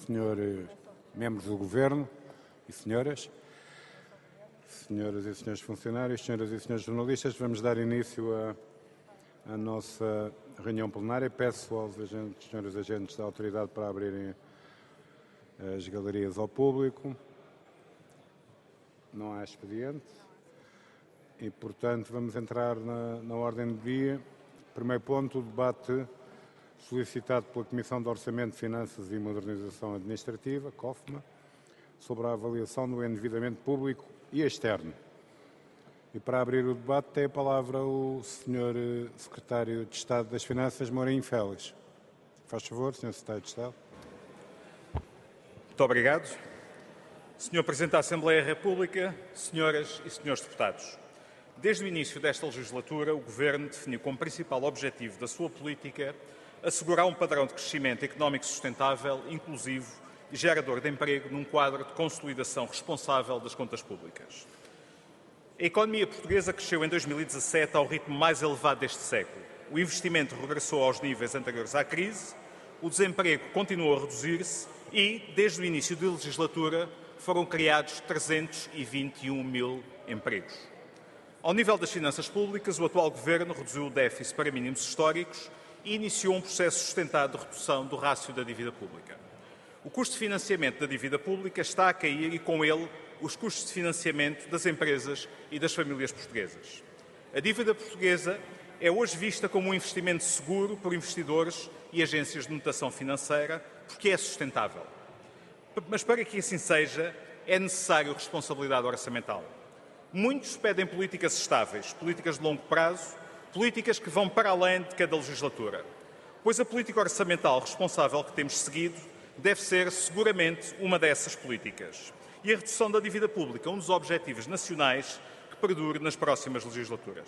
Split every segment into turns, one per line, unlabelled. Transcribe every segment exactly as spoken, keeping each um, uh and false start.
senhores membros do Governo e senhoras, senhoras e senhores funcionários, senhoras e senhores jornalistas, vamos dar início à nossa reunião plenária. Peço aos agentes, senhores agentes da autoridade para abrirem as galerias ao público. Não há expediente e, portanto, vamos entrar na, na ordem do dia. Primeiro ponto, o debate solicitado pela Comissão de Orçamento, Finanças e Modernização Administrativa, COFMA, sobre a avaliação do endividamento público e externo. E para abrir o debate tem a palavra o senhor Secretário de Estado das Finanças, Mourinho Félix. Faz favor, senhor Secretário de Estado.
Muito obrigado. senhor Presidente da Assembleia da República, senhoras e senhores deputados, desde o início desta legislatura, o Governo definiu como principal objetivo da sua política assegurar um padrão de crescimento económico sustentável, inclusivo e gerador de emprego num quadro de consolidação responsável das contas públicas. A economia portuguesa cresceu em dois mil e dezassete ao ritmo mais elevado deste século. O investimento regressou aos níveis anteriores à crise, o desemprego continuou a reduzir-se e, desde o início da legislatura, foram criados trezentos e vinte e um mil empregos. Ao nível das finanças públicas, o atual Governo reduziu o déficit para mínimos históricos e iniciou um processo sustentado de redução do rácio da dívida pública. O custo de financiamento da dívida pública está a cair e, com ele, os custos de financiamento das empresas e das famílias portuguesas. A dívida portuguesa é hoje vista como um investimento seguro por investidores e agências de notação financeira, porque é sustentável. Mas para que assim seja, é necessário responsabilidade orçamental. Muitos pedem políticas estáveis, políticas de longo prazo, políticas que vão para além de cada legislatura, pois a política orçamental responsável que temos seguido deve ser seguramente uma dessas políticas. E a redução da dívida pública, um dos objetivos nacionais que perdure nas próximas legislaturas.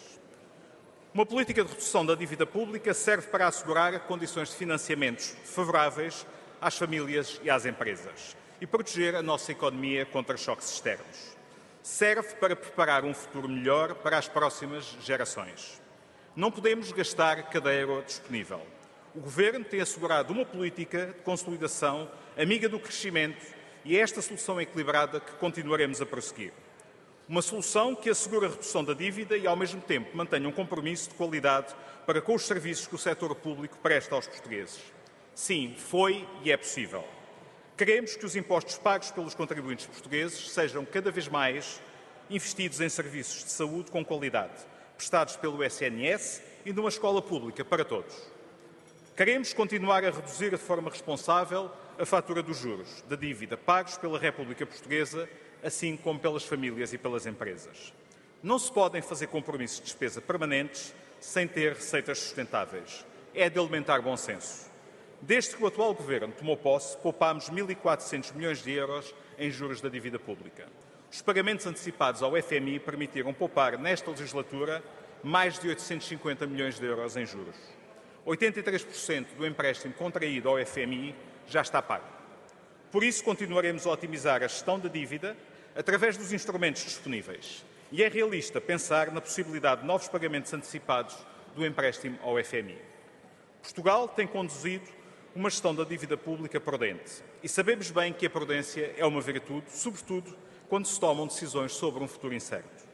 Uma política de redução da dívida pública serve para assegurar condições de financiamentos favoráveis às famílias e às empresas e proteger a nossa economia contra choques externos. Serve para preparar um futuro melhor para as próximas gerações. Não podemos gastar cada euro disponível. O Governo tem assegurado uma política de consolidação amiga do crescimento e é esta solução equilibrada que continuaremos a prosseguir. Uma solução que assegura a redução da dívida e, ao mesmo tempo, mantenha um compromisso de qualidade para com os serviços que o setor público presta aos portugueses. Sim, foi e é possível. Queremos que os impostos pagos pelos contribuintes portugueses sejam cada vez mais investidos em serviços de saúde com qualidade, prestados pelo S N S e numa escola pública para todos. Queremos continuar a reduzir de forma responsável a fatura dos juros da dívida pagos pela República Portuguesa, assim como pelas famílias e pelas empresas. Não se podem fazer compromissos de despesa permanentes sem ter receitas sustentáveis. É de elementar bom senso. Desde que o atual Governo tomou posse, poupámos mil e quatrocentos milhões de euros em juros da dívida pública. Os pagamentos antecipados ao F M I permitiram poupar, nesta legislatura, mais de oitocentos e cinquenta milhões de euros em juros. oitenta e três por cento do empréstimo contraído ao F M I já está pago. Por isso, continuaremos a otimizar a gestão da dívida através dos instrumentos disponíveis. E é realista pensar na possibilidade de novos pagamentos antecipados do empréstimo ao F M I. Portugal tem conduzido uma gestão da dívida pública prudente. E sabemos bem que a prudência é uma virtude, sobretudo quando se tomam decisões sobre um futuro incerto.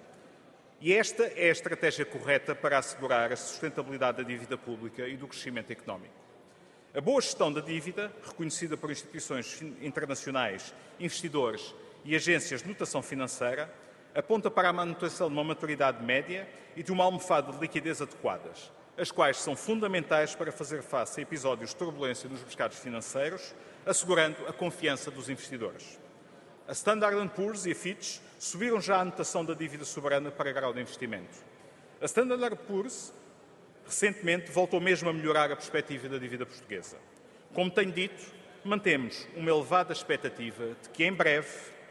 E esta é a estratégia correta para assegurar a sustentabilidade da dívida pública e do crescimento económico. A boa gestão da dívida, reconhecida por instituições internacionais, investidores e agências de notação financeira, aponta para a manutenção de uma maturidade média e de uma almofada de liquidez adequadas, as quais são fundamentais para fazer face a episódios de turbulência nos mercados financeiros, assegurando a confiança dos investidores. A Standard and Poor's e a Fitch subiram já a notação da dívida soberana para grau de investimento. A Standard and Poor's, recentemente, voltou mesmo a melhorar a perspectiva da dívida portuguesa. Como tenho dito, mantemos uma elevada expectativa de que, em breve,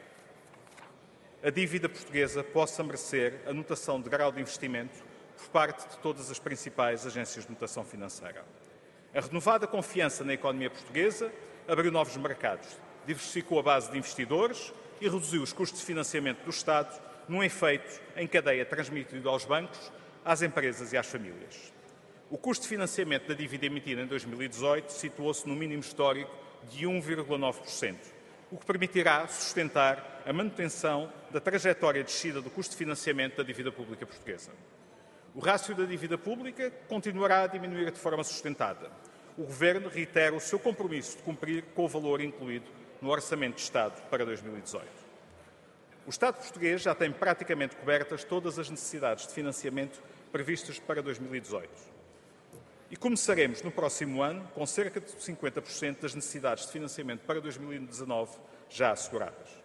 a dívida portuguesa possa merecer a notação de grau de investimento por parte de todas as principais agências de notação financeira. A renovada confiança na economia portuguesa abriu novos mercados, diversificou a base de investidores e reduziu os custos de financiamento do Estado num efeito em cadeia transmitido aos bancos, às empresas e às famílias. O custo de financiamento da dívida emitida em dois mil e dezoito situou-se no mínimo histórico de um vírgula nove por cento, o que permitirá sustentar a manutenção da trajetória descida do custo de financiamento da dívida pública portuguesa. O rácio da dívida pública continuará a diminuir de forma sustentada. O Governo reitera o seu compromisso de cumprir com o valor incluído no Orçamento de Estado para dois mil e dezoito. O Estado português já tem praticamente cobertas todas as necessidades de financiamento previstas para dois mil e dezoito. E começaremos no próximo ano com cerca de cinquenta por cento das necessidades de financiamento para dois mil e dezanove já asseguradas.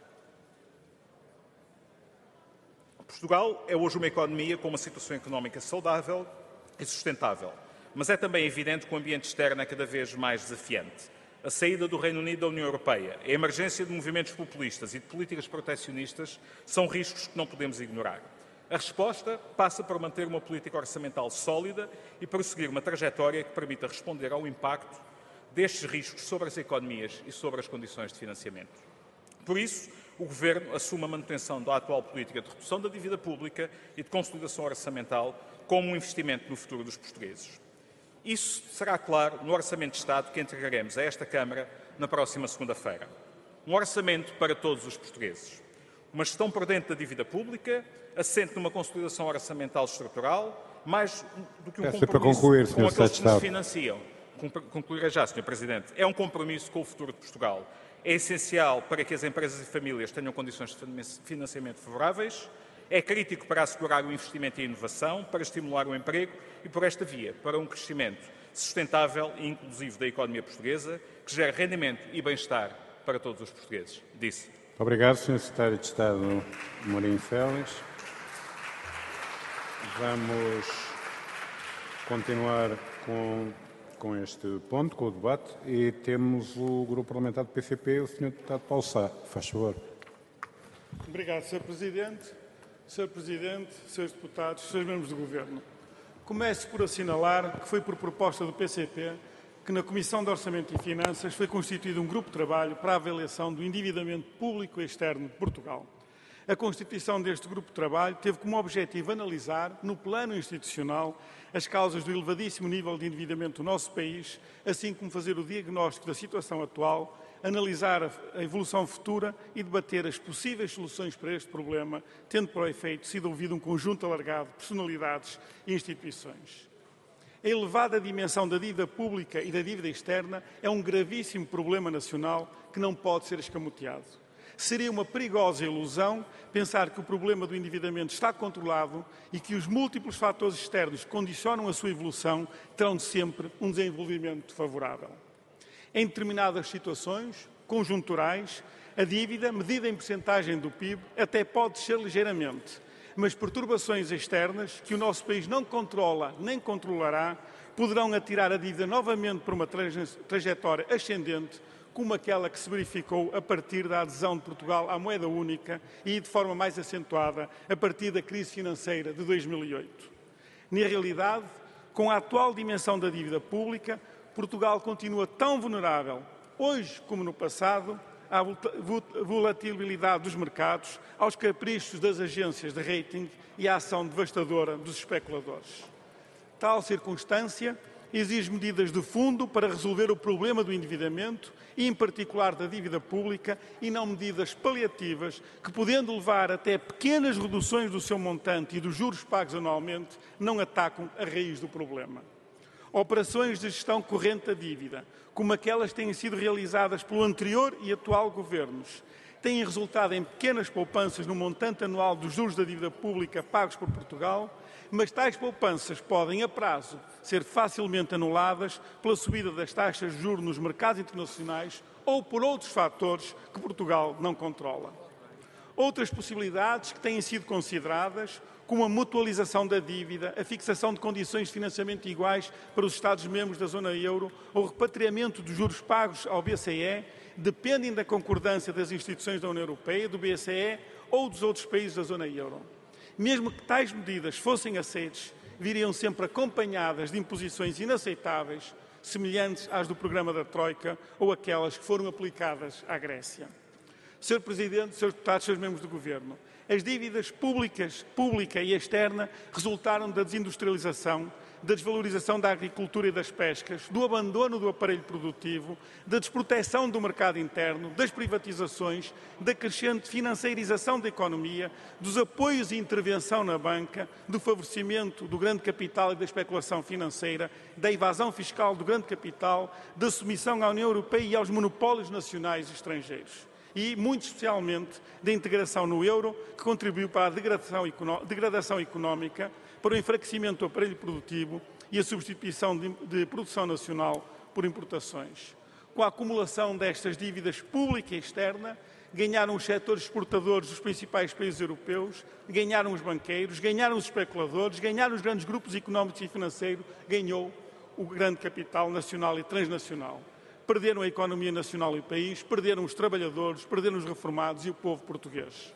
Portugal é hoje uma economia com uma situação económica saudável e sustentável, mas é também evidente que o ambiente externo é cada vez mais desafiante. A saída do Reino Unido da União Europeia, a emergência de movimentos populistas e de políticas proteccionistas são riscos que não podemos ignorar. A resposta passa por manter uma política orçamental sólida e prosseguir uma trajetória que permita responder ao impacto destes riscos sobre as economias e sobre as condições de financiamento. Por isso, o Governo assume a manutenção da atual política de redução da dívida pública e de consolidação orçamental como um investimento no futuro dos portugueses. Isso será claro no Orçamento de Estado que entregaremos a esta Câmara na próxima segunda-feira. Um orçamento para todos os portugueses. Uma gestão prudente da dívida pública, assente numa consolidação orçamental estrutural, mais do que um
Peço
compromisso
para concluir,
com aqueles que nos
Estado.
financiam. Concluirei já, senhor Presidente. É um compromisso com o futuro de Portugal. É essencial para que as empresas e famílias tenham condições de financiamento favoráveis. É crítico para assegurar o investimento e a inovação, para estimular o emprego e, por esta via, para um crescimento sustentável e inclusivo da economia portuguesa, que gere rendimento e bem-estar para todos os portugueses. Disse.
Obrigado, senhor Secretário de Estado Mourinho Félix. Vamos continuar com, com este ponto, com o debate, e temos o Grupo Parlamentar do P C P, o senhor Deputado Paulo Sá. Faz favor.
Obrigado, senhor Presidente. senhor Presidente, senhores Deputados, senhores Membros do Governo. Começo por assinalar que foi por proposta do P C P que na Comissão de Orçamento e Finanças foi constituído um grupo de trabalho para a avaliação do endividamento público e externo de Portugal. A constituição deste grupo de trabalho teve como objetivo analisar, no plano institucional, as causas do elevadíssimo nível de endividamento do nosso país, assim como fazer o diagnóstico da situação atual, analisar a evolução futura e debater as possíveis soluções para este problema, tendo por efeito sido ouvido um conjunto alargado de personalidades e instituições. A elevada dimensão da dívida pública e da dívida externa é um gravíssimo problema nacional que não pode ser escamoteado. Seria uma perigosa ilusão pensar que o problema do endividamento está controlado e que os múltiplos fatores externos que condicionam a sua evolução terão sempre um desenvolvimento favorável. Em determinadas situações conjunturais, a dívida, medida em percentagem do P I B, até pode descer ligeiramente, mas perturbações externas que o nosso país não controla nem controlará poderão atirar a dívida novamente por uma trajetória ascendente, como aquela que se verificou a partir da adesão de Portugal à moeda única e, de forma mais acentuada, a partir da crise financeira de dois mil e oito. Na realidade, com a atual dimensão da dívida pública, Portugal continua tão vulnerável, hoje como no passado, à volatilidade dos mercados, aos caprichos das agências de rating e à ação devastadora dos especuladores. Tal circunstância exige medidas de fundo para resolver o problema do endividamento e, em particular, da dívida pública, e não medidas paliativas que, podendo levar até pequenas reduções do seu montante e dos juros pagos anualmente, não atacam a raiz do problema. Operações de gestão corrente da dívida, como aquelas que têm sido realizadas pelo anterior e atual governos, têm resultado em pequenas poupanças no montante anual dos juros da dívida pública pagos por Portugal, mas tais poupanças podem, a prazo, ser facilmente anuladas pela subida das taxas de juros nos mercados internacionais ou por outros fatores que Portugal não controla. Outras possibilidades que têm sido consideradas, como a mutualização da dívida, a fixação de condições de financiamento iguais para os Estados-membros da zona euro ou o repatriamento dos juros pagos ao B C E, dependem da concordância das instituições da União Europeia, do B C E ou dos outros países da zona euro. Mesmo que tais medidas fossem aceites, viriam sempre acompanhadas de imposições inaceitáveis, semelhantes às do programa da Troika ou aquelas que foram aplicadas à Grécia. senhor Presidente, senhores Deputados, senhores Membros do Governo, as dívidas públicas, pública e externa resultaram da desindustrialização, da desvalorização da agricultura e das pescas, do abandono do aparelho produtivo, da desproteção do mercado interno, das privatizações, da crescente financeirização da economia, dos apoios e intervenção na banca, do favorecimento do grande capital e da especulação financeira, da evasão fiscal do grande capital, da submissão à União Europeia e aos monopólios nacionais e estrangeiros. E, muito especialmente, da integração no euro, que contribuiu para a degradação, degradação económica, para o enfraquecimento do aparelho produtivo e a substituição de, de produção nacional por importações. Com a acumulação destas dívidas pública e externa, ganharam os setores exportadores dos principais países europeus, ganharam os banqueiros, ganharam os especuladores, ganharam os grandes grupos económicos e financeiros, ganhou o grande capital nacional e transnacional. Perderam a economia nacional e o país, perderam os trabalhadores, perderam os reformados e o povo português.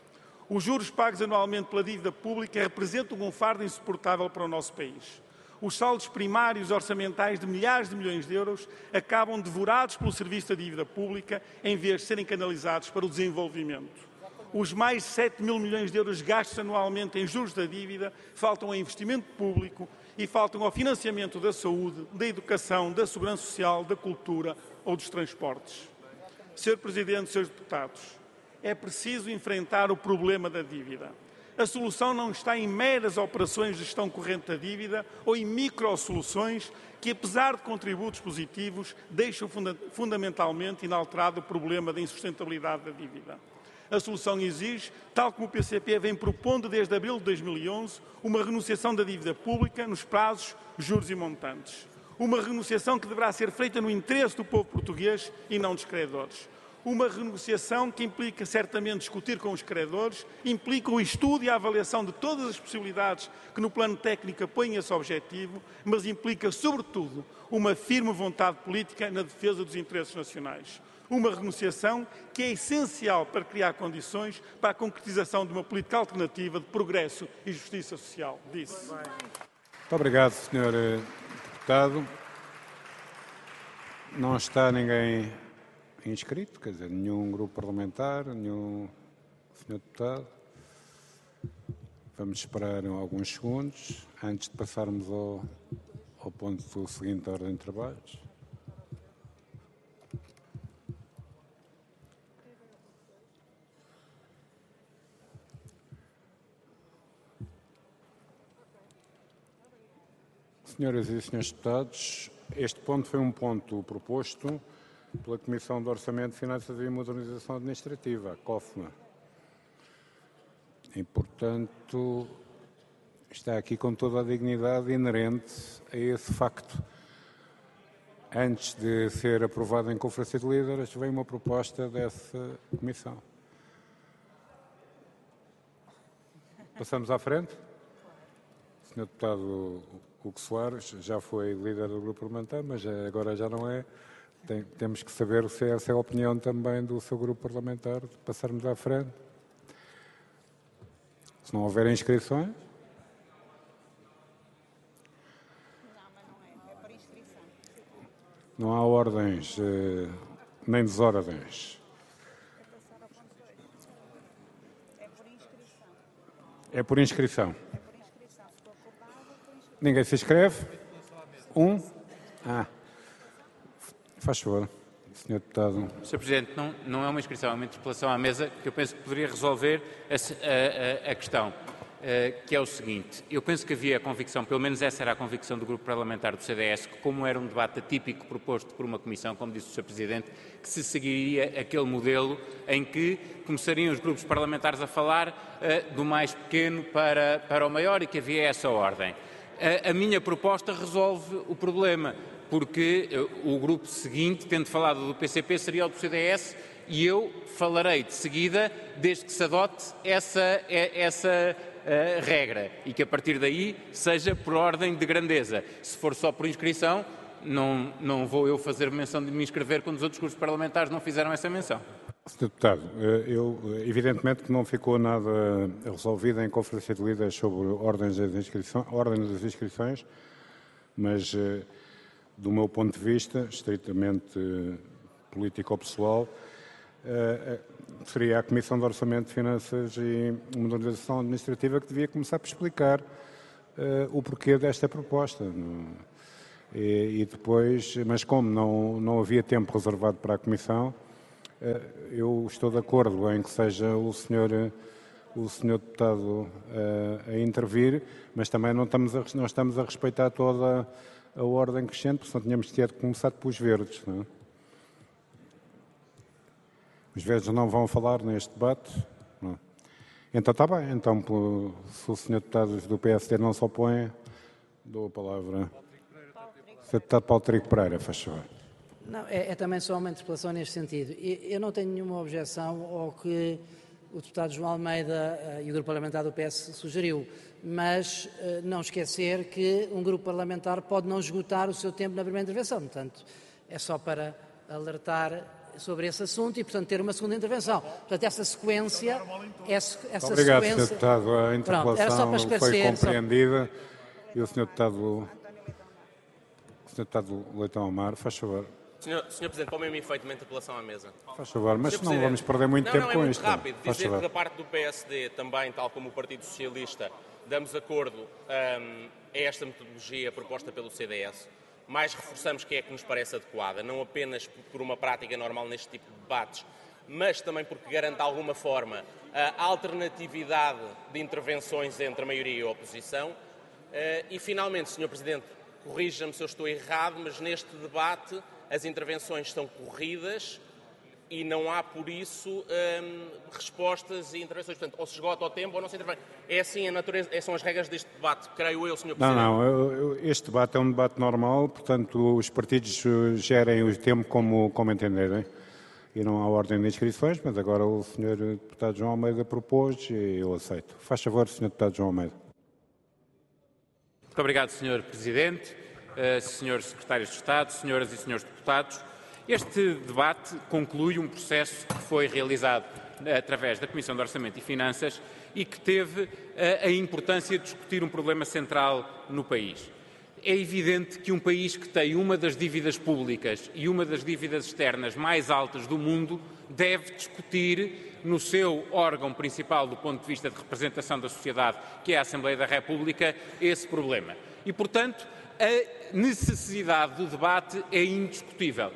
Os juros pagos anualmente pela dívida pública representam um fardo insuportável para o nosso país. Os saldos primários orçamentais de milhares de milhões de euros acabam devorados pelo serviço da dívida pública em vez de serem canalizados para o desenvolvimento. Os mais de sete mil milhões de euros gastos anualmente em juros da dívida faltam a investimento público e faltam ao financiamento da saúde, da educação, da segurança social, da cultura ou dos transportes. senhor Presidente, senhores Deputados, é preciso enfrentar o problema da dívida. A solução não está em meras operações de gestão corrente da dívida ou em microsoluções que, apesar de contributos positivos, deixam funda fundamentalmente inalterado o problema da insustentabilidade da dívida. A solução exige, tal como o P C P vem propondo desde abril de dois mil e onze, uma renegociação da dívida pública nos prazos, juros e montantes. Uma renegociação que deverá ser feita no interesse do povo português e não dos credores. Uma renegociação que implica certamente discutir com os credores, implica o estudo e a avaliação de todas as possibilidades que no plano técnico apoiem esse objetivo, mas implica, sobretudo, uma firme vontade política na defesa dos interesses nacionais. Uma renegociação que é essencial para criar condições para a concretização de uma política alternativa de progresso e justiça social. Disse.
Muito obrigado, senhor Deputado. Não está ninguém inscrito, quer dizer, nenhum grupo parlamentar, nenhum senhor Deputado. Vamos esperar alguns segundos antes de passarmos ao, ao ponto do seguinte da ordem de trabalhos. Senhoras e senhores deputados, este ponto foi um ponto proposto pela Comissão de Orçamento, Finanças e Modernização Administrativa, a COFMA. E, portanto, está aqui com toda a dignidade inerente a esse facto. Antes de ser aprovado em Conferência de Líderes, vem uma proposta dessa Comissão. Passamos à frente. senhor Deputado Hugo Soares já foi líder do grupo parlamentar, mas agora já não é. Tem, temos que saber se essa é a opinião também do seu grupo parlamentar, de passarmos à frente. Se não houver inscrições.
Não, mas não é. É por inscrição.
Não há ordens, eh, nem desordens.
É passar ao ponto dois. É por inscrição.
É por inscrição.
É por inscrição. Se for acordado, é por inscrição.
Ninguém se inscreve? Um? Ah. Faz favor, senhor Deputado.
senhor Presidente, não, não é uma inscrição, é uma interpelação à mesa que eu penso que poderia resolver a, a, a questão, uh, que é o seguinte. Eu penso que havia a convicção, pelo menos essa era a convicção do grupo parlamentar do C D S, que como era um debate atípico proposto por uma comissão, como disse o senhor Presidente, que se seguiria aquele modelo em que começariam os grupos parlamentares a falar uh, do mais pequeno para, para o maior e que havia essa ordem. Uh, a minha proposta resolve o problema, porque o grupo seguinte, tendo falado do P C P, seria o do C D S e eu falarei de seguida, desde que se adote essa, essa uh, regra e que a partir daí seja por ordem de grandeza. Se for só por inscrição, não, não vou eu fazer menção de me inscrever quando os outros grupos parlamentares não fizeram essa menção.
senhor Deputado, eu, evidentemente que não ficou nada resolvido em Conferência de Líderes sobre ordens das inscrições, ordens das inscrições, mas do meu ponto de vista, estritamente político-pessoal, seria a Comissão de Orçamento, Finanças e Modernização Administrativa que devia começar por explicar o porquê desta proposta. E, e depois, mas como não, não havia tempo reservado para a Comissão, eu estou de acordo em que seja o senhor, o senhor deputado a, a intervir, mas também não estamos a, não estamos a respeitar toda a ordem crescente, porque senão tínhamos de ter começado pelos verdes. Não é? Os verdes não vão falar neste debate. Não. Então está bem. Então, se o senhor deputado do P S D não se opõe, dou a palavra. senhor Deputado Paulo Trigo Pereira, faz favor.
Não, é, é também só uma interpelação neste sentido. Eu não tenho nenhuma objeção ao que o deputado João Almeida uh, e o grupo parlamentar do P S sugeriu, mas uh, não esquecer que um grupo parlamentar pode não esgotar o seu tempo na primeira intervenção. Portanto, é só para alertar sobre esse assunto e, portanto, ter uma segunda intervenção. Portanto, essa sequência... Essa, essa
Obrigado,
sequência...
senhor Deputado. A interpelação foi compreendida. Só... E o senhor Deputado, o senhor Deputado Leitão Amar, faz favor.
Senhor, senhor Presidente, para o mesmo efeito, uma interpelação à mesa.
Faz favor, mas não vamos perder muito
não,
tempo
não, é
com
muito
isto.
rápido.
Faz
Dizer
favor.
que da parte do P S D, também, tal como o Partido Socialista, damos acordo um, a esta metodologia proposta pelo C D S. Mais reforçamos que é que nos parece adequada, não apenas por uma prática normal neste tipo de debates, mas também porque garante de alguma forma a alternatividade de intervenções entre a maioria e a oposição. E, finalmente, senhor Presidente, corrija-me se eu estou errado, mas neste debate as intervenções são corridas e não há, por isso, hum, respostas e intervenções. Portanto, ou se esgota o tempo ou não se intervém. É assim a natureza, são as regras deste debate, creio eu, senhor Presidente.
Não, não, eu, eu, este debate é um debate normal, portanto, os partidos gerem o tempo como, como entenderem. E não há ordem de inscrições, mas agora o senhor deputado João Almeida propôs e eu aceito. Faz favor, senhor deputado João Almeida.
Muito obrigado, senhor Presidente, uh, senhores Secretários de Estado, senhoras e senhores deputados. Este debate conclui um processo que foi realizado uh, através da Comissão de Orçamento e Finanças e que teve uh, a importância de discutir um problema central no país. É evidente que um país que tem uma das dívidas públicas e uma das dívidas externas mais altas do mundo deve discutir no seu órgão principal do ponto de vista de representação da sociedade, que é a Assembleia da República, esse problema. E, portanto, a necessidade do debate é indiscutível.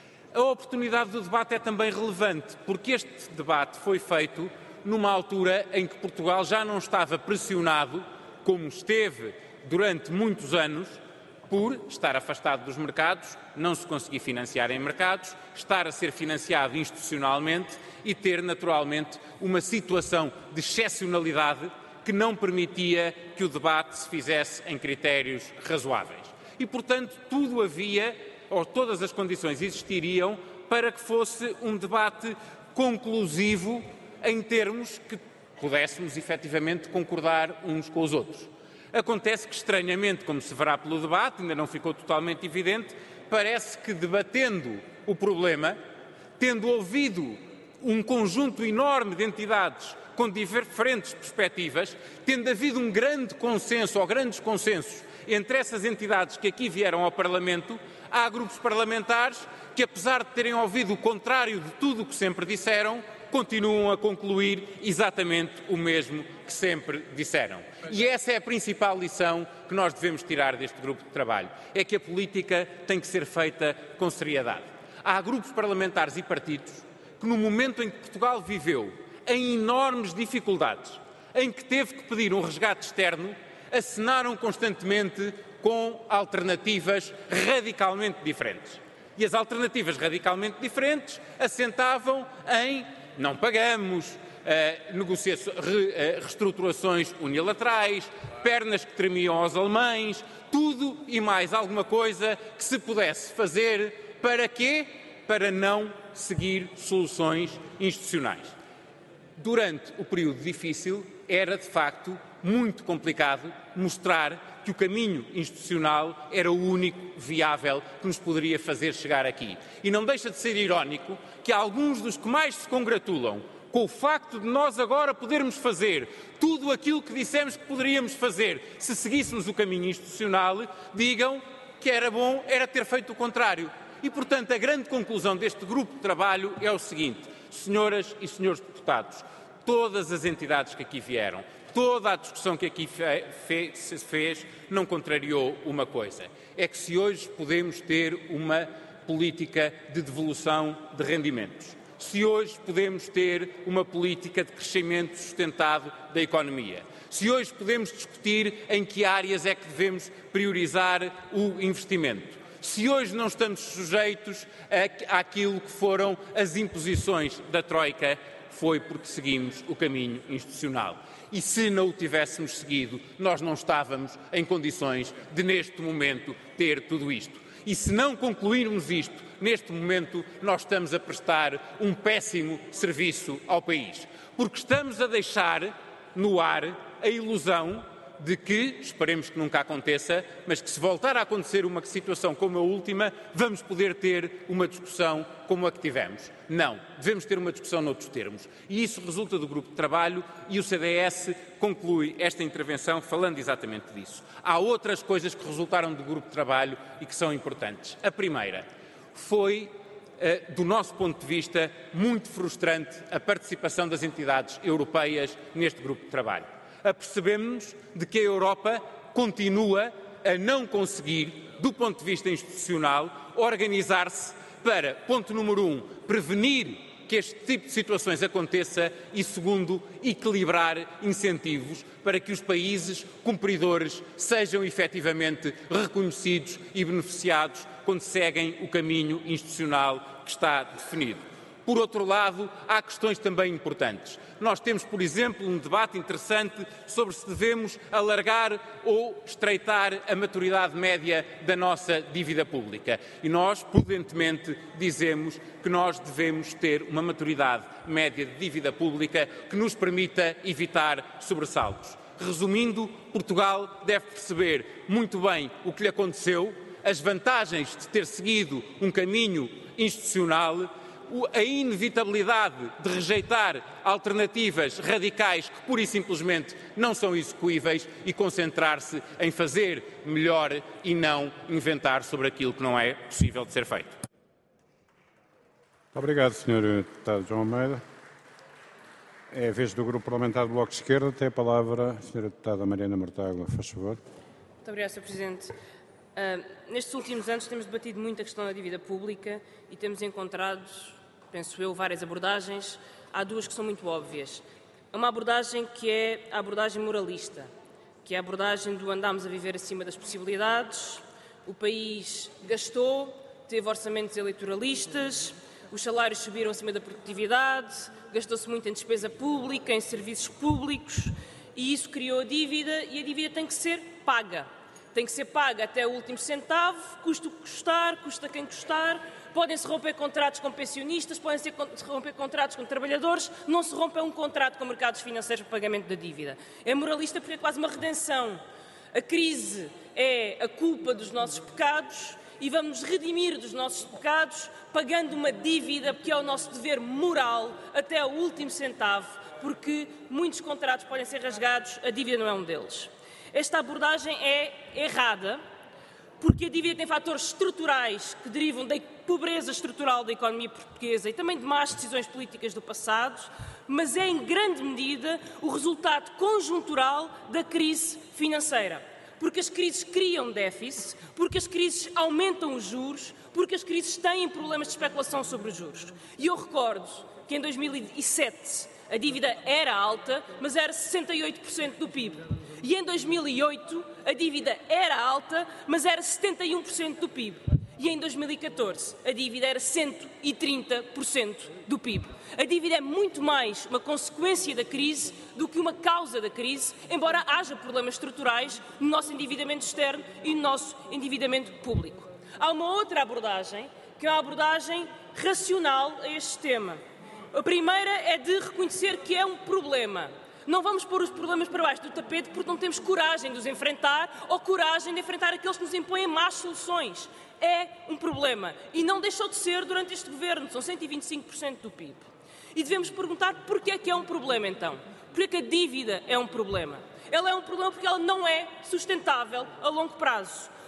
A oportunidade do debate é também relevante, porque este debate foi feito numa altura em que Portugal já não estava pressionado, como esteve durante muitos anos, por estar afastado dos mercados, não se conseguir financiar em mercados, estar a ser financiado institucionalmente e ter, naturalmente, uma situação de excepcionalidade que não permitia que o debate se fizesse em critérios razoáveis. E, portanto, tudo havia, ou todas as condições existiriam para que fosse um debate conclusivo em termos que pudéssemos efetivamente concordar uns com os outros. Acontece que, estranhamente, como se verá pelo debate, ainda não ficou totalmente evidente, parece que, debatendo o problema, tendo ouvido um conjunto enorme de entidades com diferentes perspectivas, tendo havido um grande consenso ou grandes consensos entre essas entidades que aqui vieram ao Parlamento, há grupos parlamentares que, apesar de terem ouvido o contrário de tudo o que sempre disseram, continuam a concluir exatamente o mesmo que sempre disseram. E essa é a principal lição que nós devemos tirar deste grupo de trabalho, é que a política tem que ser feita com seriedade. Há grupos parlamentares e partidos que, no momento em que Portugal viveu em enormes dificuldades, em que teve que pedir um resgate externo, acenaram constantemente com alternativas radicalmente diferentes. E as alternativas radicalmente diferentes assentavam em não pagamos, uh, negociações, re, uh, reestruturações unilaterais, pernas que tremiam aos alemães, tudo e mais alguma coisa que se pudesse fazer para quê? Para não seguir soluções institucionais. Durante o período difícil, era de facto muito complicado mostrar que o caminho institucional era o único viável que nos poderia fazer chegar aqui. E não deixa de ser irónico que alguns dos que mais se congratulam com o facto de nós agora podermos fazer tudo aquilo que dissemos que poderíamos fazer se seguíssemos o caminho institucional, digam que era bom era ter feito o contrário. E, portanto, a grande conclusão deste grupo de trabalho é o seguinte: Senhoras e senhores deputados, todas as entidades que aqui vieram, toda a discussão que aqui fe, fe, se fez, não contrariou uma coisa. É que se hoje podemos ter uma política de devolução de rendimentos, se hoje podemos ter uma política de crescimento sustentado da economia, se hoje podemos discutir em que áreas é que devemos priorizar o investimento, se hoje não estamos sujeitos a, àquilo que foram as imposições da Troika, foi porque seguimos o caminho institucional. E se não o tivéssemos seguido, nós não estávamos em condições de, neste momento, ter tudo isto. E se não concluirmos isto, neste momento, nós estamos a prestar um péssimo serviço ao país. Porque estamos a deixar no ar a ilusão de que, esperemos que nunca aconteça, mas que se voltar a acontecer uma situação como a última, vamos poder ter uma discussão como a que tivemos. Não, devemos ter uma discussão noutros termos. E isso resulta do grupo de trabalho e o C D S conclui esta intervenção falando exatamente disso. Há outras coisas que resultaram do grupo de trabalho e que são importantes. A primeira foi, do nosso ponto de vista, muito frustrante a participação das entidades europeias neste grupo de trabalho. Apercebemos-nos de que a Europa continua a não conseguir, do ponto de vista institucional, organizar-se para, ponto número um, prevenir que este tipo de situações aconteça e, segundo, equilibrar incentivos para que os países cumpridores sejam efetivamente reconhecidos e beneficiados quando seguem o caminho institucional que está definido. Por outro lado, há questões também importantes. Nós temos, por exemplo, um debate interessante sobre se devemos alargar ou estreitar a maturidade média da nossa dívida pública. E nós, prudentemente, dizemos que nós devemos ter uma maturidade média de dívida pública que nos permita evitar sobressaltos. Resumindo, Portugal deve perceber muito bem o que lhe aconteceu, as vantagens de ter seguido um caminho institucional, a inevitabilidade de rejeitar alternativas radicais que pura e simplesmente não são execuíveis e concentrar-se em fazer melhor e não inventar sobre aquilo que não é possível de ser feito.
Obrigado, senhor Deputado João Almeida. É a vez do Grupo Parlamentar do Bloco de Esquerda. Tem a palavra a senhora Deputada Mariana Mortágua, faz favor.
Muito obrigada, senhor Presidente. Uh, nestes últimos anos temos debatido muito a questão da dívida pública e temos encontrado, penso eu, várias abordagens. Há duas que são muito óbvias. Uma abordagem que é a abordagem moralista, que é a abordagem do andarmos a viver acima das possibilidades, o país gastou, teve orçamentos eleitoralistas, os salários subiram acima da produtividade, gastou-se muito em despesa pública, em serviços públicos, e isso criou a dívida, e a dívida tem que ser paga. Tem que ser paga até o último centavo, custa o que custar, custa quem custar. Podem-se romper contratos com pensionistas, podem-se romper contratos com trabalhadores, não se rompe um contrato com mercados financeiros para pagamento da dívida. É moralista porque é quase uma redenção. A crise é a culpa dos nossos pecados e vamos nos redimir dos nossos pecados pagando uma dívida que é o nosso dever moral até o último centavo, porque muitos contratos podem ser rasgados, a dívida não é um deles. Esta abordagem é errada, porque a dívida tem fatores estruturais que derivam da pobreza estrutural da economia portuguesa e também de más decisões políticas do passado, mas é em grande medida o resultado conjuntural da crise financeira. Porque as crises criam déficit, porque as crises aumentam os juros, porque as crises têm problemas de especulação sobre os juros. E eu recordo que em dois mil e sete a dívida era alta, mas era sessenta e oito por cento do P I B. E em dois mil e oito a dívida era alta, mas era setenta e um por cento do P I B. E em dois mil e catorze a dívida era cento e trinta por cento do P I B. A dívida é muito mais uma consequência da crise do que uma causa da crise, embora haja problemas estruturais no nosso endividamento externo e no nosso endividamento público. Há uma outra abordagem, que é a abordagem racional a este tema. A primeira é de reconhecer que é um problema. Não vamos pôr os problemas para baixo do tapete porque não temos coragem de os enfrentar ou coragem de enfrentar aqueles que nos impõem más soluções. É um problema e não deixou de ser durante este governo, são cento e vinte e cinco por cento do P I B. E devemos perguntar porquê é que é um problema então? Porquê é que a dívida é um problema? Ela é um problema porque ela não é sustentável a longo prazo.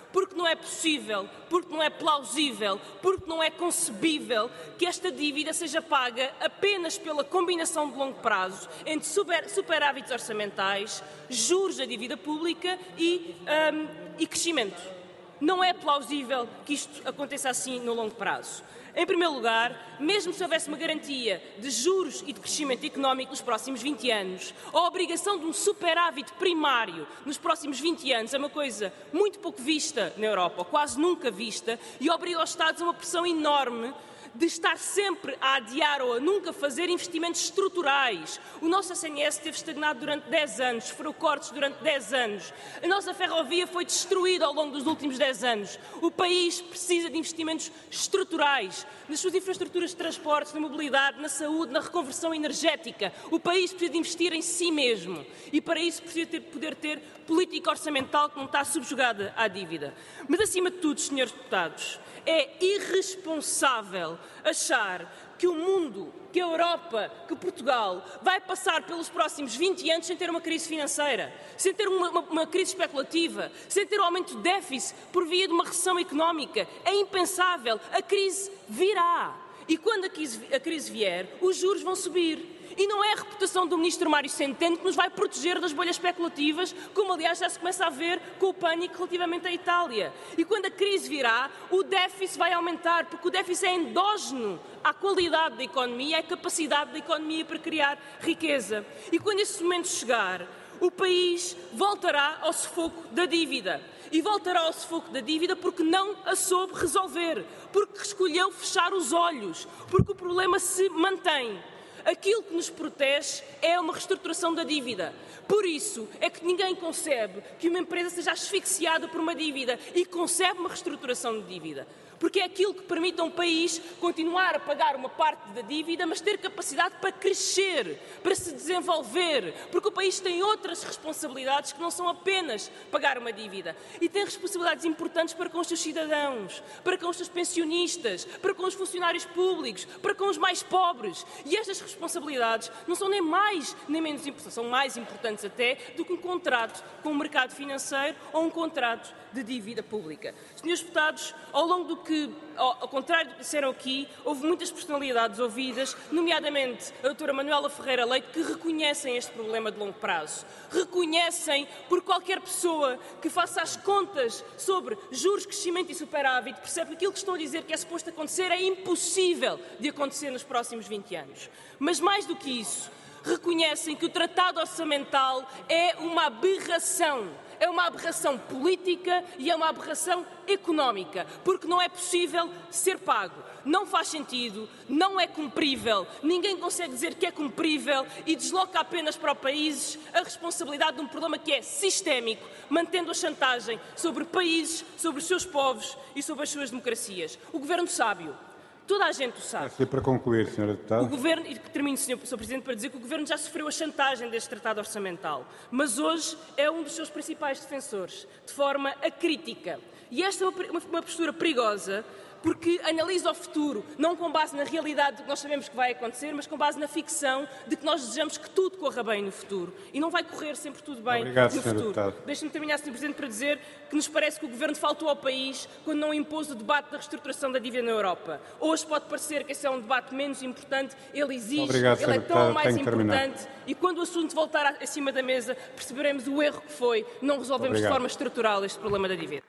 porque não é possível, porque não é plausível, porque não é concebível que esta dívida seja paga apenas pela combinação de longo prazo entre super, superávites orçamentais, juros da dívida pública e, um, e crescimento. Não é plausível que isto aconteça assim no longo prazo. Em primeiro lugar, mesmo se houvesse uma garantia de juros e de crescimento económico nos próximos vinte anos, a obrigação de um superávit primário nos próximos vinte anos é uma coisa muito pouco vista na Europa, ou quase nunca vista, e obriga os Estados a uma pressão enorme de estar sempre a adiar ou a nunca fazer investimentos estruturais. O nosso S N S esteve estagnado durante dez anos, sofreu cortes durante dez anos. A nossa ferrovia foi destruída ao longo dos últimos dez anos. O país precisa de investimentos estruturais nas suas infraestruturas de transportes, na mobilidade, na saúde, na reconversão energética. O país precisa de investir em si mesmo e para isso precisa ter, poder ter política orçamental que não está subjugada à dívida. Mas acima de tudo, senhores deputados, é irresponsável achar que o mundo, que a Europa, que Portugal vai passar pelos próximos vinte anos sem ter uma crise financeira, sem ter uma, uma, uma crise especulativa, sem ter um aumento de déficit por via de uma recessão económica. É impensável. A crise virá. E quando a crise, a crise vier, os juros vão subir. E não é a reputação do ministro Mário Centeno que nos vai proteger das bolhas especulativas, como aliás já se começa a ver com o pânico relativamente à Itália. E quando a crise virá, o déficit vai aumentar, porque o déficit é endógeno à qualidade da economia, à capacidade da economia para criar riqueza. E quando esse momento chegar, o país voltará ao sufoco da dívida. E voltará ao sufoco da dívida porque não a soube resolver, porque escolheu fechar os olhos, porque o problema se mantém. Aquilo que nos protege é uma reestruturação da dívida. Por isso é que ninguém concebe que uma empresa seja asfixiada por uma dívida e concebe uma reestruturação de dívida. Porque é aquilo que permite a um país continuar a pagar uma parte da dívida, mas ter capacidade para crescer, para se desenvolver. Porque o país tem outras responsabilidades que não são apenas pagar uma dívida. E tem responsabilidades importantes para com os seus cidadãos, para com os seus pensionistas, para com os funcionários públicos, para com os mais pobres. E estas responsabilidades não são nem mais nem menos importantes, são mais importantes até do que um contrato com o mercado financeiro ou um contrato de dívida pública. Senhores deputados, ao longo do que, ao, ao contrário do que disseram aqui, houve muitas personalidades ouvidas, nomeadamente a doutora Manuela Ferreira Leite, que reconhecem este problema de longo prazo. Reconhecem, por qualquer pessoa que faça as contas sobre juros, crescimento e superávit, percebe que aquilo que estão a dizer que é suposto acontecer é impossível de acontecer nos próximos vinte anos. Mas mais do que isso, reconhecem que o tratado orçamental é uma aberração. É uma aberração política e é uma aberração económica, porque não é possível ser pago. Não faz sentido, não é cumprível, ninguém consegue dizer que é cumprível e desloca apenas para os países a responsabilidade de um problema que é sistémico, mantendo a chantagem sobre países, sobre os seus povos e sobre as suas democracias. O Governo sábio. Toda a gente o sabe.
E para concluir, senhora Deputada.
O Governo, e termino, senhor Presidente, para dizer que o Governo já sofreu a chantagem deste tratado orçamental, mas hoje é um dos seus principais defensores, de forma acrítica. E esta é uma, uma postura perigosa, porque analisa o futuro, não com base na realidade do que nós sabemos que vai acontecer, mas com base na ficção de que nós desejamos que tudo corra bem no futuro. E não vai correr sempre tudo bem
Obrigado,
no futuro.
Deputado.
Deixe-me terminar, senhor Presidente, para dizer que nos parece que o Governo faltou ao país quando não impôs o debate da reestruturação da dívida na Europa. Hoje pode parecer que esse é um debate menos importante, ele exige,
Obrigado,
ele é
Deputado.
tão mais
Tenho que terminar.
importante e quando o assunto voltar acima da mesa perceberemos o erro que foi não resolvemos
Obrigado.
de forma estrutural este problema da dívida.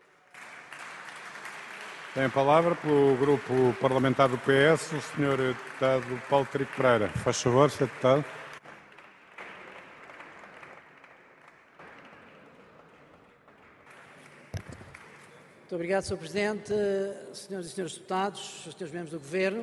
Tem a palavra pelo Grupo Parlamentar do P S o senhor Deputado Paulo Trigo Pereira. Faz favor, senhor Deputado.
Muito obrigado, senhor Presidente, senhoras e senhores deputados, senhores membros do Governo.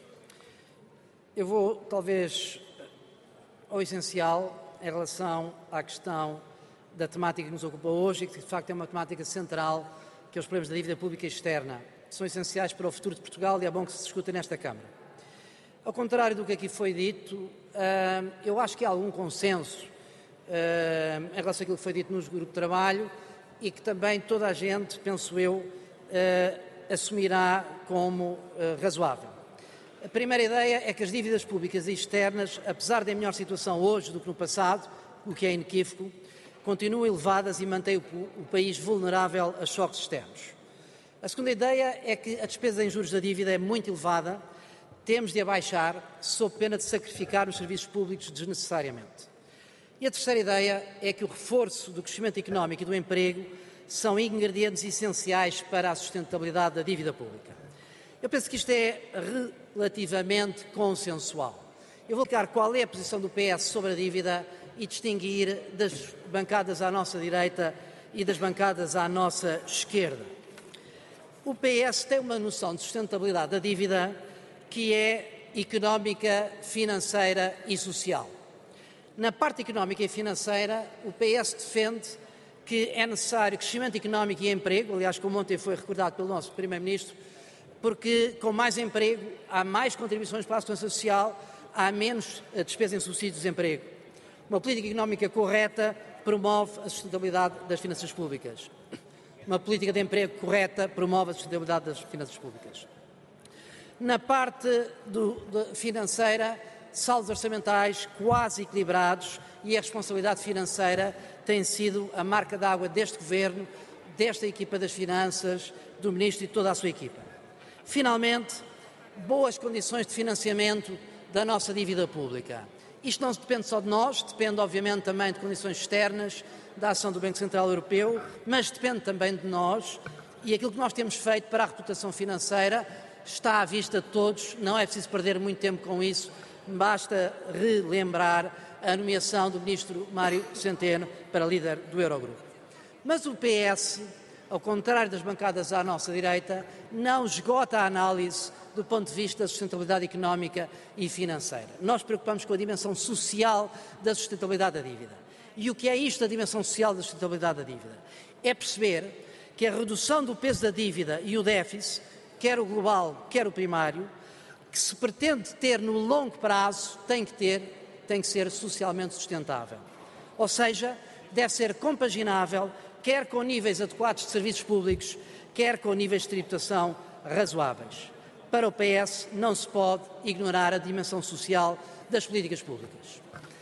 Eu vou, talvez, ao essencial em relação à questão da temática que nos ocupa hoje e que, de facto, é uma temática central, que é os problemas da dívida pública externa. São essenciais para o futuro de Portugal e é bom que se discuta nesta Câmara. Ao contrário do que aqui foi dito, eu acho que há algum consenso em relação àquilo que foi dito nos grupos de trabalho e que também toda a gente, penso eu, assumirá como razoável. A primeira ideia é que as dívidas públicas e externas, apesar de em melhor situação hoje do que no passado, o que é inequívoco, continuam elevadas e mantêm o, o país vulnerável a choques externos. A segunda ideia é que a despesa em juros da dívida é muito elevada, temos de a baixar, sob pena de sacrificar os serviços públicos desnecessariamente. E a terceira ideia é que o reforço do crescimento económico e do emprego são ingredientes essenciais para a sustentabilidade da dívida pública. Eu penso que isto é relativamente consensual. Eu vou explicar qual é a posição do P S sobre a dívida e distinguir das bancadas à nossa direita e das bancadas à nossa esquerda. O P S tem uma noção de sustentabilidade da dívida que é económica, financeira e social. Na parte económica e financeira, o P S defende que é necessário crescimento económico e emprego, aliás, como ontem foi recordado pelo nosso Primeiro-Ministro, porque com mais emprego há mais contribuições para a segurança social, há menos despesa em subsídios de desemprego. Uma política económica correta promove a sustentabilidade das finanças públicas. Uma política de emprego correta promove a sustentabilidade das finanças públicas. Na parte do, de financeira, saldos orçamentais quase equilibrados e a responsabilidade financeira tem sido a marca d'água deste Governo, desta equipa das finanças, do Ministro e de toda a sua equipa. Finalmente, boas condições de financiamento da nossa dívida pública. Isto não depende só de nós, depende obviamente também de condições externas, da ação do Banco Central Europeu, mas depende também de nós e aquilo que nós temos feito para a reputação financeira está à vista de todos, não é preciso perder muito tempo com isso, basta relembrar a nomeação do Ministro Mário Centeno para líder do Eurogrupo. Mas o P S, ao contrário das bancadas à nossa direita, não esgota a análise do ponto de vista da sustentabilidade económica e financeira. Nós preocupamos com a dimensão social da sustentabilidade da dívida. E o que é isto da dimensão social da sustentabilidade da dívida? É perceber que a redução do peso da dívida e o déficit, quer o global, quer o primário, que se pretende ter no longo prazo, tem que ter, tem que ser socialmente sustentável. Ou seja, deve ser compaginável, quer com níveis adequados de serviços públicos, quer com níveis de tributação razoáveis. Para o P S não se pode ignorar a dimensão social das políticas públicas.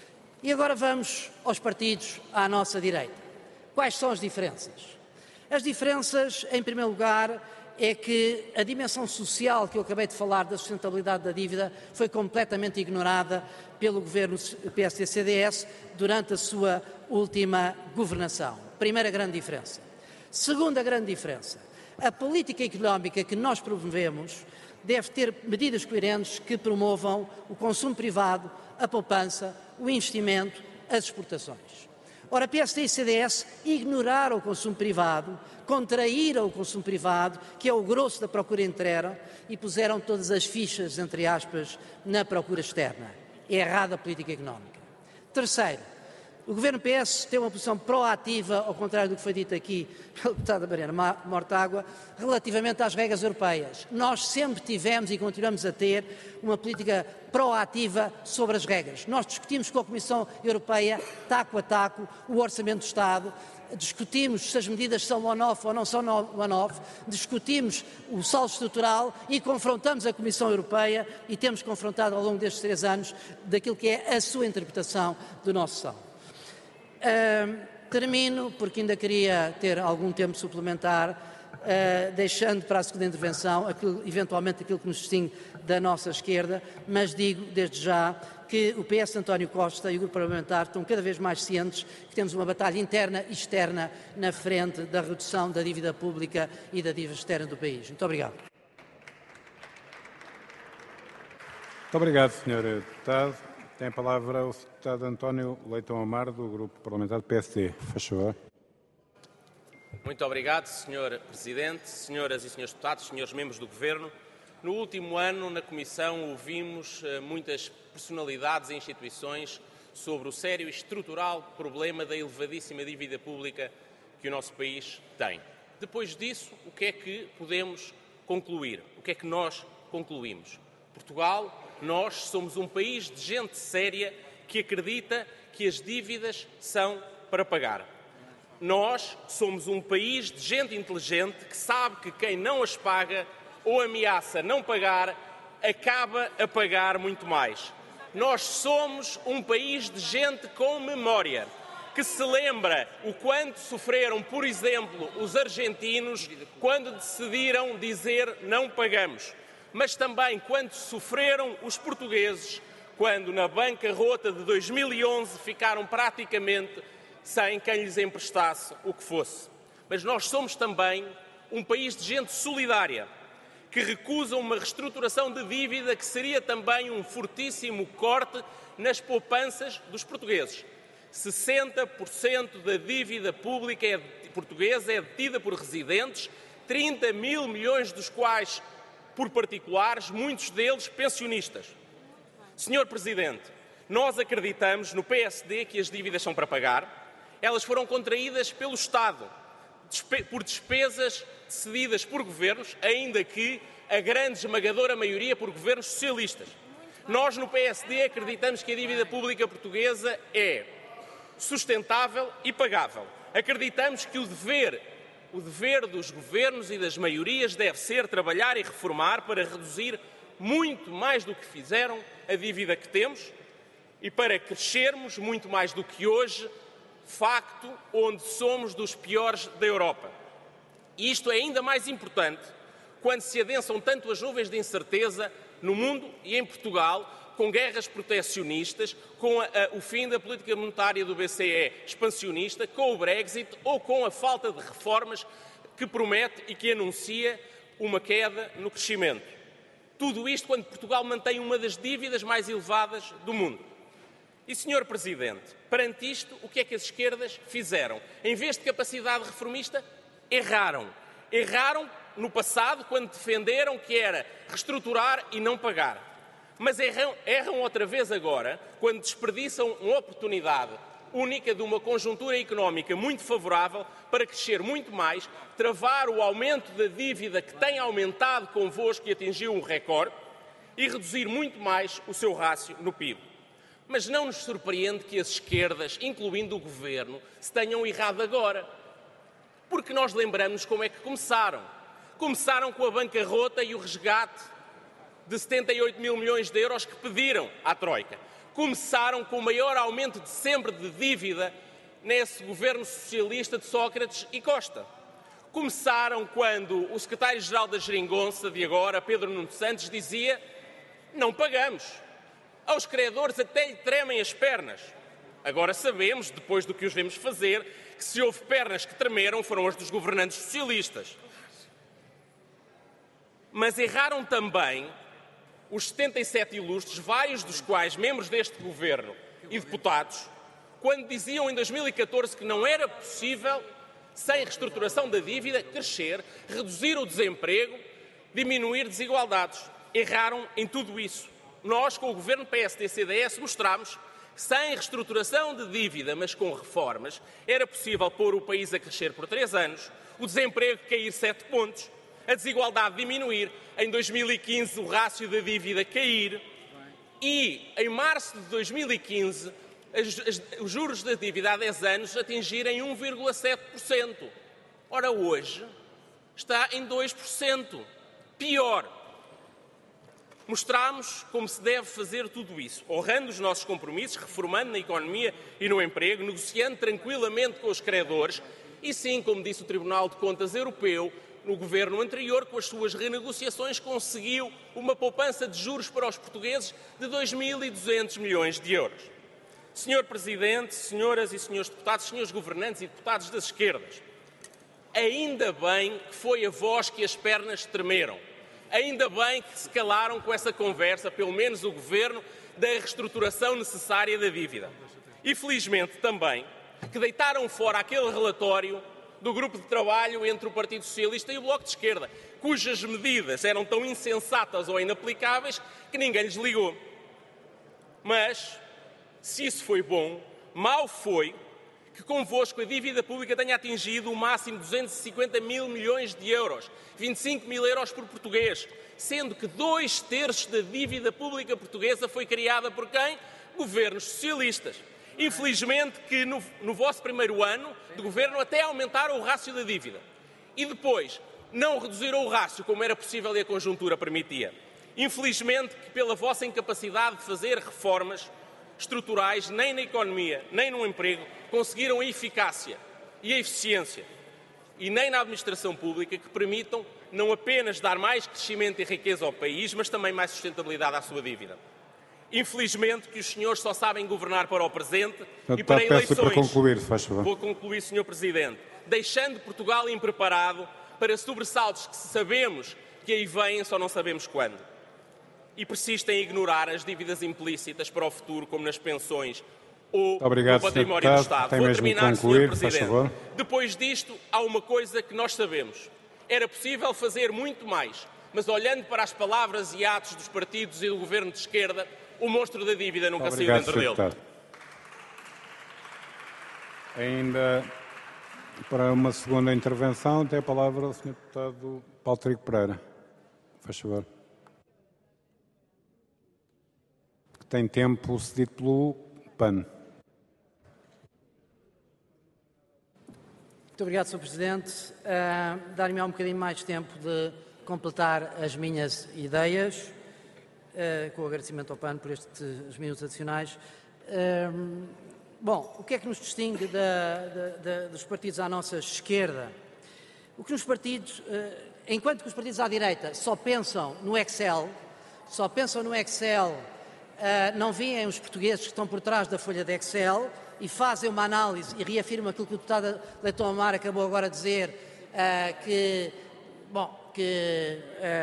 E agora vamos aos partidos à nossa direita. Quais são as diferenças? As diferenças, em primeiro lugar, é que a dimensão social que eu acabei de falar da sustentabilidade da dívida foi completamente ignorada pelo governo P S D C D S durante a sua última governação. Primeira grande diferença. Segunda grande diferença. A política económica que nós promovemos deve ter medidas coerentes que promovam o consumo privado, a poupança, o investimento, as exportações. Ora, P S D e C D S ignoraram o consumo privado, contraíram o consumo privado, que é o grosso da procura interna, e puseram todas as fichas, entre aspas, na procura externa. É errada a política económica. Terceiro, o Governo P S tem uma posição proativa, ao contrário do que foi dito aqui pela deputada Mariana Mortágua, relativamente às regras europeias. Nós sempre tivemos e continuamos a ter uma política proativa sobre as regras. Nós discutimos com a Comissão Europeia, taco a taco, o Orçamento do Estado, discutimos se as medidas são on-off ou não são on-off, discutimos o saldo estrutural e confrontamos a Comissão Europeia e temos confrontado ao longo destes três anos daquilo que é a sua interpretação do nosso saldo. Uh, termino, porque ainda queria ter algum tempo suplementar, uh, deixando para a segunda intervenção aquilo, eventualmente aquilo que nos distingue da nossa esquerda, mas digo desde já que o P S de António Costa e o Grupo Parlamentar estão cada vez mais cientes que temos uma batalha interna e externa na frente da redução da dívida pública e da dívida externa do país. Muito obrigado.
Muito obrigado, senhor Deputado. Tem a palavra o deputado António Leitão Amar, do Grupo Parlamentar do P S D. Faz favor.
Muito obrigado, senhor Presidente, senhoras e senhores deputados, senhores membros do Governo. No último ano, na Comissão, ouvimos muitas personalidades e instituições sobre o sério e estrutural problema da elevadíssima dívida pública que o nosso país tem. Depois disso, o que é que podemos concluir? O que é que nós concluímos? Portugal, nós somos um país de gente séria que acredita que as dívidas são para pagar. Nós somos um país de gente inteligente que sabe que quem não as paga ou ameaça não pagar, acaba a pagar muito mais. Nós somos um país de gente com memória que se lembra o quanto sofreram, por exemplo, os argentinos quando decidiram dizer não pagamos, mas também quanto sofreram os portugueses quando na bancarrota de dois mil e onze ficaram praticamente sem quem lhes emprestasse o que fosse. Mas nós somos também um país de gente solidária, que recusa uma reestruturação de dívida que seria também um fortíssimo corte nas poupanças dos portugueses. sessenta por cento da dívida pública é, portuguesa é detida por residentes, trinta mil milhões dos quais por particulares, muitos deles pensionistas. senhor Presidente, nós acreditamos no P S D que as dívidas são para pagar. Elas foram contraídas pelo Estado, por despesas decididas por governos, ainda que a grande esmagadora maioria por governos socialistas. Nós, no P S D, acreditamos que a dívida pública portuguesa é sustentável e pagável. Acreditamos que o dever, o dever dos governos e das maiorias deve ser trabalhar e reformar para reduzir muito mais do que fizeram a dívida que temos e para crescermos muito mais do que hoje, facto onde somos dos piores da Europa. E isto é ainda mais importante quando se adensam tanto as nuvens de incerteza no mundo e em Portugal, com guerras protecionistas, com a, a, o fim da política monetária do B C E expansionista, com o Brexit ou com a falta de reformas que promete e que anuncia uma queda no crescimento. Tudo isto quando Portugal mantém uma das dívidas mais elevadas do mundo. E, senhor Presidente, perante isto, o que é que as esquerdas fizeram? Em vez de capacidade reformista, erraram. Erraram no passado, quando defenderam que era reestruturar e não pagar. Mas erram, erram outra vez agora, quando desperdiçam uma oportunidade única de uma conjuntura económica muito favorável para crescer muito mais, travar o aumento da dívida que tem aumentado convosco e atingiu um recorde, e reduzir muito mais o seu rácio no P I B. Mas não nos surpreende que as esquerdas, incluindo o Governo, se tenham errado agora. Porque nós lembramos como é que começaram. Começaram com a bancarrota e o resgate de setenta e oito mil milhões de euros que pediram à Troika. Começaram com o maior aumento de sempre de dívida nesse governo socialista de Sócrates e Costa. Começaram quando o secretário-geral da Geringonça de agora, Pedro Nuno Santos, dizia não pagamos. Aos credores até lhe tremem as pernas. Agora sabemos, depois do que os vemos fazer, que se houve pernas que tremeram foram as dos governantes socialistas. Mas erraram também os setenta e sete ilustres, vários dos quais membros deste governo e deputados, quando diziam em dois mil e catorze que não era possível, sem reestruturação da dívida, crescer, reduzir o desemprego, diminuir desigualdades. Erraram em tudo isso. Nós, com o governo P S D C D S, mostramos que sem reestruturação de dívida, mas com reformas, era possível pôr o país a crescer por três anos, o desemprego cair sete pontos, a desigualdade diminuir, em dois mil e quinze o rácio da dívida cair e, em março de dois mil e quinze, as, as, os juros da dívida há dez anos atingirem um vírgula sete por cento. Ora, hoje está em dois por cento. Pior. Mostramos como se deve fazer tudo isso, honrando os nossos compromissos, reformando na economia e no emprego, negociando tranquilamente com os credores e sim, como disse o Tribunal de Contas Europeu, no governo anterior, com as suas renegociações, conseguiu uma poupança de juros para os portugueses de dois mil e duzentos milhões de euros. senhor Presidente, senhoras e senhores deputados, senhores governantes e deputados das esquerdas, ainda bem que foi a vós que as pernas tremeram. Ainda bem que se calaram com essa conversa, pelo menos o Governo, da reestruturação necessária da dívida. E, felizmente, também, que deitaram fora aquele relatório do grupo de trabalho entre o Partido Socialista e o Bloco de Esquerda, cujas medidas eram tão insensatas ou inaplicáveis que ninguém lhes ligou. Mas, se isso foi bom, mal foi que convosco a dívida pública tenha atingido o máximo de duzentos e cinquenta mil milhões de euros, vinte e cinco mil euros por português, sendo que dois terços da dívida pública portuguesa foi criada por quem? Governos socialistas. Infelizmente que no, no vosso primeiro ano de governo até aumentaram o rácio da dívida e depois não reduziram o rácio como era possível e a conjuntura permitia. Infelizmente que pela vossa incapacidade de fazer reformas estruturais, nem na economia, nem no emprego, conseguiram a eficácia e a eficiência, e nem na administração pública, que permitam não apenas dar mais crescimento e riqueza ao país, mas também mais sustentabilidade à sua dívida. Infelizmente, que os senhores só sabem governar para o presente
Deputado,
e para eleições.
para concluir, se faz favor.
Vou concluir, senhor Presidente. Deixando Portugal impreparado para sobressaltos que sabemos que aí vêm, só não sabemos quando. E persistem em ignorar as dívidas implícitas para o futuro, como nas pensões ou
Obrigado,
no património
senhor
do
Deputado.
Estado.
Tem
Vou
mesmo de
terminar,
concluir,
senhor
faz
Presidente.
favor.
Depois disto, há uma coisa que nós sabemos. Era possível fazer muito mais, mas olhando para as palavras e atos dos partidos e do governo de esquerda, o monstro da dívida nunca
Obrigado,
saiu dentro
senhor
dele.
Deputado. Ainda para uma segunda intervenção, tem a palavra o senhor Deputado Paulo Trigo Pereira. Faz favor. Tem tempo cedido pelo P A N.
Muito obrigado, senhor Presidente. Uh, Dar-me um bocadinho mais tempo de completar as minhas ideias, uh, com o agradecimento ao P A N por estes minutos adicionais. Uh, bom, o que é que nos distingue da, da, da, dos partidos à nossa esquerda? O que nos partidos, uh, enquanto que os partidos à direita só pensam no Excel, só pensam no Excel, uh, não veem os portugueses que estão por trás da folha de Excel e fazem uma análise e reafirmam aquilo que o deputado Leitão Amar acabou agora de dizer, uh, que, bom, que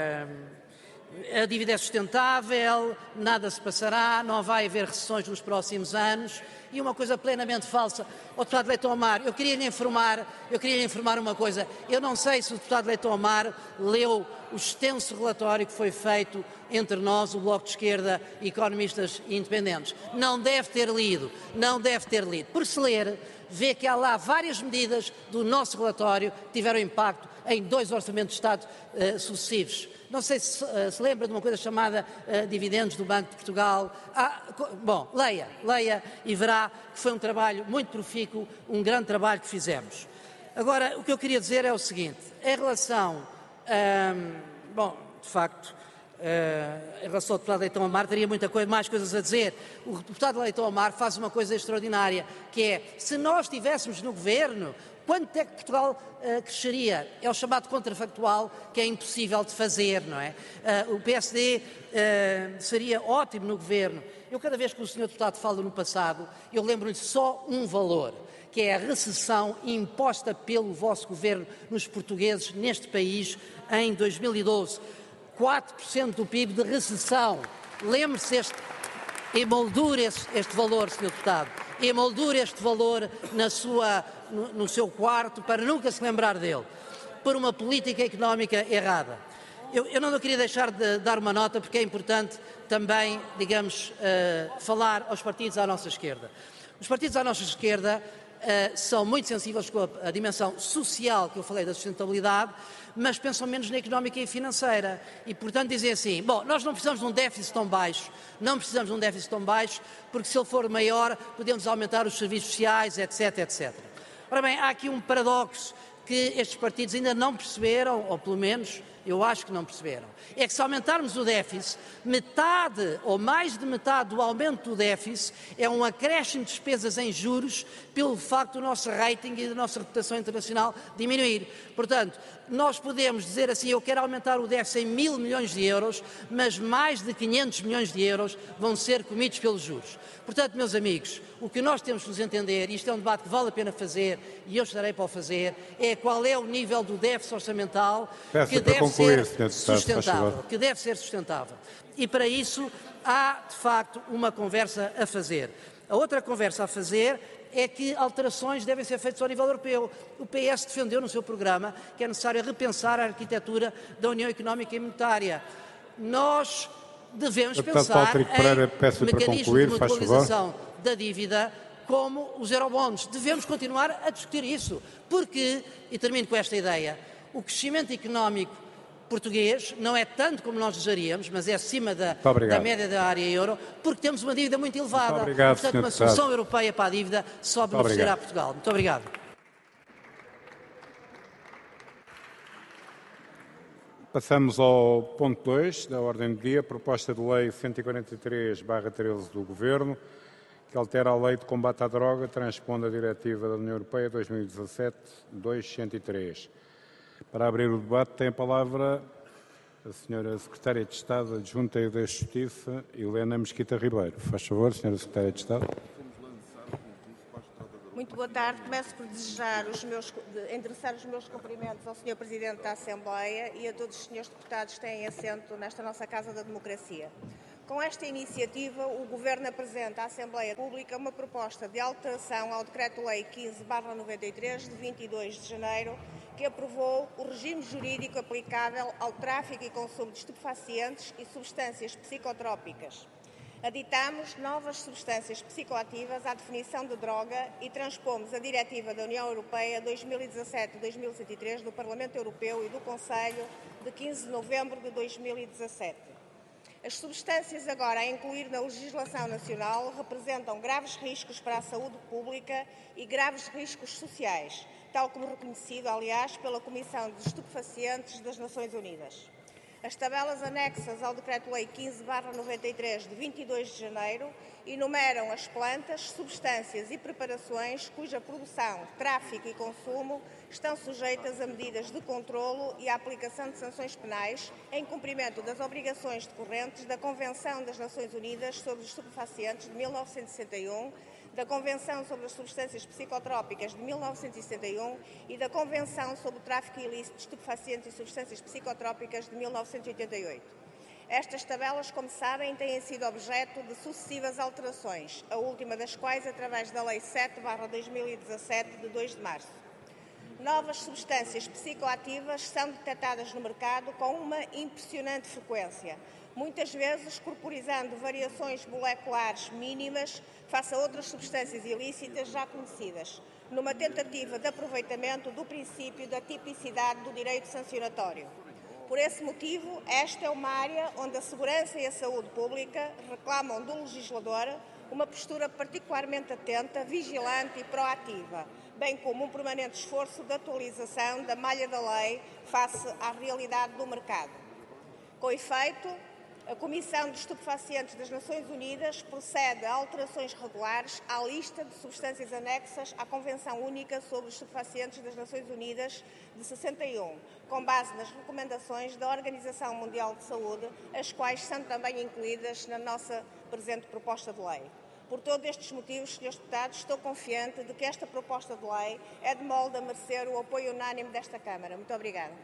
uh, a dívida é sustentável, nada se passará, não vai haver recessões nos próximos anos. E uma coisa plenamente falsa. O deputado Leitão Amar, eu queria lhe informar, eu queria lhe informar uma coisa. Eu não sei se o deputado Leitão Amar leu o extenso relatório que foi feito entre nós, o Bloco de Esquerda e economistas independentes. Não deve ter lido, não deve ter lido. Por se ler, vê que há lá várias medidas do nosso relatório que tiveram impacto em dois orçamentos de Estado uh, sucessivos. Não sei se uh, se lembra de uma coisa chamada uh, dividendos do Banco de Portugal. Ah, bom, leia, leia e verá que foi um trabalho muito profícuo, um grande trabalho que fizemos. Agora, o que eu queria dizer é o seguinte, em relação, um, bom, de facto, uh, em relação ao deputado Leitão Amar, teria muita coisa, mais coisas a dizer. O deputado Leitão Amar faz uma coisa extraordinária, que é, se nós estivéssemos no governo, quanto é que Portugal uh, cresceria? É o chamado contrafactual, que é impossível de fazer, não é? Uh, o P S D uh, seria ótimo no governo. Eu, cada vez que o senhor deputado fala no passado, eu lembro-lhe só um valor, que é a recessão imposta pelo vosso governo nos portugueses neste país em dois mil e doze. quatro por cento do P I B de recessão. Lembre-se este, emoldure este, este valor, senhor deputado. Emoldure este valor na sua, no, no seu quarto para nunca se lembrar dele, por uma política económica errada. Eu, eu não queria deixar de dar uma nota, porque é importante também, digamos, uh, falar aos partidos à nossa esquerda. Os partidos à nossa esquerda uh, são muito sensíveis com a, a dimensão social que eu falei da sustentabilidade, mas pensam menos na económica e financeira. E, portanto, dizem assim, bom, nós não precisamos de um déficit tão baixo, não precisamos de um déficit tão baixo, porque se ele for maior, podemos aumentar os serviços sociais, etc, etcétera. Ora bem, há aqui um paradoxo que estes partidos ainda não perceberam, ou pelo menos eu acho que não perceberam. É que se aumentarmos o déficit, metade ou mais de metade do aumento do déficit é um acréscimo de despesas em juros pelo facto do nosso rating e da nossa reputação internacional diminuir. Portanto, nós podemos dizer assim, eu quero aumentar o déficit em mil milhões de euros, mas mais de quinhentos milhões de euros vão ser comidos pelos juros. Portanto, meus amigos, o que nós temos que nos entender, e isto é um debate que vale a pena fazer, e eu estarei para o fazer, é qual é o nível do déficit orçamental que deve
concluir,
ser sustentável, que deve ser sustentável. E para isso há, de facto, uma conversa a fazer. A outra conversa a fazer é que alterações devem ser feitas ao nível europeu. O P S defendeu no seu programa que é necessário repensar a arquitetura da União Económica e Monetária. Nós devemos
Deputado
pensar
Pereira,
em mecanismos de mutualização da dívida como os eurobonds. Devemos continuar a discutir isso, porque, e termino com esta ideia, o crescimento económico português não é tanto como nós desejaríamos, mas é acima da, da média da área euro, porque temos uma dívida muito elevada.
Muito obrigado,
Portanto, uma solução europeia para a dívida só beneficiará Portugal. Muito obrigado.
Passamos ao ponto dois da ordem do dia, proposta de lei cento e quarenta e três barra treze do Governo, que altera a Lei de Combate à Droga, transpondo a Diretiva da União Europeia dois mil e dezassete duzentos e três. Para abrir o debate tem a palavra a senhora Secretária de Estado Adjunta da Justiça, Helena Mesquita Ribeiro. Faz favor, senhora Secretária de Estado.
Muito boa tarde. Começo por desejar os meus, de endereçar os meus cumprimentos ao senhor Presidente da Assembleia e a todos os senhores deputados que têm assento nesta nossa Casa da Democracia. Com esta iniciativa, o Governo apresenta à Assembleia Pública uma proposta de alteração ao Decreto-Lei quinze barra noventa e três, de vinte e dois de janeiro, que aprovou o regime jurídico aplicável ao tráfico e consumo de estupefacientes e substâncias psicotrópicas. Aditamos novas substâncias psicoativas à definição de droga e transpomos a Diretiva da União Europeia dois mil e dezassete dois mil cento e três do Parlamento Europeu e do Conselho de quinze de novembro de dois mil e dezassete. As substâncias agora a incluir na legislação nacional representam graves riscos para a saúde pública e graves riscos sociais, tal como reconhecido, aliás, pela Comissão de Estupefacientes das Nações Unidas. As tabelas anexas ao Decreto-Lei quinze barra noventa e três, de vinte e dois de janeiro, enumeram as plantas, substâncias e preparações cuja produção, tráfico e consumo estão sujeitas a medidas de controlo e à aplicação de sanções penais em cumprimento das obrigações decorrentes da Convenção das Nações Unidas sobre os Estupefacientes de mil novecentos e sessenta e um, da Convenção sobre as Substâncias Psicotrópicas de mil novecentos e sessenta e um e da Convenção sobre o Tráfico Ilícito de Estupefacientes e Substâncias Psicotrópicas de mil novecentos e oitenta e oito. Estas tabelas, como sabem, têm sido objeto de sucessivas alterações, a última das quais através da Lei sete barra dois mil e dezassete, de dois de março. Novas substâncias psicoativas são detectadas no mercado com uma impressionante frequência, muitas vezes corporizando variações moleculares mínimas face a outras substâncias ilícitas já conhecidas, numa tentativa de aproveitamento do princípio da tipicidade do direito sancionatório. Por esse motivo, esta é uma área onde a segurança e a saúde pública reclamam do legislador uma postura particularmente atenta, vigilante e proativa, bem como um permanente esforço de atualização da malha da lei face à realidade do mercado. Com efeito, a Comissão de Estupefacientes das Nações Unidas procede a alterações regulares à lista de substâncias anexas à Convenção Única sobre os Estupefacientes das Nações Unidas de sessenta e um, com base nas recomendações da Organização Mundial de Saúde, as quais são também incluídas na nossa presente proposta de lei. Por todos estes motivos, senhores deputados, estou confiante de que esta proposta de lei é de molde a merecer o apoio unânime desta Câmara. Muito obrigada.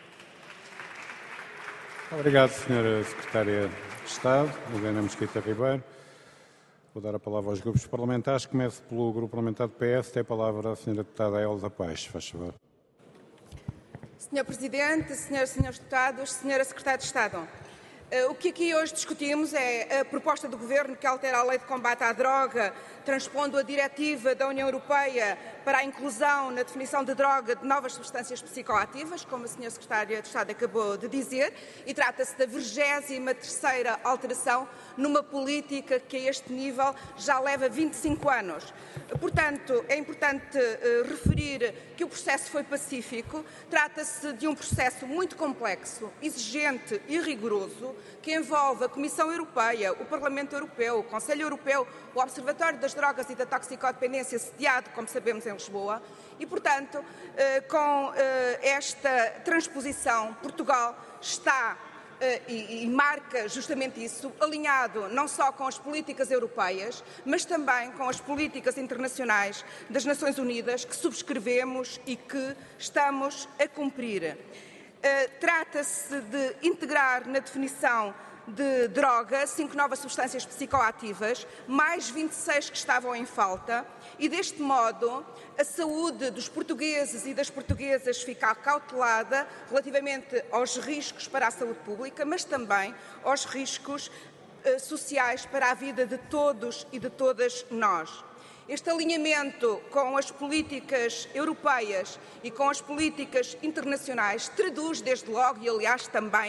Obrigado, senhora Secretária de Estado, Helena Mesquita Ribeiro. Vou dar a palavra aos grupos parlamentares. Começo pelo Grupo Parlamentar do P S. Tem a palavra a senhora deputada Elza Paes. Faz favor.
senhor Presidente, senhoras e senhores deputados, senhora Secretária de Estado, o que aqui hoje discutimos é a proposta do Governo que altera a Lei de Combate à Droga, transpondo a Diretiva da União Europeia para a inclusão na definição de droga de novas substâncias psicoativas, como a senhora Secretária de Estado acabou de dizer, e trata-se da vigésima terceira alteração numa política que a este nível já leva vinte e cinco anos. Portanto, é importante uh, referir que o processo foi pacífico, trata-se de um processo muito complexo, exigente e rigoroso, que envolve a Comissão Europeia, o Parlamento Europeu, o Conselho Europeu, o Observatório das Drogas e da Toxicodependência, sediado, como sabemos, em Lisboa, e, portanto, com esta transposição, Portugal está, e marca justamente isso, alinhado não só com as políticas europeias, mas também com as políticas internacionais das Nações Unidas, que subscrevemos e que estamos a cumprir. Trata-se de integrar na definição de droga cinco novas substâncias psicoativas, mais vinte e seis que estavam em falta, e deste modo a saúde dos portugueses e das portuguesas fica cautelada relativamente aos riscos para a saúde pública, mas também aos riscos eh, sociais para a vida de todos e de todas nós. Este alinhamento com as políticas europeias e com as políticas internacionais traduz, desde logo, e aliás também,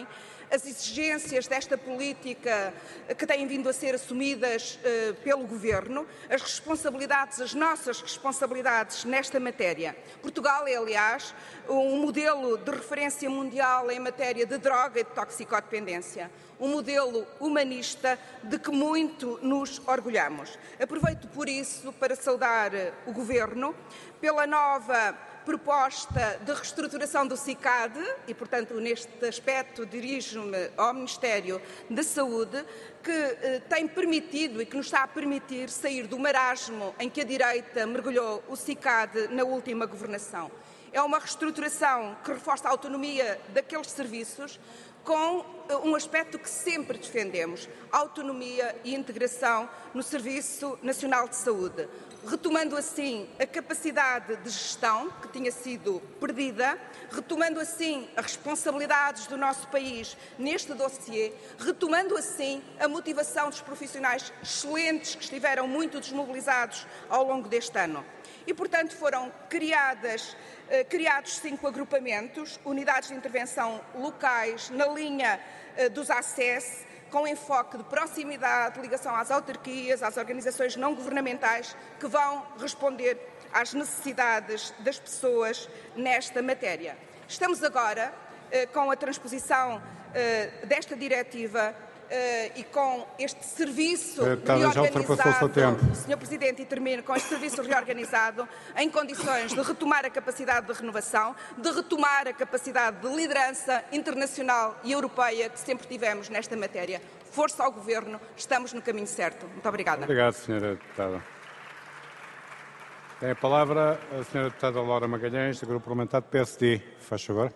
as exigências desta política que têm vindo a ser assumidas uh, pelo Governo, as responsabilidades, as nossas responsabilidades nesta matéria. Portugal é, aliás, um modelo de referência mundial em matéria de droga e de toxicodependência. Um modelo humanista de que muito nos orgulhamos. Aproveito por isso para saudar o Governo pela nova proposta de reestruturação do CICAD e, portanto, neste aspecto dirijo-me ao Ministério da Saúde, que eh, tem permitido e que nos está a permitir sair do marasmo em que a direita mergulhou o CICAD na última governação. É uma reestruturação que reforça a autonomia daqueles serviços com um aspecto que sempre defendemos, autonomia e integração no Serviço Nacional de Saúde, retomando assim a capacidade de gestão que tinha sido perdida, retomando assim as responsabilidades do nosso país neste dossiê, retomando assim a motivação dos profissionais excelentes que estiveram muito desmobilizados ao longo deste ano. E, portanto, foram criadas, eh, criados cinco agrupamentos, unidades de intervenção locais na linha eh, dos A C E S, com enfoque de proximidade, ligação às autarquias, às organizações não governamentais, que vão responder às necessidades das pessoas nesta matéria. Estamos agora eh, com a transposição eh, desta diretiva Uh, e com este serviço
Deputada,
reorganizado, senhor Presidente, e termino com este serviço reorganizado em condições de retomar a capacidade de renovação, de retomar a capacidade de liderança internacional e europeia que sempre tivemos nesta matéria. Força ao Governo, estamos no caminho certo. Muito obrigada.
Obrigado, senhora Deputada. Tem a palavra a senhora Deputada Laura Magalhães, do Grupo Parlamentar do P S D. Faz favor.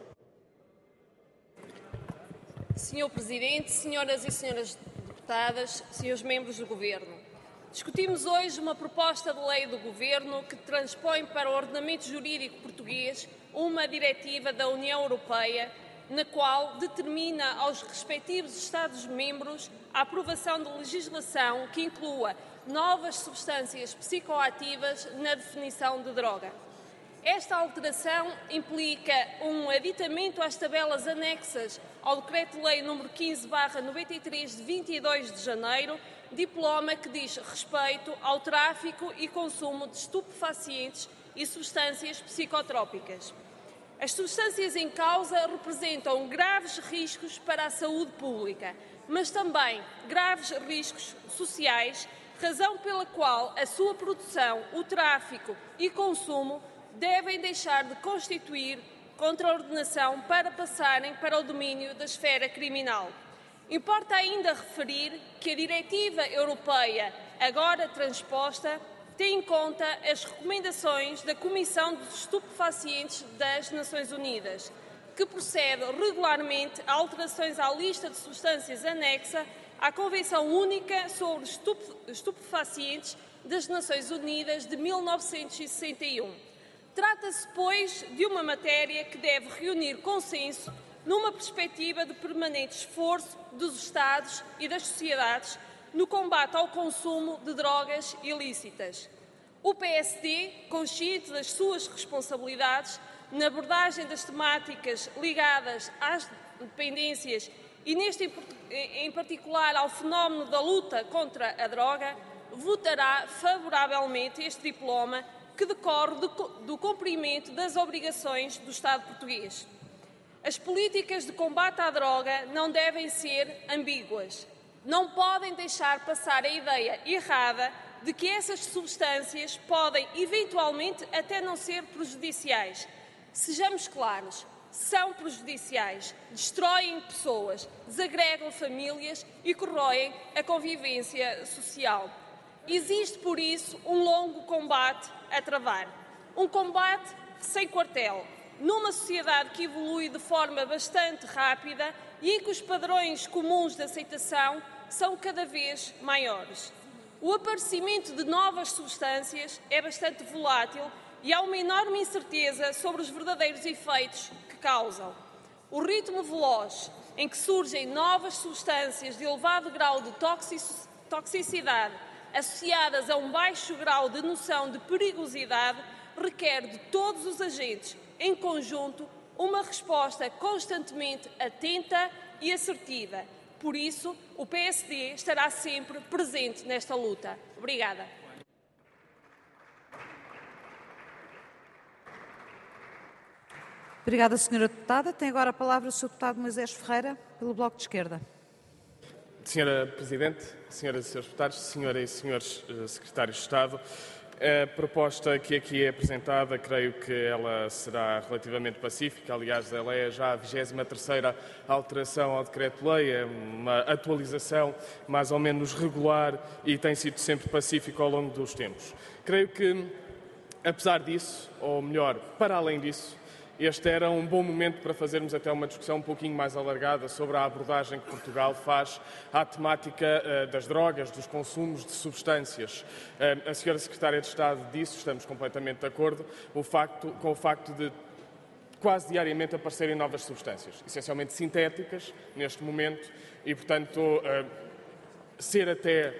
senhor Presidente, senhoras e senhores deputadas, senhores membros do Governo, discutimos hoje uma proposta de lei do Governo que transpõe para o ordenamento jurídico português uma diretiva da União Europeia na qual determina aos respectivos Estados-membros a aprovação de legislação que inclua novas substâncias psicoativas na definição de droga. Esta alteração implica um aditamento às tabelas anexas ao Decreto-Lei número quinze barra noventa e três de vinte e dois de janeiro, diploma que diz respeito ao tráfico e consumo de estupefacientes e substâncias psicotrópicas. As substâncias em causa representam graves riscos para a saúde pública, mas também graves riscos sociais, razão pela qual a sua produção, o tráfico e consumo devem deixar de constituir contraordenação para passarem para o domínio da esfera criminal. Importa ainda referir que a Diretiva Europeia, agora transposta, tem em conta as recomendações da Comissão dos Estupefacientes das Nações Unidas, que procede regularmente a alterações à lista de substâncias anexa à Convenção Única sobre Estupefacientes das Nações Unidas de mil novecentos e sessenta e um. Trata-se, pois, de uma matéria que deve reunir consenso numa perspectiva de permanente esforço dos Estados e das sociedades no combate ao consumo de drogas ilícitas. O P S D, consciente das suas responsabilidades na abordagem das temáticas ligadas às dependências e, neste em particular, ao fenómeno da luta contra a droga, votará favoravelmente este diploma que decorre do cumprimento das obrigações do Estado português. As políticas de combate à droga não devem ser ambíguas. Não podem deixar passar a ideia errada de que essas substâncias podem, eventualmente, até não ser prejudiciais. Sejamos claros, são prejudiciais, destroem pessoas, desagregam famílias e corroem a convivência social. Existe, por isso, um longo combate a travar. Um combate sem quartel, numa sociedade que evolui de forma bastante rápida e em que os padrões comuns de aceitação são cada vez maiores. O aparecimento de novas substâncias é bastante volátil e há uma enorme incerteza sobre os verdadeiros efeitos que causam. O ritmo veloz em que surgem novas substâncias de elevado grau de toxicidade associadas a um baixo grau de noção de perigosidade requer de todos os agentes, em conjunto, uma resposta constantemente atenta
e assertiva. Por isso, o P S D estará sempre presente nesta luta. Obrigada.
Obrigada, senhora Deputada. Tem agora a palavra o senhor Deputado Moisés Ferreira, pelo Bloco de Esquerda.
Senhora Presidente, senhoras e senhores deputados, senhora e senhores secretários de Estado, a proposta que aqui é apresentada, creio que ela será relativamente pacífica. Aliás, ela é já a vigésima terceira alteração ao Decreto-Lei, é uma atualização mais ou menos regular e tem sido sempre pacífico ao longo dos tempos. Creio que, apesar disso, ou melhor, para além disso, este era um bom momento para fazermos até uma discussão um pouquinho mais alargada sobre a abordagem que Portugal faz à temática uh, das drogas, dos consumos de substâncias. Uh, a senhora Secretária de Estado disse, estamos completamente de acordo, o facto, com o facto de quase diariamente aparecerem novas substâncias, essencialmente sintéticas, neste momento, e, portanto, uh, ser até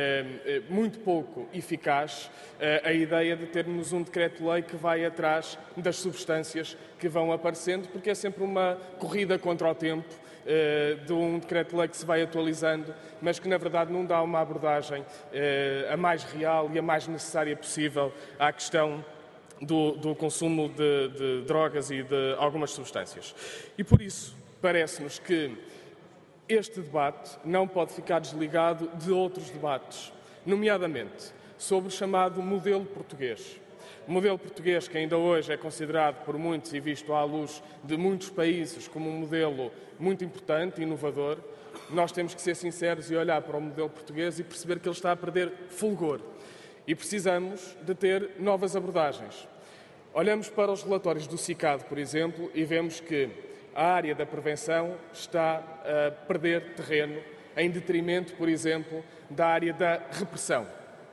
uh, muito pouco eficaz uh, a ideia de termos um decreto-lei que vai atrás das substâncias que vão aparecendo, porque é sempre uma corrida contra o tempo uh, de um decreto-lei que se vai atualizando, mas que na verdade não dá uma abordagem uh, a mais real e a mais necessária possível à questão do, do consumo de, de drogas e de algumas substâncias. E por isso parece-nos que este debate não pode ficar desligado de outros debates, nomeadamente sobre o chamado modelo português. O modelo português, que ainda hoje é considerado por muitos e visto à luz de muitos países como um modelo muito importante, inovador, nós temos que ser sinceros e olhar para o modelo português e perceber que ele está a perder fulgor. E precisamos de ter novas abordagens. Olhamos para os relatórios do SICAD, por exemplo, e vemos que a área da prevenção está a perder terreno em detrimento, por exemplo, da área da repressão.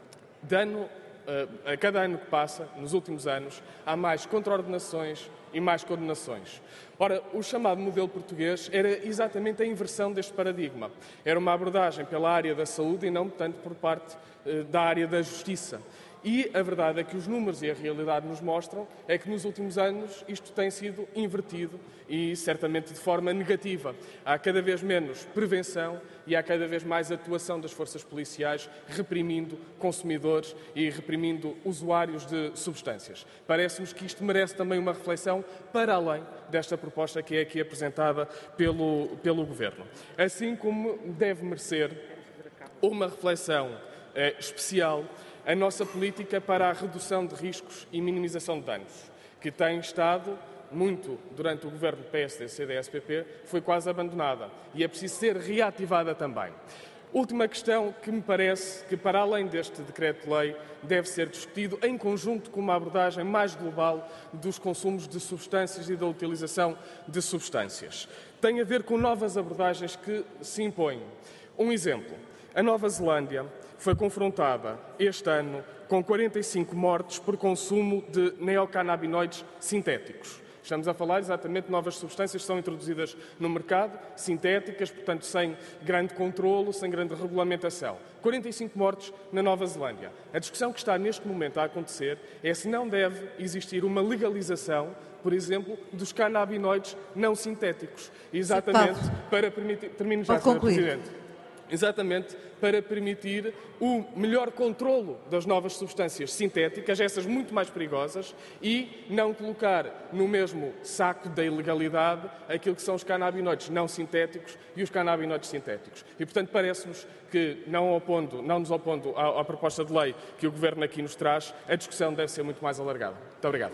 De ano, a cada ano que passa, nos últimos anos, há mais contraordenações e mais condenações. Ora, o chamado modelo português era exatamente a inversão deste paradigma. Era uma abordagem pela área da saúde e não tanto por parte da área da justiça. E a verdade é que os números e a realidade nos mostram é que nos últimos anos isto tem sido invertido e certamente de forma negativa. Há cada vez menos prevenção e há cada vez mais atuação das forças policiais reprimindo consumidores e reprimindo usuários de substâncias. Parece-nos que isto merece também uma reflexão para além desta proposta que é aqui apresentada pelo, pelo Governo. Assim como deve merecer uma reflexão eh, especial a nossa política para a redução de riscos e minimização de danos, que tem estado muito durante o governo P S D C D S P P, foi quase abandonada e é preciso ser reativada também. Última questão que me parece que, para além deste decreto-lei, deve ser discutido em conjunto com uma abordagem mais global dos consumos de substâncias e da utilização de substâncias. Tem a ver com novas abordagens que se impõem. Um exemplo, a Nova Zelândia foi confrontada este ano com quarenta e cinco mortes por consumo de neocannabinoides sintéticos. Estamos a falar exatamente de novas substâncias que são introduzidas no mercado, sintéticas, portanto sem grande controlo, sem grande regulamentação. quarenta e cinco mortes na Nova Zelândia. A discussão que está neste momento a acontecer é se não deve existir uma legalização, por exemplo, dos canabinoides não sintéticos. Exatamente para permitir... Termino já, senhora Presidente. Exatamente para permitir o melhor controlo das novas substâncias sintéticas, essas muito mais perigosas, e não colocar no mesmo saco da ilegalidade aquilo que são os canabinoides não sintéticos e os canabinoides sintéticos. E, portanto, parece-nos que, não, opondo, não nos opondo à, à proposta de lei que o Governo aqui nos traz, a discussão deve ser muito mais alargada. Muito obrigado.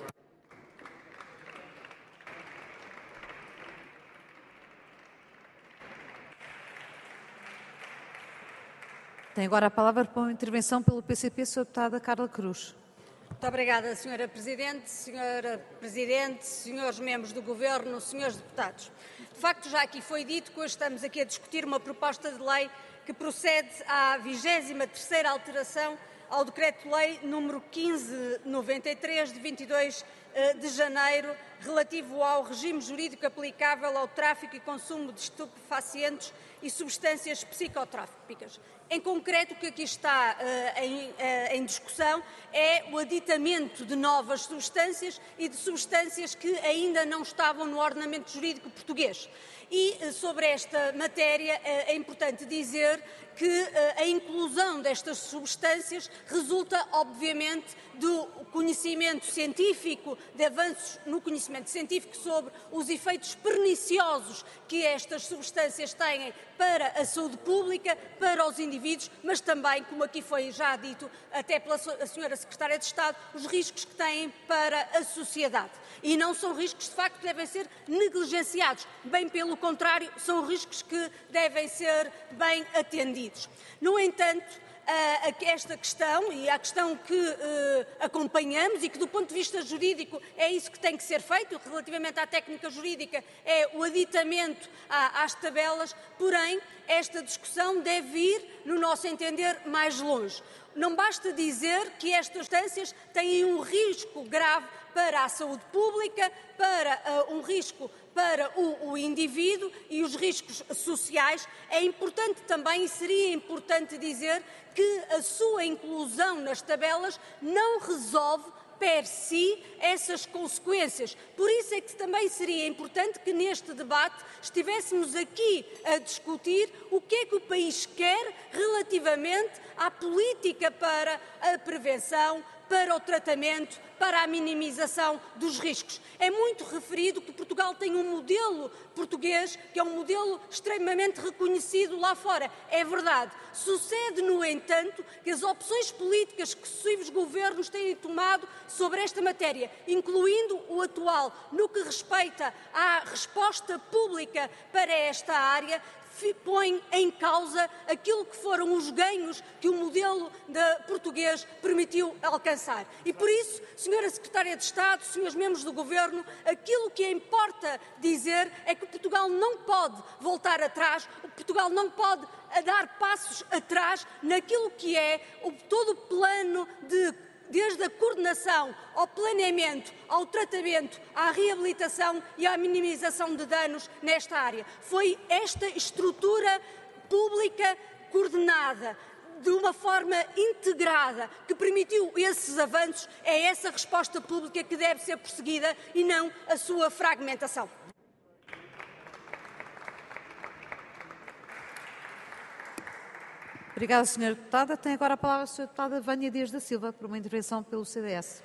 Tem agora a palavra para uma intervenção pelo P C P, a senhora deputada Carla Cruz.
Muito obrigada, senhora Presidente, senhora Presidente, senhores membros do Governo, senhores deputados. De facto, já aqui foi dito que hoje estamos aqui a discutir uma proposta de lei que procede à vigésima terceira alteração ao Decreto-Lei número quinze mil e noventa e três, de vinte e dois de janeiro, relativo ao regime jurídico aplicável ao tráfico e consumo de estupefacientes e substâncias psicotrópicas. Em concreto, o que aqui está uh, em, uh, em discussão é o aditamento de novas substâncias e de substâncias que ainda não estavam no ordenamento jurídico português. E uh, sobre esta matéria uh, é importante dizer que uh, a inclusão destas substâncias resulta, obviamente, do conhecimento científico, de avanços no conhecimento científico sobre os efeitos perniciosos que estas substâncias têm para a saúde pública, para os indivíduos, mas também, como aqui foi já dito, até pela senhora Secretária de Estado, os riscos que têm para a sociedade. E não são riscos, de facto, que devem ser negligenciados. Bem pelo contrário, são riscos que devem ser bem atendidos. No entanto, esta questão, e a questão que uh, acompanhamos e que do ponto de vista jurídico é isso que tem que ser feito, relativamente à técnica jurídica, é o aditamento à, às tabelas, porém esta discussão deve ir, no nosso entender, mais longe. Não basta dizer que estas substâncias têm um risco grave para a saúde pública, para uh, um risco para o, o indivíduo e os riscos sociais. É importante também, e seria importante dizer, que a sua inclusão nas tabelas não resolve per si essas consequências. Por isso é que também seria importante que neste debate estivéssemos aqui a discutir o que é que o país quer relativamente à política para a prevenção, para o tratamento, para a minimização dos riscos. É muito referido que Portugal tem um modelo português que é um modelo extremamente reconhecido lá fora. É verdade. Sucede, no entanto, que as opções políticas que sucessivos governos têm tomado sobre esta matéria, incluindo o atual, no que respeita à resposta pública para esta área, põe em causa aquilo que foram os ganhos que o modelo de português permitiu alcançar. E por isso, senhora Secretária de Estado, senhores membros do Governo, aquilo que importa dizer é que Portugal não pode voltar atrás, Portugal não pode dar passos atrás naquilo que é o, todo o plano de desde a coordenação, ao planeamento, ao tratamento, à reabilitação e à minimização de danos nesta área. Foi esta estrutura pública coordenada, de uma forma integrada, que permitiu esses avanços. É essa resposta pública que deve ser perseguida e não a sua fragmentação.
Obrigada, senhora Deputada. Tem agora a palavra a senhora Deputada Vânia Dias da Silva, por uma intervenção pelo C D S.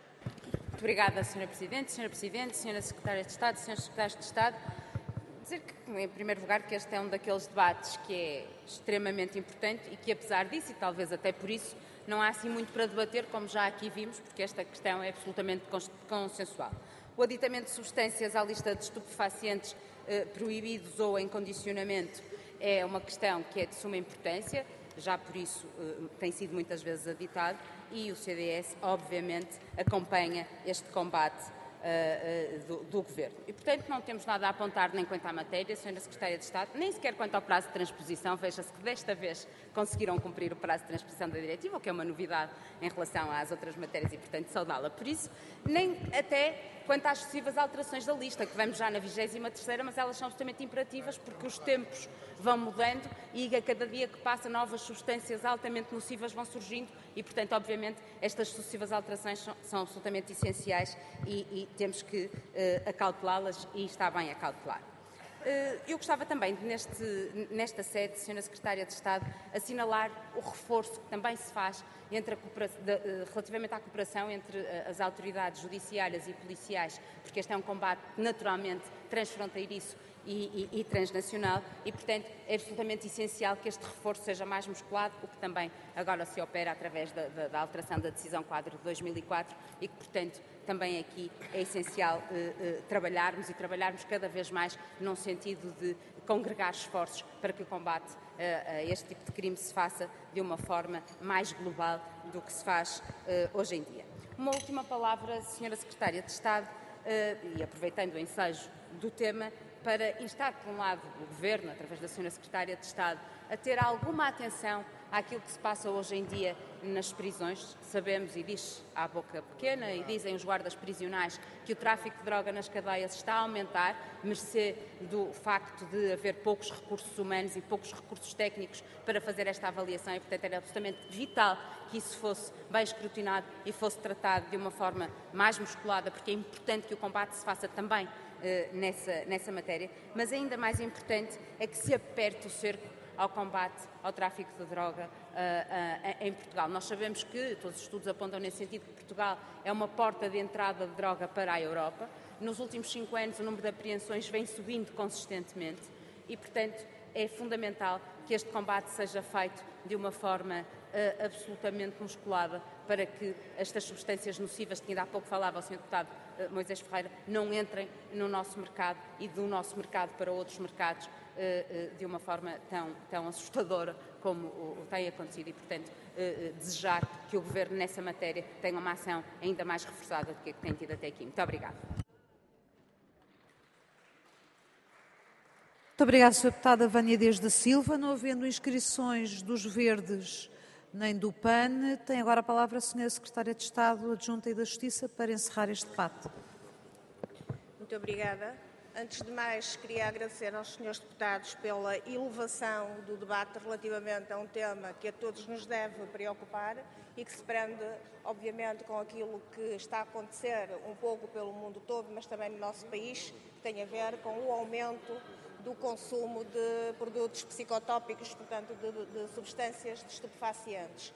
Muito obrigada, senhora Presidente, senhora Presidente, senhora Secretária de Estado, senhores Secretários de Estado. Dizer que, em primeiro lugar, que este é um daqueles debates que é extremamente importante e que, apesar disso, e talvez até por isso, não há assim muito para debater, como já aqui vimos, porque esta questão é absolutamente consensual. O aditamento de substâncias à lista de estupefacientes eh, proibidos ou em condicionamento é uma questão que é de suma importância. Já por isso uh, tem sido muitas vezes aditado e o C D S, obviamente, acompanha este combate uh, uh, do, do Governo. E, portanto, não temos nada a apontar nem quanto à matéria, senhora Secretária de Estado, nem sequer quanto ao prazo de transposição. Veja-se que desta vez conseguiram cumprir o prazo de transposição da diretiva, o que é uma novidade em relação às outras matérias e, portanto, saudá-la por isso, nem até quanto às sucessivas alterações da lista, que vamos já na vigésima terceira, mas elas são absolutamente imperativas porque os tempos vão mudando e a cada dia que passa novas substâncias altamente nocivas vão surgindo e, portanto, obviamente, estas sucessivas alterações são, são absolutamente essenciais e, e temos que uh, acautelá-las e está bem acautelar. Uh, eu gostava também, de, neste, nesta sede, senhora Secretária de Estado, assinalar o reforço que também se faz entre a de, uh, relativamente à cooperação entre uh, as autoridades judiciárias e policiais, porque este é um combate naturalmente transfronteiriço E, e, e transnacional e, portanto, é absolutamente essencial que este reforço seja mais musculado, o que também agora se opera através da, da, da alteração da decisão quadro de dois mil e quatro e que, portanto, também aqui é essencial uh, uh, trabalharmos e trabalharmos cada vez mais num sentido de congregar esforços para que o combate uh, a este tipo de crime se faça de uma forma mais global do que se faz uh, hoje em dia. Uma última palavra, senhora Secretária de Estado, uh, e aproveitando o ensejo do tema, para instar, por um lado, o Governo, através da senhora Secretária de Estado, a ter alguma atenção àquilo que se passa hoje em dia nas prisões. Sabemos, e diz à boca pequena, e dizem os guardas prisionais, que o tráfico de droga nas cadeias está a aumentar, mercê do facto de haver poucos recursos humanos e poucos recursos técnicos para fazer esta avaliação, e, portanto, era absolutamente vital que isso fosse bem escrutinado e fosse tratado de uma forma mais musculada, porque é importante que o combate se faça também eh, nessa, nessa matéria. Mas ainda mais importante é que se aperte o cerco ao combate ao tráfico de droga uh, uh, em Portugal. Nós sabemos que, todos os estudos apontam nesse sentido, que Portugal é uma porta de entrada de droga para a Europa. Nos últimos cinco anos o número de apreensões vem subindo consistentemente e, portanto, é fundamental que este combate seja feito de uma forma uh, absolutamente musculada para que estas substâncias nocivas, que ainda há pouco falava o senhor Deputado uh, Moisés Ferreira, não entrem no nosso mercado e do nosso mercado para outros mercados de uma forma tão, tão assustadora como o tem acontecido e, portanto, desejar que o Governo nessa matéria tenha uma ação ainda mais reforçada do que a que tem tido até aqui. Muito obrigada.
Muito obrigada, senhora Deputada Vânia Dias da Silva. Não havendo inscrições dos Verdes nem do P A N, tem agora a palavra a senhora Secretária de Estado Adjunta e da Justiça para encerrar este debate.
Muito obrigada. Antes de mais, queria agradecer aos senhores deputados pela elevação do debate relativamente a um tema que a todos nos deve preocupar e que se prende, obviamente, com aquilo que está a acontecer um pouco pelo mundo todo, mas também no nosso país, que tem a ver com o aumento do consumo de produtos psicotópicos, portanto, de, de substâncias de estupefacientes.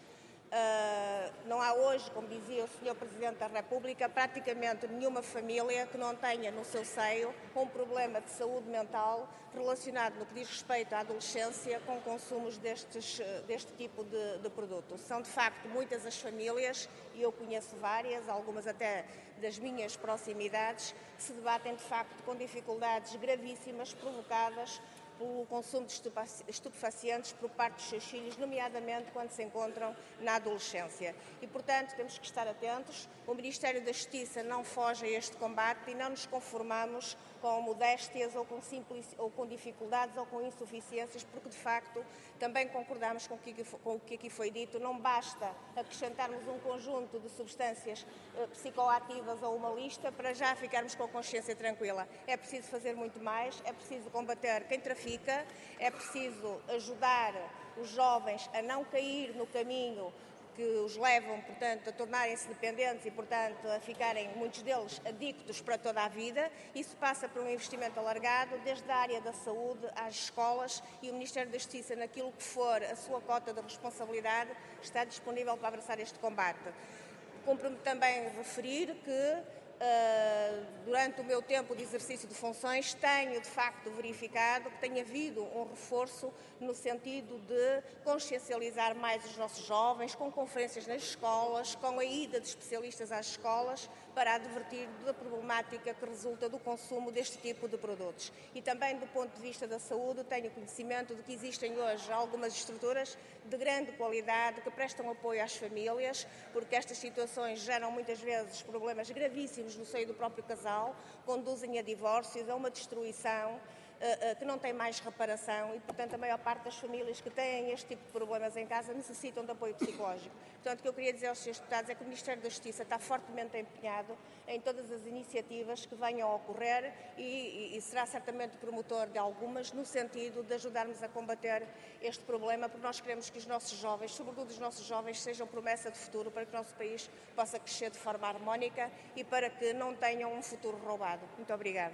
Uh, não há hoje, como dizia o senhor Presidente da República, praticamente nenhuma família que não tenha no seu seio um problema de saúde mental relacionado no que diz respeito à adolescência com consumos destes, deste tipo de, de produto. São, de facto, muitas as famílias, e eu conheço várias, algumas até das minhas proximidades, que se debatem, de facto, com dificuldades gravíssimas provocadas pelo consumo de estupefacientes por parte dos seus filhos, nomeadamente quando se encontram na adolescência. E, portanto, temos que estar atentos. O Ministério da Justiça não foge a este combate e não nos conformamos com modéstias ou com, simples, ou com dificuldades ou com insuficiências, porque, de facto, também concordamos com o, que, com o que aqui foi dito. Não basta acrescentarmos um conjunto de substâncias eh, psicoativas a uma lista para já ficarmos com a consciência tranquila. É preciso fazer muito mais, é preciso combater quem trafica, é preciso ajudar os jovens a não cair no caminho que os levam, portanto, a tornarem-se dependentes e, portanto, a ficarem, muitos deles, adictos para toda a vida. Isso passa por um investimento alargado, desde a área da saúde às escolas, e o Ministério da Justiça, naquilo que for a sua cota de responsabilidade, está disponível para abraçar este combate. Cumpre-me também referir que, Uh, durante o meu tempo de exercício de funções, tenho de facto verificado que tem havido um reforço no sentido de consciencializar mais os nossos jovens, com conferências nas escolas, com a ida de especialistas às escolas, para advertir da problemática que resulta do consumo deste tipo de produtos. E também, do ponto de vista da saúde, tenho conhecimento de que existem hoje algumas estruturas de grande qualidade que prestam apoio às famílias, porque estas situações geram muitas vezes problemas gravíssimos no seio do próprio casal, conduzem a divórcios, a uma destruição uh, uh, que não tem mais reparação e, portanto, a maior parte das famílias que têm este tipo de problemas em casa necessitam de apoio psicológico. Portanto, o que eu queria dizer aos senhores deputados é que o Ministério da Justiça está fortemente empenhado em todas as iniciativas que venham a ocorrer e, e, e será certamente promotor de algumas no sentido de ajudarmos a combater este problema, porque nós queremos que os nossos jovens, sobretudo os nossos jovens, sejam promessa de futuro para que o nosso país possa crescer de forma harmónica e para que não tenham um futuro roubado. Muito obrigada.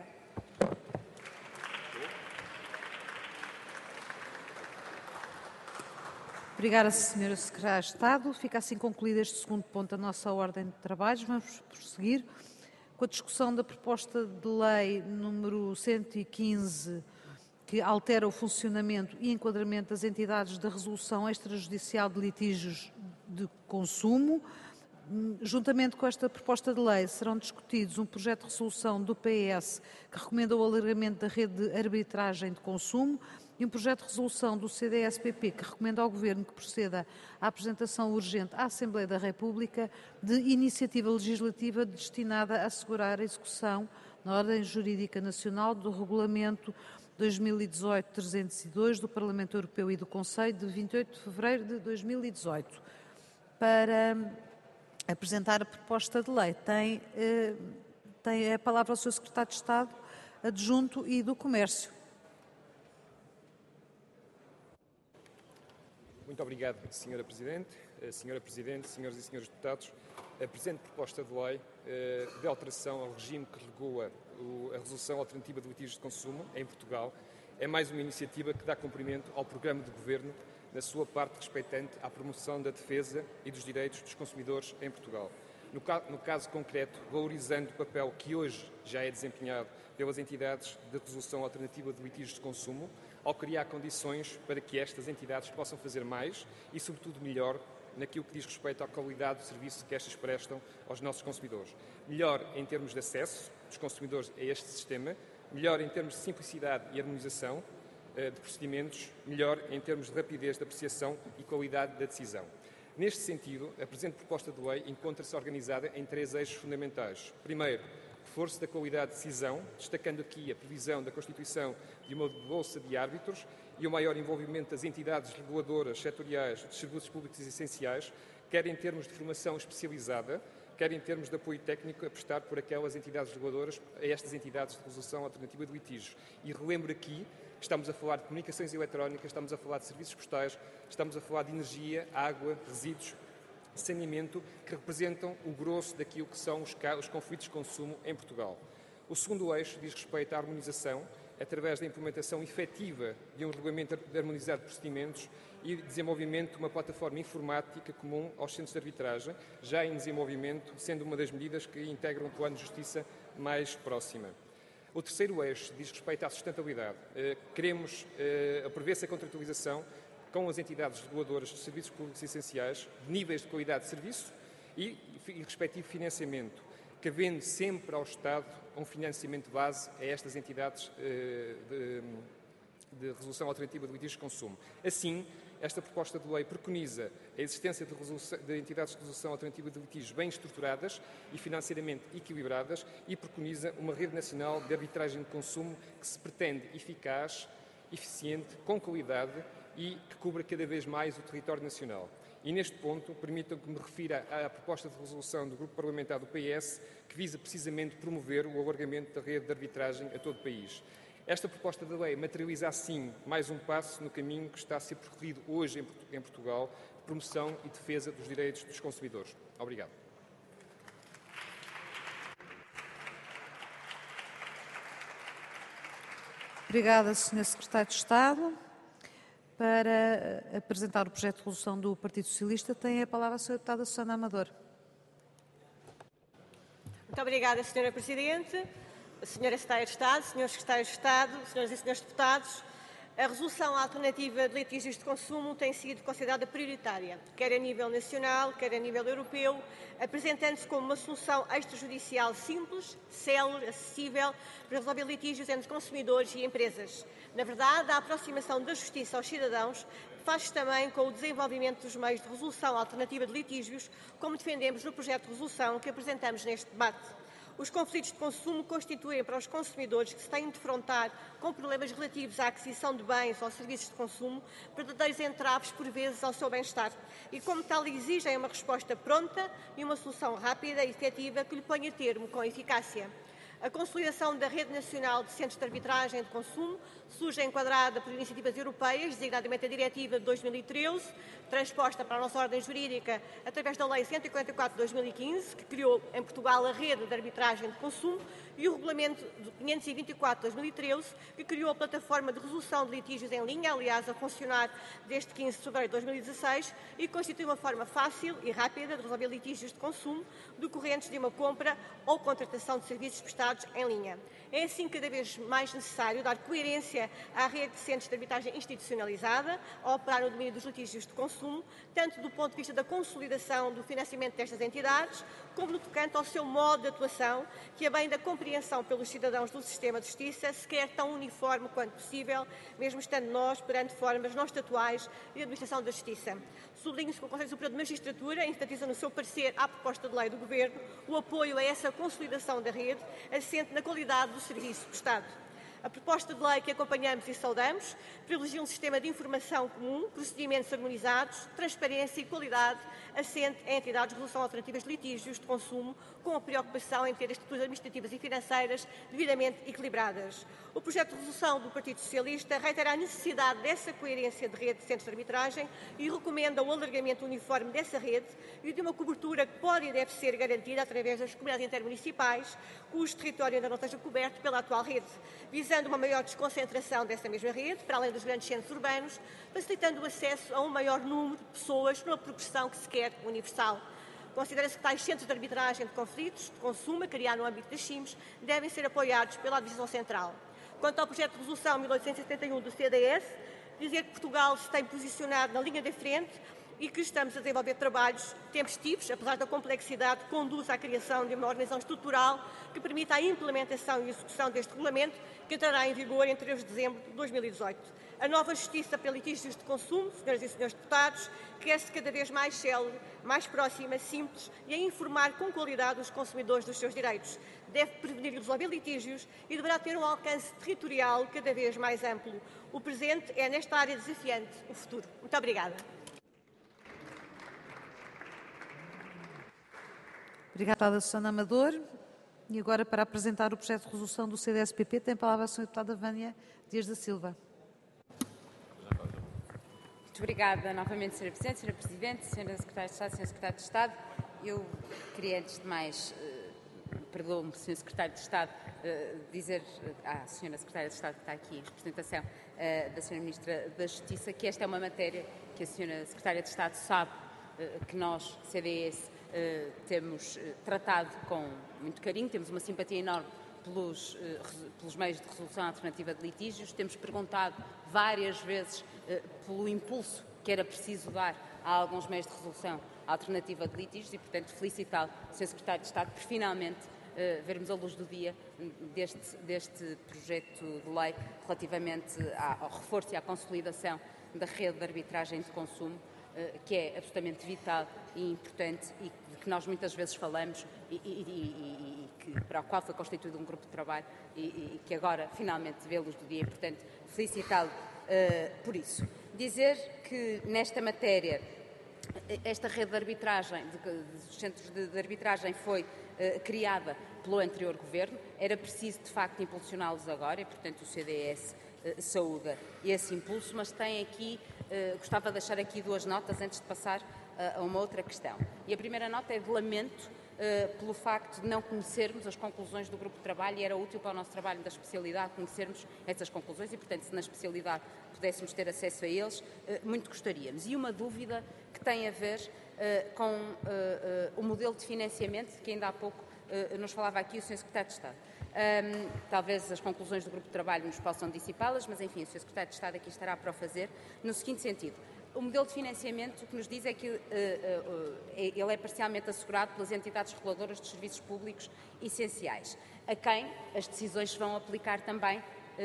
Obrigada, senhora Secretária de Estado. Fica assim concluído este segundo ponto da nossa ordem de trabalhos. Vamos prosseguir com a discussão da proposta de lei número cento e quinze, que altera o funcionamento e enquadramento das entidades da resolução extrajudicial de litígios de consumo. Juntamente com esta proposta de lei serão discutidos um projeto de resolução do P S que recomenda o alargamento da rede de arbitragem de consumo e um projeto de resolução do C D S P P que recomenda ao Governo que proceda à apresentação urgente à Assembleia da República de iniciativa legislativa destinada a assegurar a execução na ordem jurídica nacional do regulamento dois mil e dezoito trezentos e dois do Parlamento Europeu e do Conselho de vinte e oito de fevereiro de dois mil e dezoito. Para apresentar a proposta de lei tem, eh, tem a palavra o senhor Secretário de Estado Adjunto e do Comércio.
Muito obrigado, senhora Presidente. Senhora Presidente, senhoras e senhores deputados, a presente proposta de lei de alteração ao regime que regula a resolução alternativa de litígios de consumo em Portugal é mais uma iniciativa que dá cumprimento ao programa de governo na sua parte respeitante à promoção da defesa e dos direitos dos consumidores em Portugal. No, ca no caso concreto, valorizando o papel que hoje já é desempenhado pelas entidades de resolução alternativa de litígios de consumo, ao criar condições para que estas entidades possam fazer mais e, sobretudo, melhor naquilo que diz respeito à qualidade do serviço que estas prestam aos nossos consumidores. Melhor em termos de acesso dos consumidores a este sistema, melhor em termos de simplicidade e harmonização uh, de procedimentos, melhor em termos de rapidez de apreciação e qualidade da decisão. Neste sentido, a presente proposta de lei encontra-se organizada em três eixos fundamentais. Primeiro, reforço da qualidade de decisão, destacando aqui a previsão da constituição de uma bolsa de árbitros e o maior envolvimento das entidades reguladoras setoriais dos serviços públicos essenciais, quer em termos de formação especializada, quer em termos de apoio técnico a prestar por aquelas entidades reguladoras a estas entidades de resolução alternativa de litígios. E relembro aqui que estamos a falar de comunicações eletrónicas, estamos a falar de serviços postais, estamos a falar de energia, água, resíduos, saneamento, que representam o grosso daquilo que são os, os conflitos de consumo em Portugal. O segundo eixo diz respeito à harmonização, através da implementação efetiva de um regulamento harmonizado de procedimentos e desenvolvimento de uma plataforma informática comum aos centros de arbitragem, já em desenvolvimento, sendo uma das medidas que integram um plano de justiça mais próxima. O terceiro eixo diz respeito à sustentabilidade. Queremos, prevê-se a contratualização com as entidades reguladoras de serviços públicos essenciais, de níveis de qualidade de serviço e, e respectivo financiamento, cabendo sempre ao Estado um financiamento base a estas entidades eh, de, de resolução alternativa de litígios de consumo. Assim, esta proposta de lei preconiza a existência de, de entidades de resolução alternativa de litígios bem estruturadas e financeiramente equilibradas e preconiza uma rede nacional de arbitragem de consumo que se pretende eficaz, eficiente, com qualidade e que cubra cada vez mais o território nacional. E neste ponto, permitam que me refira à proposta de resolução do Grupo Parlamentar do P S, que visa precisamente promover o alargamento da rede de arbitragem a todo o país. Esta proposta de lei materializa assim mais um passo no caminho que está a ser percorrido hoje em Portugal de promoção e defesa dos direitos dos consumidores. Obrigado.
Obrigada, senhor Secretário de Estado. Para apresentar o projeto de resolução do Partido Socialista, tem a palavra a senhora deputada Susana Amador.
Muito obrigada, senhora Presidente, senhora Secretária de Estado, senhores Secretários de Estado, senhoras e senhores deputados. A resolução alternativa de litígios de consumo tem sido considerada prioritária, quer a nível nacional, quer a nível europeu, apresentando-se como uma solução extrajudicial simples, célere, acessível, para resolver litígios entre consumidores e empresas. Na verdade, a aproximação da justiça aos cidadãos faz-se também com o desenvolvimento dos meios de resolução alternativa de litígios, como defendemos no projeto de resolução que apresentamos neste debate. Os conflitos de consumo constituem para os consumidores que se têm de defrontar com problemas relativos à aquisição de bens ou serviços de consumo verdadeiros entraves, por vezes, ao seu bem-estar e, como tal, exigem uma resposta pronta e uma solução rápida e efetiva que lhe ponha termo com eficácia. A consolidação da Rede Nacional de Centros de Arbitragem de Consumo surge enquadrada por iniciativas europeias, designadamente a Diretiva de dois mil e treze, transposta para a nossa ordem jurídica através da Lei cento e quarenta e quatro de dois mil e quinze, que criou em Portugal a Rede de Arbitragem de Consumo, e o Regulamento de quinhentos e vinte e quatro de dois mil e treze, que criou a Plataforma de Resolução de Litígios em Linha, aliás, a funcionar desde quinze de fevereiro de dois mil e dezasseis, e constitui uma forma fácil e rápida de resolver litígios de consumo decorrentes de uma compra ou contratação de serviços prestados em linha. É assim cada vez mais necessário dar coerência à rede de centros de arbitragem institucionalizada, a operar no domínio dos litígios de consumo, tanto do ponto de vista da consolidação do financiamento destas entidades, como no tocante ao seu modo de atuação, que, a bem da compreensão pelos cidadãos do sistema de justiça, se quer tão uniforme quanto possível, mesmo estando nós perante formas não estatuais de administração da justiça. Sublinho-se que o Conselho Superior de Magistratura enfatiza no seu parecer à proposta de lei do Governo o apoio a essa consolidação da rede, assente na qualidade do serviço prestado.
A proposta de lei que acompanhamos e saudamos privilegia um sistema de informação comum, procedimentos harmonizados, transparência e qualidade, assente em entidades de resolução alternativas de litígios de consumo, com a preocupação em ter estruturas administrativas e financeiras devidamente equilibradas. O projeto de resolução do Partido Socialista reitera a necessidade dessa coerência de rede de centros de arbitragem e recomenda o alargamento uniforme dessa rede e de uma cobertura que pode e deve ser garantida através das comunidades intermunicipais, cujo território ainda não esteja coberto pela atual rede, visando uma maior desconcentração dessa mesma rede, para além dos grandes centros urbanos, facilitando o acesso a um maior número de pessoas numa progressão que se quer universal. Considera-se que tais centros de arbitragem de conflitos de consumo, criados no âmbito das C I Ms, devem ser apoiados pela Administração Central. Quanto ao projeto de resolução mil oitocentos e setenta e um do C D S, dizer que Portugal se tem posicionado na linha da frente e que estamos a desenvolver trabalhos tempestivos, apesar da complexidade, que conduz à criação de uma organização estrutural que permita a implementação e execução deste regulamento, que entrará em vigor em três de dezembro de dois mil e dezoito. A nova Justiça para litígios de consumo, senhoras e senhores deputados, quer-se cada vez mais célere, mais próxima, simples e a informar com qualidade os consumidores dos seus direitos. Deve prevenir e resolver litígios e deverá ter um alcance territorial cada vez mais amplo. O presente é, nesta área desafiante, o futuro. Muito obrigada.
Obrigada, deputada Susana Amador. E agora, para apresentar o projeto de resolução do C D S P P, tem a palavra a senhora deputada Vânia Dias da Silva.
Muito obrigada novamente, senhora Presidente, senhora Presidente, senhora Secretária de Estado, senhor Secretário de Estado. Eu queria, antes de mais, uh, perdoe-me, senhor Secretário de Estado, uh, dizer à senhora Secretária de Estado que está aqui em representação uh, da senhora Ministra da Justiça que esta é uma matéria que a senhora Secretária de Estado sabe uh, que nós, C D S, uh, temos uh, tratado com muito carinho, temos uma simpatia enorme Pelos, uh, pelos meios de resolução alternativa de litígios. Temos perguntado várias vezes uh, pelo impulso que era preciso dar a alguns meios de resolução alternativa de litígios e, portanto, felicitá-lo, senhor Secretário de Estado, por finalmente uh, vermos a luz do dia deste, deste projeto de lei relativamente ao reforço e à consolidação da rede de arbitragem de consumo, uh, que é absolutamente vital e importante e que nós muitas vezes falamos e, e, e, e que, para o qual foi constituído um grupo de trabalho e, e que agora finalmente vê a luz do dia e, portanto, felicitá-lo uh, por isso. Dizer que nesta matéria, esta rede de arbitragem, de, dos centros de, de arbitragem foi uh, criada pelo anterior governo, era preciso de facto impulsioná-los agora e, portanto, o C D S uh, saúda esse impulso, mas tem aqui, uh, gostava de deixar aqui duas notas antes de passar a uma outra questão. E a primeira nota é de lamento uh, pelo facto de não conhecermos as conclusões do grupo de trabalho e era útil para o nosso trabalho da especialidade conhecermos essas conclusões e, portanto, se na especialidade pudéssemos ter acesso a eles, uh, muito gostaríamos. E uma dúvida que tem a ver uh, com uh, uh, o modelo de financiamento, que ainda há pouco uh, nos falava aqui o senhor Secretário de Estado. Um, talvez as conclusões do grupo de trabalho nos possam dissipá-las, mas, enfim, o senhor Secretário de Estado aqui estará para o fazer, no seguinte sentido. O modelo de financiamento, o que nos diz é que uh, uh, ele é parcialmente assegurado pelas entidades reguladoras dos serviços públicos essenciais, a quem as decisões se vão aplicar também uh,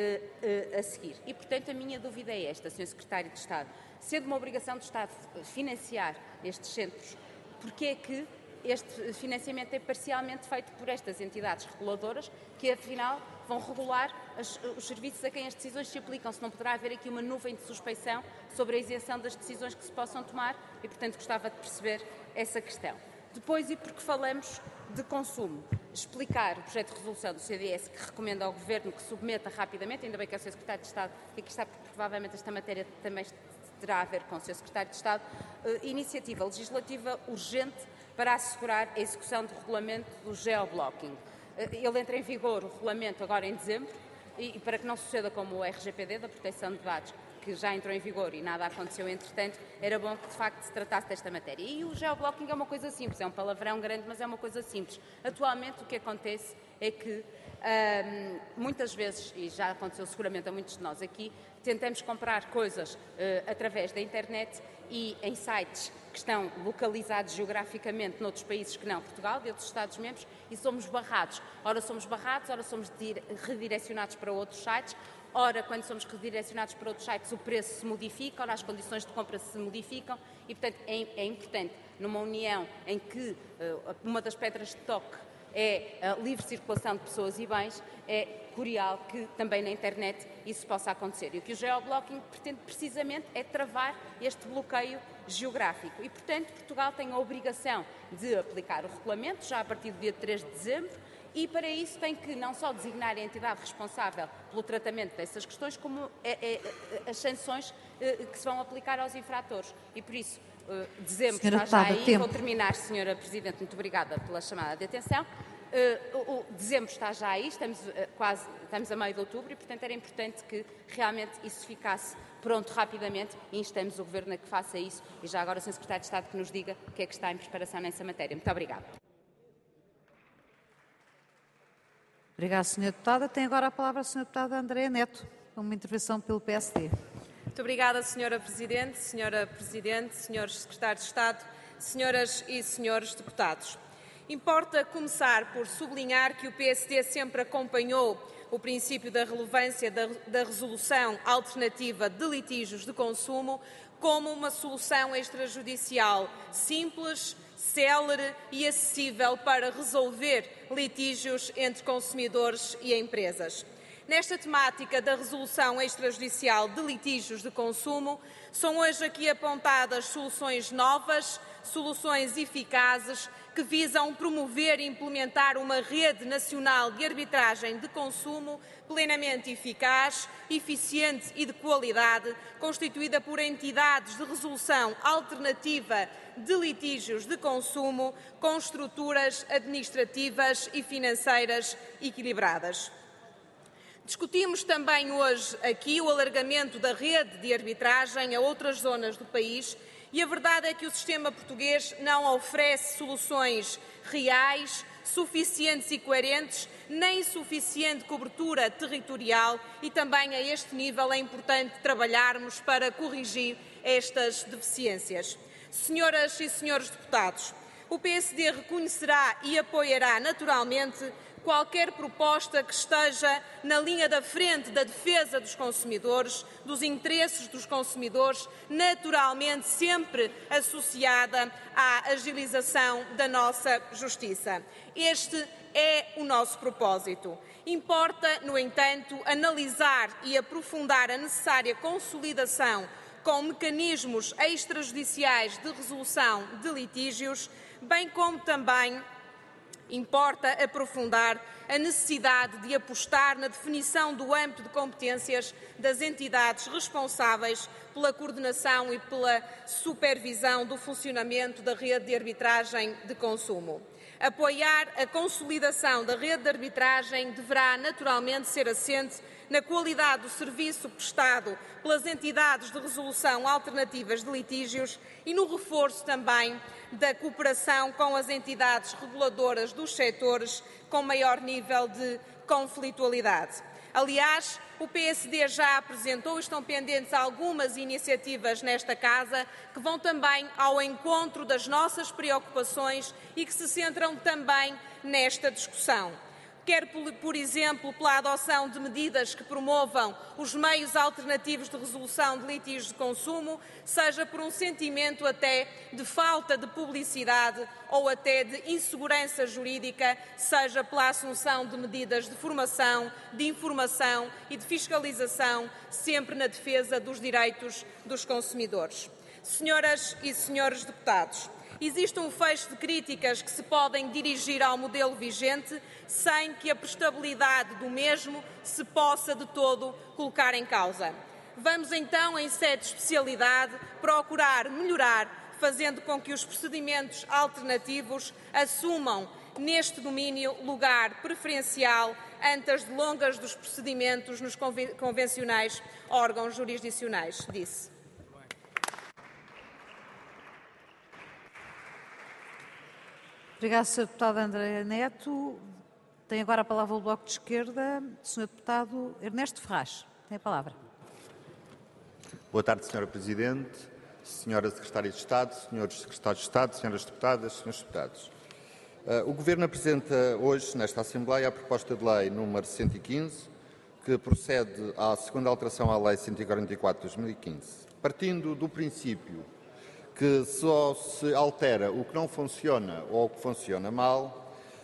uh, a seguir. E, portanto, a minha dúvida é esta, senhor Secretário de Estado. Sendo uma obrigação do Estado financiar estes centros, porquê é que este financiamento é parcialmente feito por estas entidades reguladoras que, afinal, vão regular as, os serviços a quem as decisões se aplicam? Se não poderá haver aqui uma nuvem de suspeição sobre a isenção das decisões que se possam tomar e, portanto, gostava de perceber essa questão. Depois, e porque falamos de consumo, explicar o projeto de resolução do C D S que recomenda ao Governo que submeta rapidamente, ainda bem que é o senhor Secretário de Estado que aqui está, porque provavelmente esta matéria também terá a ver com o senhor Secretário de Estado, uh, iniciativa legislativa urgente para assegurar a execução do regulamento do geoblocking. Ele entra em vigor, o regulamento, agora em dezembro, e para que não suceda como o R G P D, da proteção de dados, que já entrou em vigor e nada aconteceu entretanto, era bom que de facto se tratasse desta matéria. E o geoblocking é uma coisa simples, é um palavrão grande, mas é uma coisa simples. Atualmente o que acontece é que um, muitas vezes, e já aconteceu seguramente a muitos de nós aqui, tentamos comprar coisas uh, através da internet e em sites que estão localizados geograficamente noutros países que não Portugal, de outros Estados-membros, e somos barrados. Ora somos barrados, ora somos redirecionados para outros sites, ora, quando somos redirecionados para outros sites, o preço se modifica, ora as condições de compra se modificam e, portanto, é, é importante, numa união em que uh, uma das pedras de toque é a livre circulação de pessoas e bens, é crucial que também na internet isso possa acontecer. E o que o geoblocking pretende precisamente é travar este bloqueio geográfico. E, portanto, Portugal tem a obrigação de aplicar o regulamento já a partir do dia três de dezembro e, para isso, tem que não só designar a entidade responsável pelo tratamento dessas questões, como é, é, as sanções é, que se vão aplicar aos infratores. E, por isso, é, dezembro
Senhora
está já
Deputada,
aí.
tempo.
Vou terminar, Senhora Presidente. Muito obrigada pela chamada de atenção. Uh, o, o dezembro está já aí, estamos, uh, quase, estamos a meio de outubro e, portanto, era importante que realmente isso ficasse pronto rapidamente e instamos o Governo a que faça isso e já agora o senhor Secretário de Estado que nos diga o que é que está em preparação nessa matéria. Muito obrigada.
Obrigada, senhora Deputada. Tem agora a palavra a senhora Deputada Andréa Neto, com uma intervenção pelo P S D.
Muito obrigada, senhora Presidente, senhora Presidente, senhores Secretários de Estado, senhoras e senhores deputados. Importa começar por sublinhar que o P S D sempre acompanhou o princípio da relevância da, da resolução alternativa de litígios de consumo como uma solução extrajudicial simples, célere e acessível para resolver litígios entre consumidores e empresas. Nesta temática da resolução extrajudicial de litígios de consumo, são hoje aqui apontadas soluções novas, soluções eficazes, que visam promover e implementar uma rede nacional de arbitragem de consumo plenamente eficaz, eficiente e de qualidade, constituída por entidades de resolução alternativa de litígios de consumo, com estruturas administrativas e financeiras equilibradas. Discutimos também hoje aqui o alargamento da rede de arbitragem a outras zonas do país e a verdade é que o sistema português não oferece soluções reais, suficientes e coerentes, nem suficiente cobertura territorial e também a este nível é importante trabalharmos para corrigir estas deficiências. Senhoras e senhores deputados, o P S D reconhecerá e apoiará naturalmente qualquer proposta que esteja na linha da frente da defesa dos consumidores, dos interesses dos consumidores, naturalmente sempre associada à agilização da nossa justiça. Este é o nosso propósito. Importa, no entanto, analisar e aprofundar a necessária consolidação com mecanismos extrajudiciais de resolução de litígios, bem como também importa aprofundar a necessidade de apostar na definição do âmbito de competências das entidades responsáveis pela coordenação e pela supervisão do funcionamento da rede de arbitragem de consumo. Apoiar a consolidação da rede de arbitragem deverá naturalmente ser assente na qualidade do serviço prestado pelas entidades de resolução alternativas de litígios e no reforço também da cooperação com as entidades reguladoras dos setores com maior nível de conflitualidade. Aliás, o P S D já apresentou e estão pendentes algumas iniciativas nesta Casa que vão também ao encontro das nossas preocupações e que se centram também nesta discussão. Quer, por exemplo, pela adoção de medidas que promovam os meios alternativos de resolução de litígios de consumo, seja por um sentimento até de falta de publicidade ou até de insegurança jurídica, seja pela assunção de medidas de formação, de informação e de fiscalização, sempre na defesa dos direitos dos consumidores. Senhoras e senhores deputados, existe um fecho de críticas que se podem dirigir ao modelo vigente sem que a prestabilidade do mesmo se possa de todo colocar em causa. Vamos então, em sede de especialidade, procurar melhorar, fazendo com que os procedimentos alternativos assumam neste domínio lugar preferencial ante as delongas dos procedimentos nos convencionais órgãos jurisdicionais, disse.
Obrigada, senhora Deputada Andréa Neto. Tem agora a palavra o Bloco de Esquerda, senhor Deputado Ernesto Ferraz. Tem a palavra.
Boa tarde, senhora Presidente, senhora Secretária de Estado, senhores Secretários de Estado, senhoras Deputadas, senhores Deputados. O Governo apresenta hoje, nesta Assembleia, a proposta de lei número cento e quinze, que procede à segunda alteração à Lei cento e quarenta e quatro de dois mil e quinze. Partindo do princípio que só se altera o que não funciona ou o que funciona mal,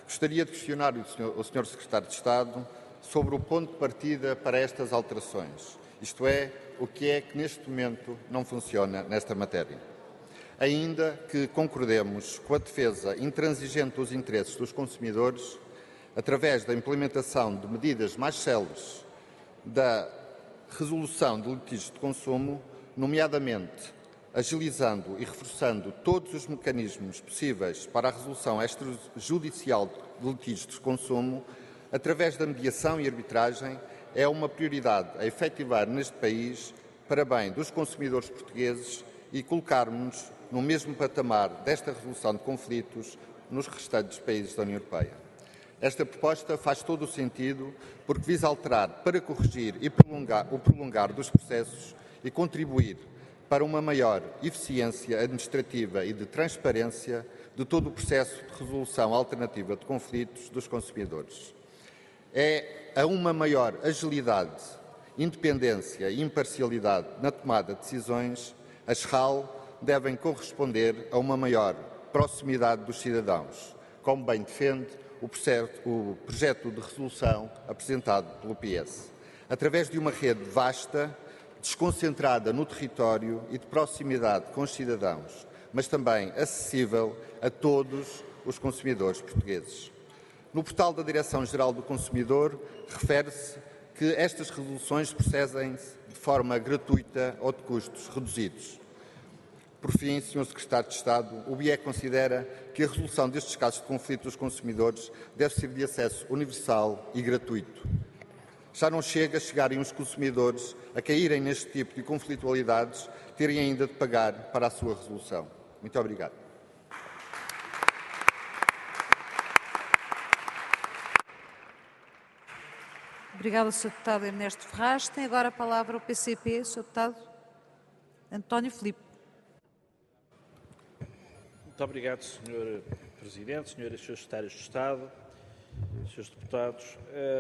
Gostaria de questionar o senhor, o senhor Secretário de Estado sobre o ponto de partida para estas alterações, isto é, o que é que neste momento não funciona nesta matéria. Ainda que concordemos com a defesa intransigente dos interesses dos consumidores, através da implementação de medidas mais céleres da resolução de litígios de consumo, nomeadamente agilizando e reforçando todos os mecanismos possíveis para a resolução extrajudicial de litígios de consumo, através da mediação e arbitragem, é uma prioridade a efetivar neste país para bem dos consumidores portugueses e colocarmos-nos no mesmo patamar desta resolução de conflitos nos restantes países da União Europeia. Esta proposta faz todo o sentido porque visa alterar para corrigir e prolongar o prolongar dos processos e contribuir para uma maior eficiência administrativa e de transparência de todo o processo de resolução alternativa de conflitos dos consumidores. É a uma maior agilidade, independência e imparcialidade na tomada de decisões, as R A L devem corresponder a uma maior proximidade dos cidadãos, como bem defende o projeto de resolução apresentado pelo P S, através de uma rede vasta, desconcentrada no território e de proximidade com os cidadãos, mas também acessível a todos os consumidores portugueses. No portal da Direção-Geral do Consumidor, refere-se que estas resoluções procedem-se de forma gratuita ou de custos reduzidos. Por fim, senhor Secretário de Estado, o B I E considera que a resolução destes casos de conflito dos consumidores deve ser de acesso universal e gratuito. Já não chega a chegarem os consumidores a caírem neste tipo de conflitualidades, terem ainda de pagar para a sua resolução. Muito obrigado.
Obrigada, senhor Deputado Ernesto Ferraz. Tem agora a palavra o P C P, senhor Deputado António Filipe.
Muito obrigado, senhor Presidente, senhoras e senhores Secretários de Estado, senhores Deputados.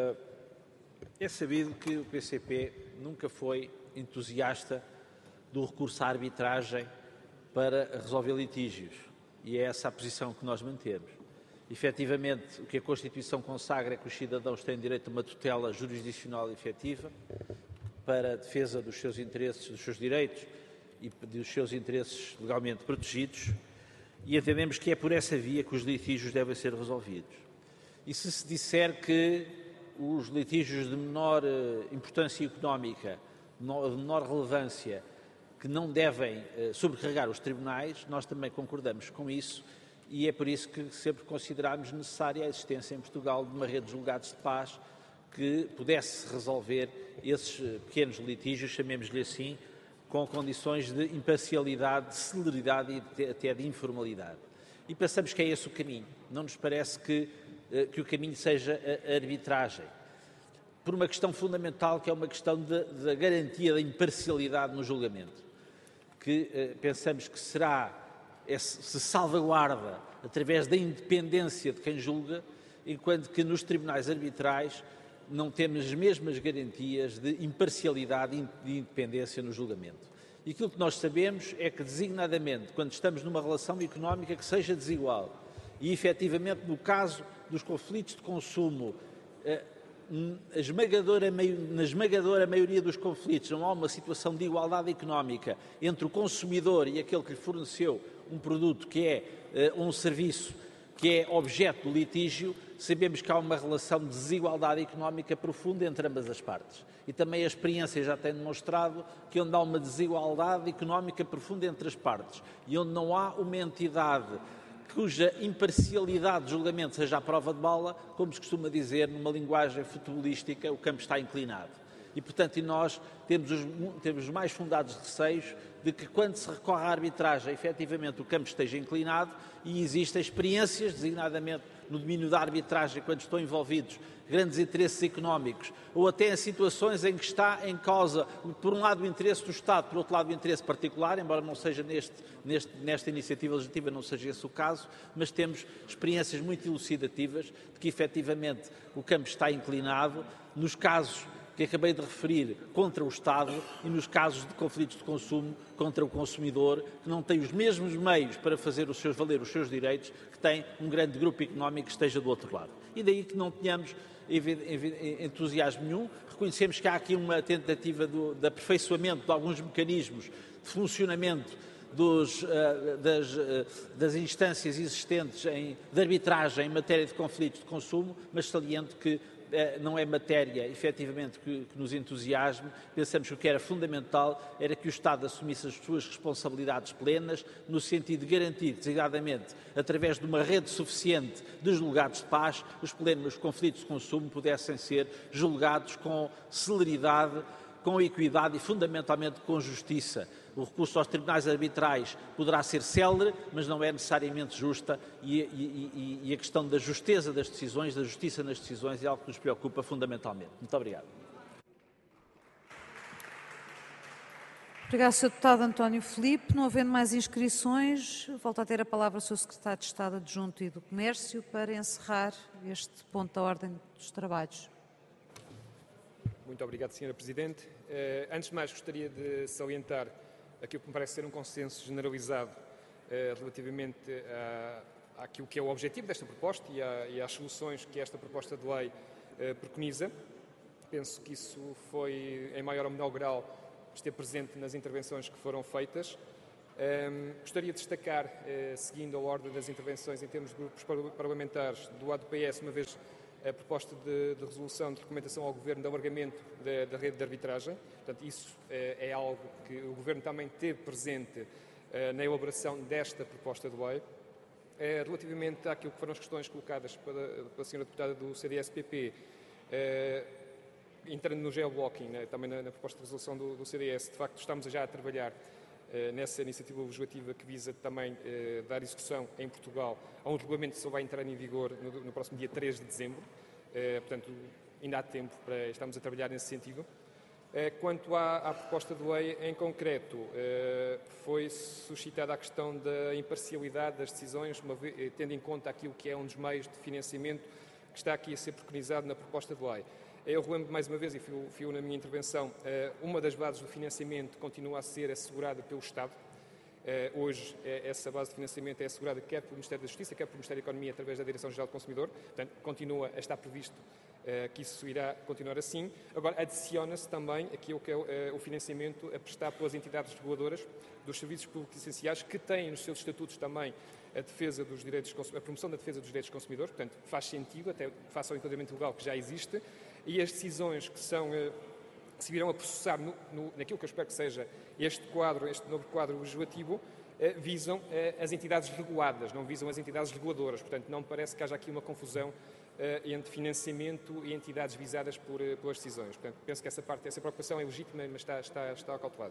É sabido que o P C P nunca foi entusiasta do recurso à arbitragem para resolver litígios e é essa a posição que nós mantemos. Efetivamente, o que a Constituição consagra é que os cidadãos têm direito a uma tutela jurisdicional efetiva para a defesa dos seus interesses, dos seus direitos e dos seus interesses legalmente protegidos e entendemos que é por essa via que os litígios devem ser resolvidos. E se se disser que os litígios de menor importância económica, de menor relevância, que não devem sobrecarregar os tribunais, nós também concordamos com isso e é por isso que sempre consideramos necessária a existência em Portugal de uma rede de julgados de paz que pudesse resolver esses pequenos litígios, chamemos-lhe assim, com condições de imparcialidade, de celeridade e até de informalidade. E pensamos que é esse o caminho. Não nos parece que, que o caminho seja a arbitragem, por uma questão fundamental que é uma questão da garantia da imparcialidade no julgamento, que eh, pensamos que será, é, se salvaguarda através da independência de quem julga, enquanto que nos tribunais arbitrais não temos as mesmas garantias de imparcialidade e de independência no julgamento. E aquilo que nós sabemos é que, designadamente, quando estamos numa relação económica que seja desigual e, efetivamente, no caso dos conflitos de consumo, a esmagadora, na esmagadora maioria dos conflitos não há uma situação de igualdade económica entre o consumidor e aquele que lhe forneceu um produto que é um serviço que é objeto do litígio, sabemos que há uma relação de desigualdade económica profunda entre ambas as partes. E também a experiência já tem demonstrado que onde há uma desigualdade económica profunda entre as partes e onde não há uma entidade cuja imparcialidade de julgamento seja a prova de bala, como se costuma dizer numa linguagem futebolística, o campo está inclinado. E, portanto, e nós temos os, temos mais fundados receios de que, quando se recorre à arbitragem, efetivamente o campo esteja inclinado e existem experiências, designadamente no domínio da arbitragem, quando estão envolvidos grandes interesses económicos, ou até em situações em que está em causa, por um lado, o interesse do Estado, por outro lado, o interesse particular, embora não seja neste, neste, nesta iniciativa legislativa, não seja esse o caso, mas temos experiências muito elucidativas de que, efetivamente, o campo está inclinado. Nos casos que acabei de referir contra o Estado e, nos casos de conflitos de consumo, contra o consumidor, que não tem os mesmos meios para fazer os seus, valer os seus direitos, que tem um grande grupo económico que esteja do outro lado. E daí que não tenhamos entusiasmo nenhum. Reconhecemos que há aqui uma tentativa do, de aperfeiçoamento de alguns mecanismos de funcionamento dos, uh, das, uh, das instâncias existentes em, de arbitragem em matéria de conflitos de consumo, mas saliento que uh, não é matéria, efetivamente, que, que nos entusiasme. Pensamos que o que era fundamental era que o Estado assumisse as suas responsabilidades plenas, no sentido de garantir, designadamente, através de uma rede suficiente de julgados de paz, os problemas, os conflitos de consumo pudessem ser julgados com celeridade, com equidade e, fundamentalmente, com justiça. O recurso aos tribunais arbitrais poderá ser célere, mas não é necessariamente justa, e, e, e a questão da justeza das decisões, da justiça nas decisões, é algo que nos preocupa fundamentalmente. Muito obrigado.
Obrigado, senhor Deputado António Filipe. Não havendo mais inscrições, volto a ter a palavra o senhor Secretário de Estado Adjunto e do Comércio para encerrar este ponto da ordem dos trabalhos.
Muito obrigado, senhora Presidente. Uh, antes de mais, gostaria de salientar aquilo que me parece ser um consenso generalizado uh, relativamente a, àquilo que é o objetivo desta proposta e, a, e às soluções que esta proposta de lei uh, preconiza. Penso que isso foi, em maior ou menor grau, esteve presente nas intervenções que foram feitas. Um, gostaria de destacar, uh, seguindo a ordem das intervenções em termos de grupos parlamentares, do lado do P S, uma vez a proposta de, de resolução de recomendação ao Governo de alargamento da, da rede de arbitragem. Portanto, isso é, é algo que o Governo também teve presente uh, na elaboração desta proposta de lei. Uh, relativamente àquilo que foram as questões colocadas pela, pela senhora deputada do C D S P P, uh, entrando no geoblocking, né, também na, na proposta de resolução do, do C D S, de facto estamos já a trabalhar uh, nessa iniciativa legislativa que visa também uh, dar execução em Portugal a um regulamento que só vai entrar em vigor no, no próximo dia três de dezembro. Uh, portanto, ainda há tempo para estamos a trabalhar nesse sentido. Uh, quanto à, à proposta de lei em concreto, uh, foi suscitada a questão da imparcialidade das decisões, uma vez, tendo em conta aquilo que é um dos meios de financiamento que está aqui a ser preconizado na proposta de lei. Eu relembro mais uma vez, e fui, fui na minha intervenção, uma das bases do financiamento continua a ser assegurada pelo Estado. Hoje, essa base de financiamento é assegurada quer pelo Ministério da Justiça, quer pelo Ministério da Economia, através da Direção-Geral do Consumidor. Portanto, continua a estar previsto que isso irá continuar assim. Agora, adiciona-se também aquilo que é o financiamento a prestar pelas entidades reguladoras dos serviços públicos essenciais, que têm nos seus estatutos também a defesa dos direitos, a promoção da defesa dos direitos dos consumidores. Portanto, faz sentido, até face ao enquadramento legal que já existe. E as decisões que, são, que se virão a processar no, no, naquilo que eu espero que seja este quadro, este novo quadro legislativo, eh, visam eh, as entidades reguladas, não visam as entidades reguladoras. Portanto, não me parece que haja aqui uma confusão eh, entre financiamento e entidades visadas por, eh, pelas decisões. Portanto, penso que essa parte, essa preocupação é legítima, mas está, está, está acautelada.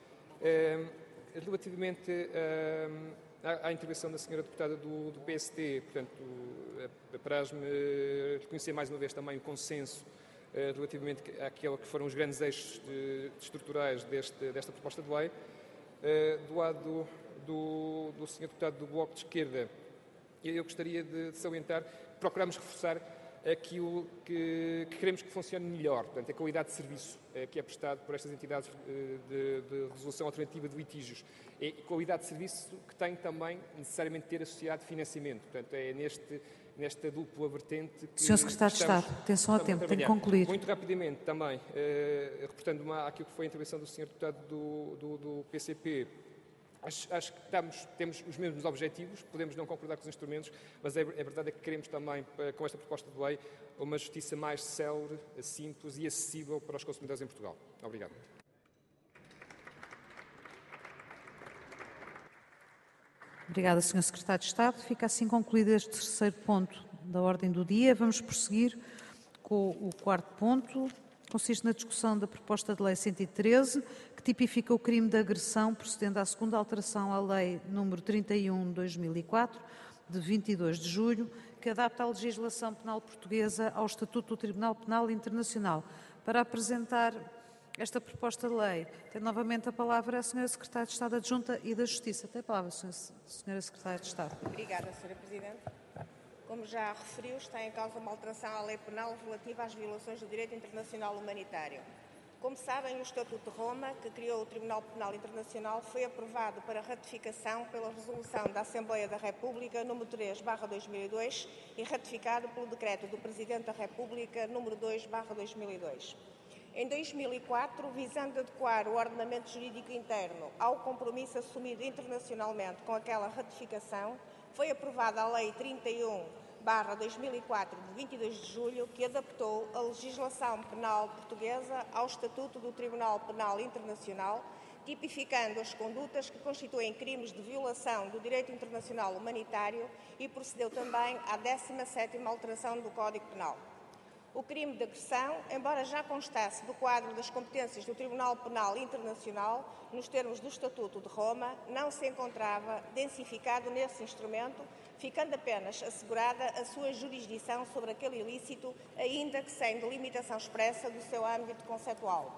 Eh, relativamente eh, à, à intervenção da senhora deputada do, do P S T, portanto, apraz-me reconhecer mais uma vez também o consenso relativamente àquilo que foram os grandes eixos de, de estruturais deste, desta proposta de lei. Do lado do, do senhor Deputado do Bloco de Esquerda, eu gostaria de, de salientar que procuramos reforçar aquilo que, que queremos que funcione melhor, portanto, a qualidade de serviço que é prestado por estas entidades de, de resolução alternativa de litígios. E qualidade de serviço que tem também necessariamente ter associado financiamento. Portanto, é neste... nesta dupla vertente que
senhor Secretário de Estado, atenção ao tempo, tem que concluir.
Muito rapidamente também, eh, reportando uma, aquilo que foi a intervenção do senhor Deputado do, do, do P C P, acho, acho que estamos, temos os mesmos objetivos, podemos não concordar com os instrumentos, mas a, a verdade é que queremos também, com esta proposta de lei, uma justiça mais célere, simples e acessível para os consumidores em Portugal. Obrigado.
Obrigada, senhor Secretário de Estado. Fica assim concluído este terceiro ponto da ordem do dia. Vamos prosseguir com o quarto ponto. Consiste na discussão da proposta de lei cento e treze, que tipifica o crime de agressão procedendo à segunda alteração à lei número trinta e um de dois mil e quatro, de vinte e dois de julho, que adapta a legislação penal portuguesa ao Estatuto do Tribunal Penal Internacional. Para apresentar esta proposta de lei, tem novamente a palavra a senhora Secretária de Estado Adjunta e da Justiça. Tem a palavra, senhora Secretária de Estado.
Obrigada, senhora Presidente. Como já referiu, está em causa uma alteração à lei penal relativa às violações do direito internacional humanitário. Como sabem, o Estatuto de Roma, que criou o Tribunal Penal Internacional, foi aprovado para ratificação pela Resolução da Assembleia da República número três barra dois mil e dois e ratificado pelo Decreto do Presidente da República número dois barra dois mil e dois. Em dois mil e quatro, visando adequar o ordenamento jurídico interno ao compromisso assumido internacionalmente com aquela ratificação, foi aprovada a Lei trinta e um barra dois mil e quatro, de vinte e dois de julho, que adaptou a legislação penal portuguesa ao Estatuto do Tribunal Penal Internacional, tipificando as condutas que constituem crimes de violação do direito internacional humanitário e procedeu também à décima sétima alteração do Código Penal. O crime de agressão, embora já constasse do quadro das competências do Tribunal Penal Internacional, nos termos do Estatuto de Roma, não se encontrava densificado nesse instrumento, ficando apenas assegurada a sua jurisdição sobre aquele ilícito, ainda que sem delimitação expressa do seu âmbito conceptual.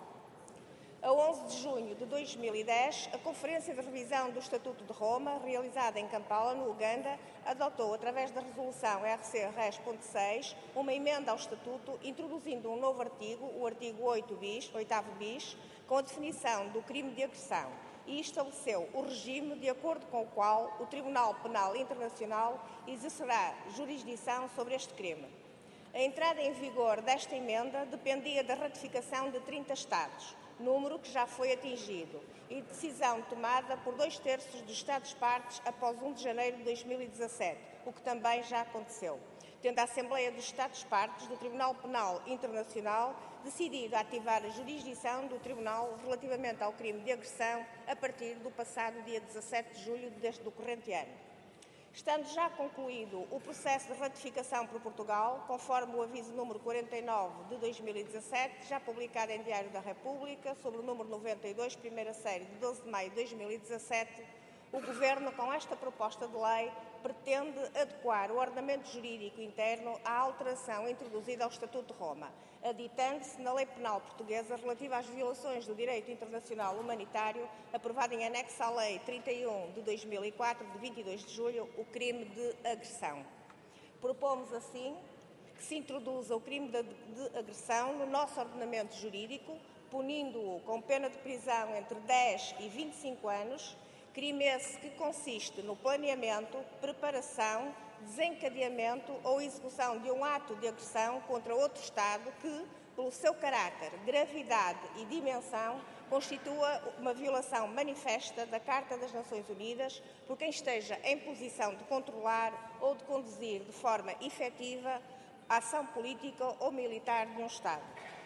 A onze de junho de dois mil e dez, a Conferência de Revisão do Estatuto de Roma, realizada em Kampala, no Uganda, adotou, através da Resolução R C Res ponto seis, uma emenda ao Estatuto, introduzindo um novo artigo, o artigo oito bis, oitavo bis, com a definição do crime de agressão, e estabeleceu o regime de acordo com o qual o Tribunal Penal Internacional exercerá jurisdição sobre este crime. A entrada em vigor desta emenda dependia da ratificação de trinta Estados, número que já foi atingido, e decisão tomada por dois terços dos Estados-partes após um de janeiro de dois mil e dezassete, o que também já aconteceu, tendo a Assembleia dos Estados-partes do Tribunal Penal Internacional decidido ativar a jurisdição do Tribunal relativamente ao crime de agressão a partir do passado dia dezassete de julho deste do corrente ano. Estando já concluído o processo de ratificação por Portugal, conforme o aviso número quarenta e nove de dois mil e dezassete, já publicado em Diário da República, sobre o número noventa e dois, primeira série, de doze de maio de dois mil e dezassete, o Governo, com esta proposta de lei, pretende adequar o ordenamento jurídico interno à alteração introduzida ao Estatuto de Roma, aditando-se na lei penal portuguesa relativa às violações do direito internacional humanitário, aprovada em anexo à Lei trinta e um de dois mil e quatro, de vinte e dois de julho, o crime de agressão. Propomos, assim, que se introduza o crime de, de agressão no nosso ordenamento jurídico, punindo-o com pena de prisão entre dez e vinte e cinco anos, crime esse que consiste no planeamento, preparação, desencadeamento ou execução de um ato de agressão contra outro Estado que, pelo seu caráter, gravidade e dimensão, constitua uma violação manifesta da Carta das Nações Unidas por quem esteja em posição de controlar ou de conduzir de forma efetiva a ação política ou militar de um Estado.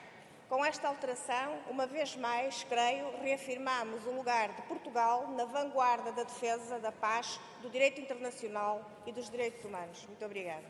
Com esta alteração, uma vez mais, creio, reafirmamos o lugar de Portugal na vanguarda da defesa da paz, do direito internacional e dos direitos humanos. Muito obrigada.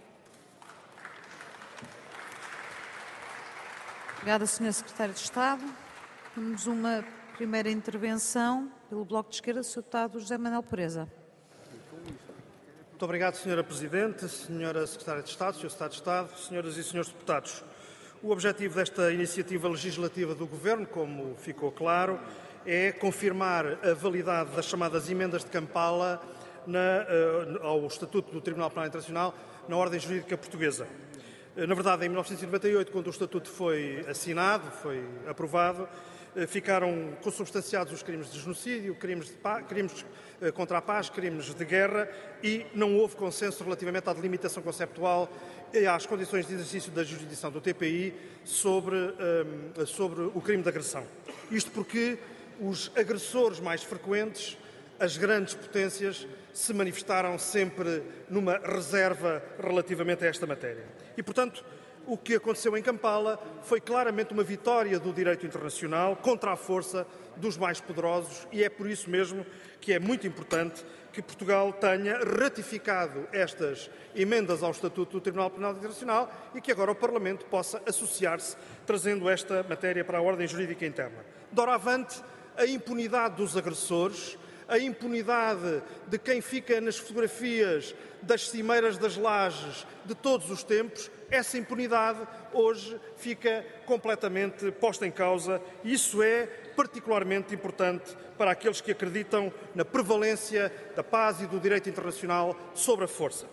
Obrigada, senhora Secretária de Estado. Temos uma primeira intervenção pelo Bloco de Esquerda, senhor Deputado José Manuel Pereza.
Muito obrigado, senhora Presidente, senhora Secretária de Estado, senhor Secretário de Estado, senhoras e senhores deputados. O objetivo desta iniciativa legislativa do Governo, como ficou claro, é confirmar a validade das chamadas emendas de Kampala na, ao Estatuto do Tribunal Penal Internacional na ordem jurídica portuguesa. Na verdade, em mil novecentos e noventa e oito, quando o Estatuto foi assinado, foi aprovado, ficaram consubstanciados os crimes de genocídio, crimes, de paz, crimes contra a paz, crimes de guerra e não houve consenso relativamente à delimitação conceptual e às condições de exercício da jurisdição do T P I sobre, um, sobre o crime de agressão. Isto porque os agressores mais frequentes, as grandes potências, se manifestaram sempre numa reserva relativamente a esta matéria. E, portanto, o que aconteceu em Kampala foi claramente uma vitória do direito internacional contra a força dos mais poderosos e é por isso mesmo que é muito importante que Portugal tenha ratificado estas emendas ao Estatuto do Tribunal Penal Internacional e que agora o Parlamento possa associar-se, trazendo esta matéria para a ordem jurídica interna. Doravante, a impunidade dos agressores, a impunidade de quem fica nas fotografias das cimeiras das lajes de todos os tempos, essa impunidade hoje fica completamente posta em causa e isso é particularmente importante para aqueles que acreditam na prevalência da paz e do direito internacional sobre a força.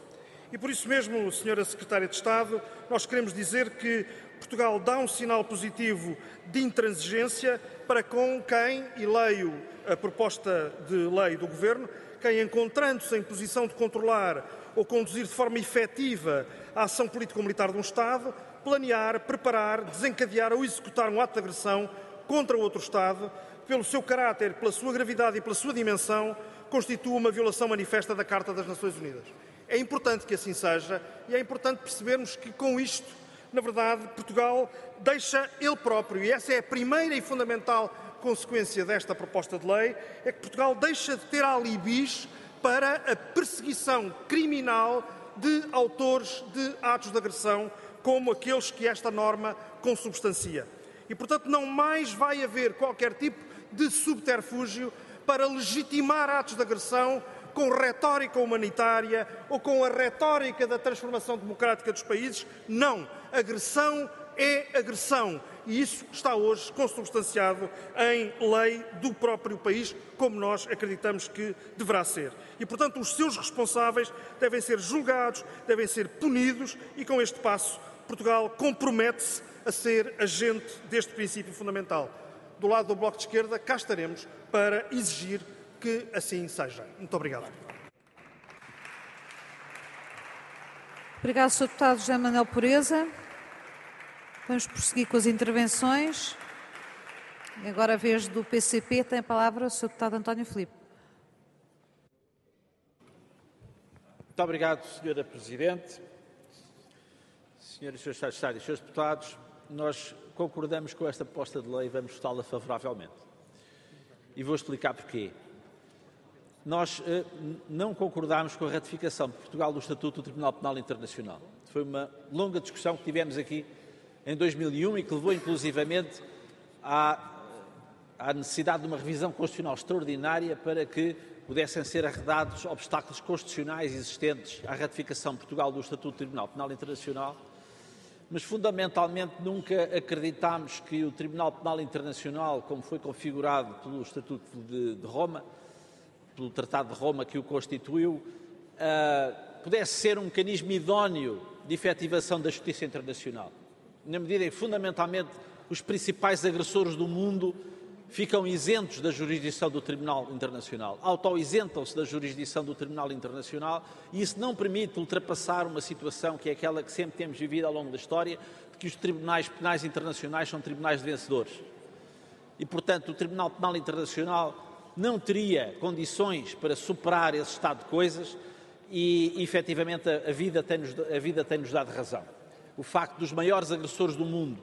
E por isso mesmo, senhora Secretária de Estado, nós queremos dizer que Portugal dá um sinal positivo de intransigência para com quem, e leio a proposta de lei do Governo, quem, encontrando-se em posição de controlar ou conduzir de forma efetiva a ação político-militar de um Estado, planear, preparar, desencadear ou executar um ato de agressão contra outro Estado, pelo seu caráter, pela sua gravidade e pela sua dimensão, constitua uma violação manifesta da Carta das Nações Unidas. É importante que assim seja e é importante percebermos que, com isto, na verdade, Portugal deixa ele próprio, e essa é a primeira e fundamental consequência desta proposta de lei, é que Portugal deixa de ter alibis para a perseguição criminal de autores de atos de agressão, como aqueles que esta norma consubstancia. E, portanto, não mais vai haver qualquer tipo de subterfúgio para legitimar atos de agressão com retórica humanitária ou com a retórica da transformação democrática dos países. Não. Agressão é agressão. E isso está hoje consubstanciado em lei do próprio país, como nós acreditamos que deverá ser. E, portanto, os seus responsáveis devem ser julgados, devem ser punidos e, com este passo, Portugal compromete-se a ser agente deste princípio fundamental. Do lado do Bloco de Esquerda, cá estaremos para exigir que assim seja. Muito obrigado.
Obrigado, senhor Deputado José Manuel Pureza. Vamos prosseguir com as intervenções. Agora a vez do P C P tem a palavra o senhor Deputado António Filipe.
Muito obrigado, senhora Presidente. Senhoras e senhores Secretários de Estado e senhores Deputados, nós concordamos com esta proposta de lei e vamos votá-la favoravelmente. E vou explicar porquê. Nós eh, não concordámos com a ratificação de Portugal do Estatuto do Tribunal Penal Internacional. Foi uma longa discussão que tivemos aqui em dois mil e um e que levou inclusivamente à, à necessidade de uma revisão constitucional extraordinária para que pudessem ser arredados obstáculos constitucionais existentes à ratificação de Portugal do Estatuto do Tribunal Penal Internacional. Mas, fundamentalmente, nunca acreditámos que o Tribunal Penal Internacional, como foi configurado pelo Estatuto de, de Roma, pelo Tratado de Roma que o constituiu, uh, pudesse ser um mecanismo idóneo de efetivação da justiça internacional. Na medida em que, fundamentalmente, os principais agressores do mundo ficam isentos da jurisdição do Tribunal Internacional, auto-isentam-se da jurisdição do Tribunal Internacional e isso não permite ultrapassar uma situação que é aquela que sempre temos vivido ao longo da história, de que os tribunais penais internacionais são tribunais de vencedores. E, portanto, o Tribunal Penal Internacional não teria condições para superar esse estado de coisas e, efetivamente, a vida tem-nos, a vida tem-nos dado razão. O facto dos maiores agressores do mundo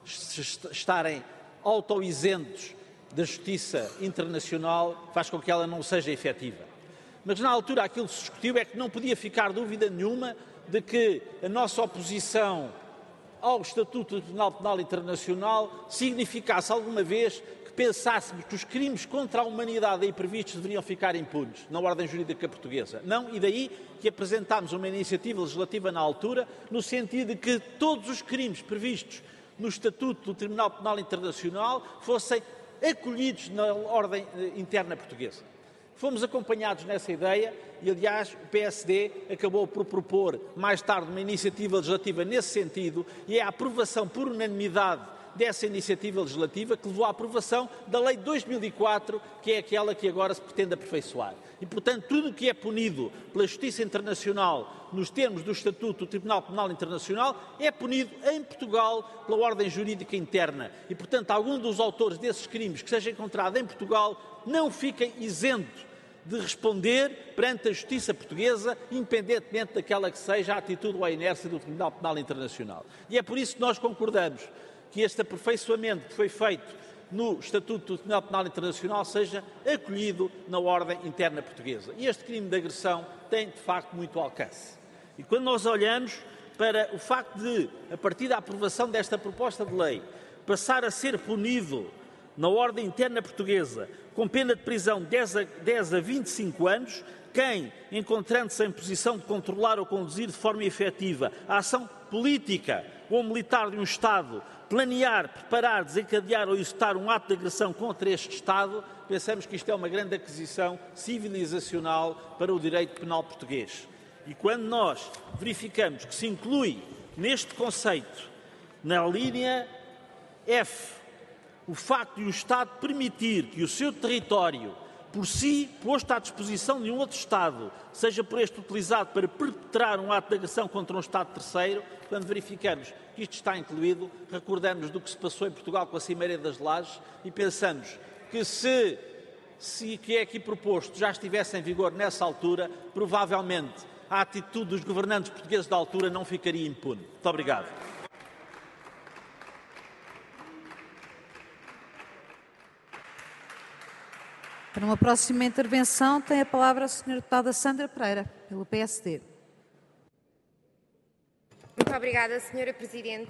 estarem auto-isentos da justiça internacional faz com que ela não seja efetiva. Mas na altura aquilo que se discutiu é que não podia ficar dúvida nenhuma de que a nossa oposição ao Estatuto do Tribunal Penal Internacional significasse alguma vez que pensássemos que os crimes contra a humanidade aí previstos deveriam ficar impunes na ordem jurídica portuguesa. Não, e daí que apresentámos uma iniciativa legislativa na altura, no sentido de que todos os crimes previstos no Estatuto do Tribunal Penal Internacional fossem acolhidos na ordem interna portuguesa. Fomos acompanhados nessa ideia e, aliás, o P S D acabou por propor mais tarde uma iniciativa legislativa nesse sentido e é a aprovação por unanimidade dessa iniciativa legislativa que levou à aprovação da Lei de dois mil e quatro, que é aquela que agora se pretende aperfeiçoar. E, portanto, tudo o que é punido pela Justiça Internacional nos termos do Estatuto do Tribunal Penal Internacional é punido em Portugal pela ordem jurídica interna. E, portanto, algum dos autores desses crimes que seja encontrado em Portugal não fiquem isentos de responder perante a justiça portuguesa, independentemente daquela que seja a atitude ou a inércia do Tribunal Penal Internacional. E é por isso que nós concordamos que este aperfeiçoamento que foi feito no Estatuto do Tribunal Penal Internacional seja acolhido na ordem interna portuguesa. E este crime de agressão tem, de facto, muito alcance. E quando nós olhamos para o facto de, a partir da aprovação desta proposta de lei, passar a ser punido na ordem interna portuguesa com pena de prisão de dez a vinte e cinco anos, quem, encontrando-se em posição de controlar ou conduzir de forma efetiva a ação política ou militar de um Estado, planear, preparar, desencadear ou executar um ato de agressão contra este Estado, pensamos que isto é uma grande aquisição civilizacional para o direito penal português. E quando nós verificamos que se inclui neste conceito, na linha F, o facto de o Estado permitir que o seu território, por si posto à disposição de um outro Estado, seja por este utilizado para perpetrar um ato de agressão contra um Estado terceiro, quando verificamos que isto está incluído, recordamos do que se passou em Portugal com a Cimeira das Lajes e pensamos que se, se o que é aqui proposto já estivesse em vigor nessa altura, provavelmente a atitude dos governantes portugueses da altura não ficaria impune. Muito obrigado.
Para uma próxima intervenção, tem a palavra a senhora deputada Sandra Pereira, pelo P S D.
Muito obrigada, senhora Presidente.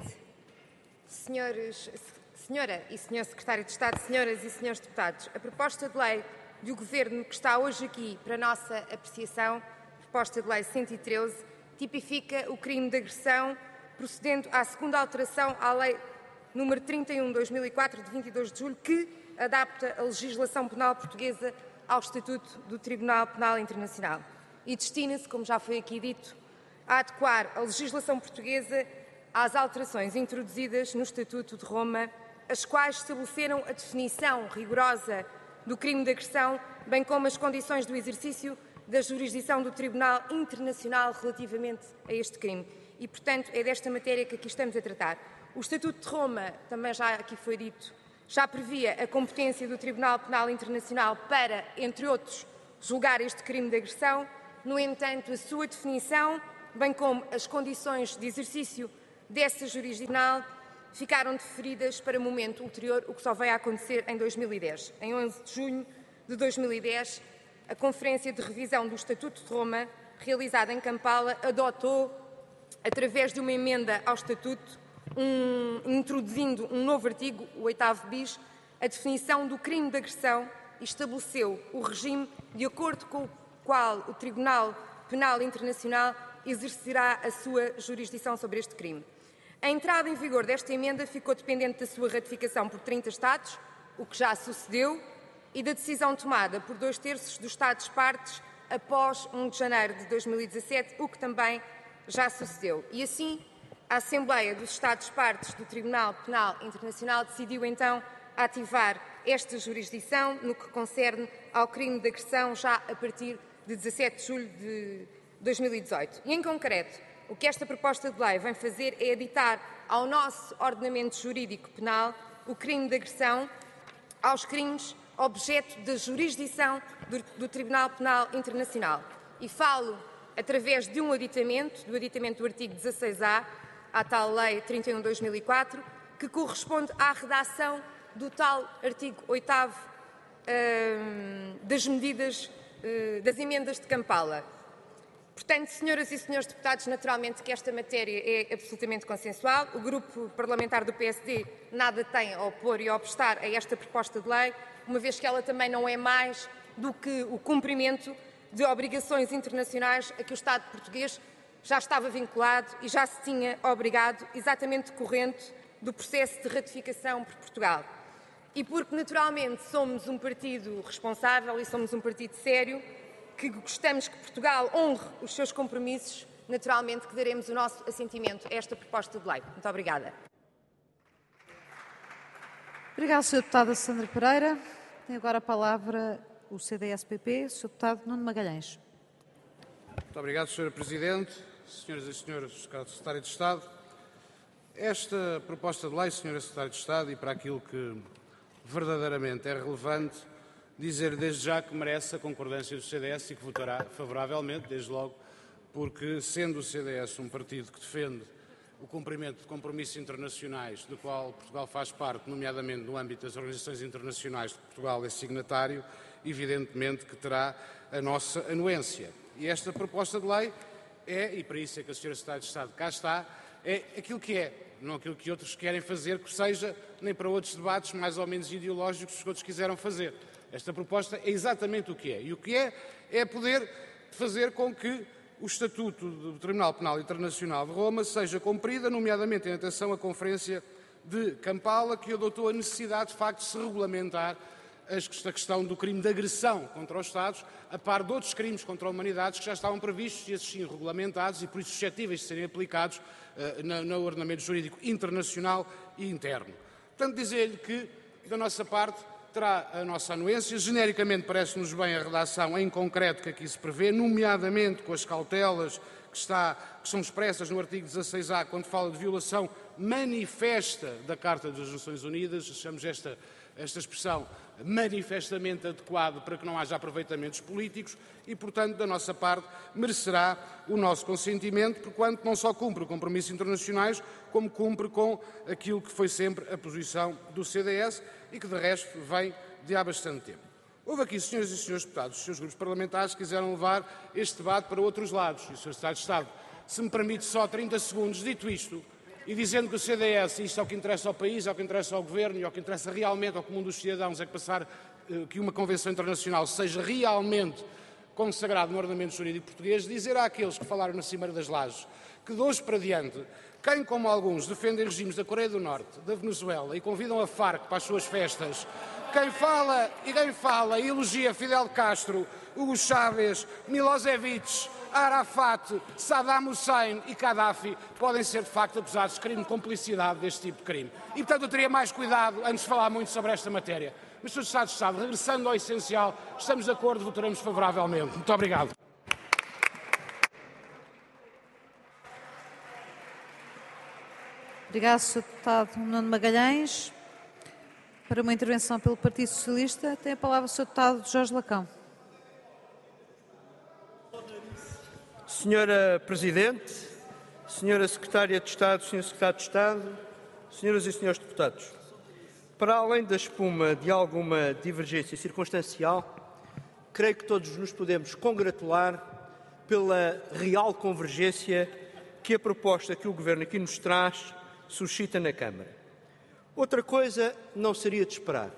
Senhores, senhora e senhor Secretário de Estado, senhoras e senhores deputados, a proposta de lei do Governo que está hoje aqui para a nossa apreciação, proposta de lei cento e treze, tipifica o crime de agressão, procedendo à segunda alteração à lei número trinta e um de dois mil e quatro, de vinte e dois de julho, que adapta a legislação penal portuguesa ao Estatuto do Tribunal Penal Internacional e destina-se, como já foi aqui dito, a adequar a legislação portuguesa às alterações introduzidas no Estatuto de Roma, as quais estabeleceram a definição rigorosa do crime de agressão, bem como as condições do exercício da jurisdição do Tribunal Internacional relativamente a este crime. E, portanto, é desta matéria que aqui estamos a tratar. O Estatuto de Roma, também já aqui foi dito, já previa a competência do Tribunal Penal Internacional para, entre outros, julgar este crime de agressão. No entanto, a sua definição, bem como as condições de exercício dessa jurisdição, ficaram deferidas para momento ulterior, o que só veio a acontecer em dois mil e dez. Em onze de junho de dois mil e dez, a Conferência de Revisão do Estatuto de Roma, realizada em Kampala, adotou, através de uma emenda ao Estatuto, Um, introduzindo um novo artigo, o oitavo bis, a definição do crime de agressão e estabeleceu o regime de acordo com o qual o Tribunal Penal Internacional exercerá a sua jurisdição sobre este crime. A entrada em vigor desta emenda ficou dependente da sua ratificação por trinta Estados, o que já sucedeu, e da decisão tomada por dois terços dos Estados-partes após primeiro de janeiro de dois mil e dezassete, o que também já sucedeu. E assim, a Assembleia dos Estados-partes do Tribunal Penal Internacional decidiu então ativar esta jurisdição no que concerne ao crime de agressão já a partir de dezassete de julho de dois mil e dezoito. E, em concreto, o que esta proposta de lei vem fazer é aditar ao nosso ordenamento jurídico penal o crime de agressão aos crimes objeto da jurisdição do, do Tribunal Penal Internacional. E falo através de um aditamento, do aditamento do artigo dezasseis A, à tal Lei trinta e um de dois mil e quatro, que corresponde à redação do tal artigo oitavo uh, das medidas, uh, das emendas de Kampala. Portanto, senhoras e senhores deputados, naturalmente que esta matéria é absolutamente consensual. O Grupo Parlamentar do P S D nada tem a opor e a obstar a esta proposta de lei, uma vez que ela também não é mais do que o cumprimento de obrigações internacionais a que o Estado português já estava vinculado e já se tinha obrigado, exatamente decorrente do processo de ratificação por Portugal. E porque, naturalmente, somos um partido responsável e somos um partido sério, que gostamos que Portugal honre os seus compromissos, naturalmente que daremos o nosso assentimento a esta proposta de lei. Muito obrigada.
Obrigada, senhora deputada Sandra Pereira. Tem agora a palavra o C D S P P, senhor deputado Nuno Magalhães.
Muito obrigado, senhora Presidente. Senhoras e senhores Secretário de Estado, esta proposta de lei, senhora Secretária de Estado, e para aquilo que verdadeiramente é relevante, dizer desde já que merece a concordância do C D S e que votará favoravelmente, desde logo, porque sendo o C D S um partido que defende o cumprimento de compromissos internacionais, do qual Portugal faz parte, nomeadamente no âmbito das organizações internacionais de que Portugal é signatário, evidentemente que terá a nossa anuência. E esta proposta de lei é, e para isso é que a senhora Secretária de Estado cá está, é aquilo que é, não aquilo que outros querem fazer, que seja nem para outros debates mais ou menos ideológicos que outros quiseram fazer. Esta proposta é exatamente o que é. E o que é, é poder fazer com que o Estatuto do Tribunal Penal Internacional de Roma seja cumprida, nomeadamente em atenção à Conferência de Kampala, que adotou a necessidade, de facto, de se regulamentar a questão do crime de agressão contra os Estados, a par de outros crimes contra a humanidade que já estavam previstos e esses sim regulamentados e por isso suscetíveis de serem aplicados uh, no, no ordenamento jurídico internacional e interno. Portanto, dizer-lhe que, da nossa parte, terá a nossa anuência. Genericamente parece-nos bem a redação em concreto que aqui se prevê, nomeadamente com as cautelas que, está, que são expressas no artigo dezasseis A, quando fala de violação manifesta da Carta das Nações Unidas. Achamos esta, esta expressão manifestamente adequado para que não haja aproveitamentos políticos e, portanto, da nossa parte, merecerá o nosso consentimento, porquanto não só cumpre compromissos internacionais, como cumpre com aquilo que foi sempre a posição do C D S e que, de resto, vem de há bastante tempo. Houve aqui, senhoras e senhores deputados, os seus grupos parlamentares que quiseram levar este debate para outros lados. E o senhor Secretário de Estado, se me permite só trinta segundos, dito isto, e dizendo que o C D S, isto é o que interessa ao país, é o que interessa ao Governo e é o que interessa realmente ao comum dos cidadãos, é que passar que uma convenção internacional seja realmente consagrada no ordenamento jurídico português, dizer àqueles que falaram na Cimeira das Lajes que de hoje para diante, quem como alguns defendem regimes da Coreia do Norte, da Venezuela e convidam a Farc para as suas festas, quem fala e quem fala e elogia Fidel Castro, Hugo Chávez, Milosevic, Arafat, Saddam Hussein e Gaddafi podem ser, de facto, acusados de crime de complicidade deste tipo de crime. E, portanto, eu teria mais cuidado antes de falar muito sobre esta matéria. Mas, senhor Secretário de Estado, regressando ao essencial, estamos de acordo, votaremos favoravelmente. Muito obrigado.
Obrigado, senhor Deputado Nuno Magalhães. Para uma intervenção pelo Partido Socialista, tem a palavra o senhor Deputado Jorge Lacão.
Senhora Presidente, Senhora Secretária de Estado, Senhor Secretário de Estado, Senhoras e Senhores Deputados, para além da espuma de alguma divergência circunstancial, creio que todos nos podemos congratular pela real convergência que a proposta que o Governo aqui nos traz suscita na Câmara. Outra coisa não seria de esperar.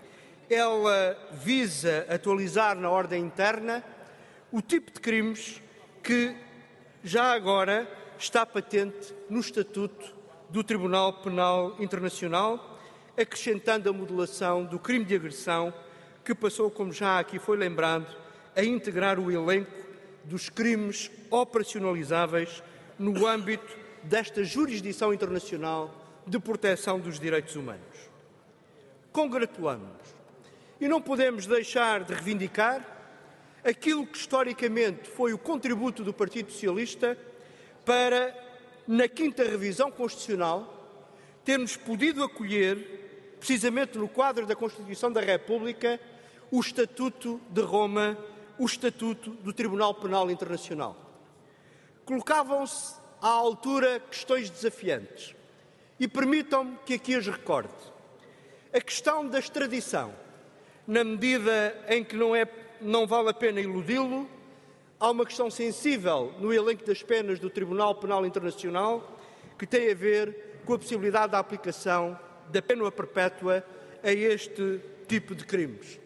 Ela visa atualizar na ordem interna o tipo de crimes que já agora está patente no Estatuto do Tribunal Penal Internacional, acrescentando a modulação do crime de agressão, que passou, como já aqui foi lembrado, a integrar o elenco dos crimes operacionalizáveis no âmbito desta jurisdição internacional de proteção dos direitos humanos. Congratulamos-nos e não podemos deixar de reivindicar aquilo que historicamente foi o contributo do Partido Socialista para, na quinta revisão constitucional, termos podido acolher, precisamente no quadro da Constituição da República, o Estatuto de Roma, o Estatuto do Tribunal Penal Internacional. Colocavam-se à altura questões desafiantes e permitam-me que aqui as recorde. A questão da extradição, na medida em que não é não vale a pena iludi-lo, há uma questão sensível no elenco das penas do Tribunal Penal Internacional que tem a ver com a possibilidade da aplicação da pena perpétua a este tipo de crimes.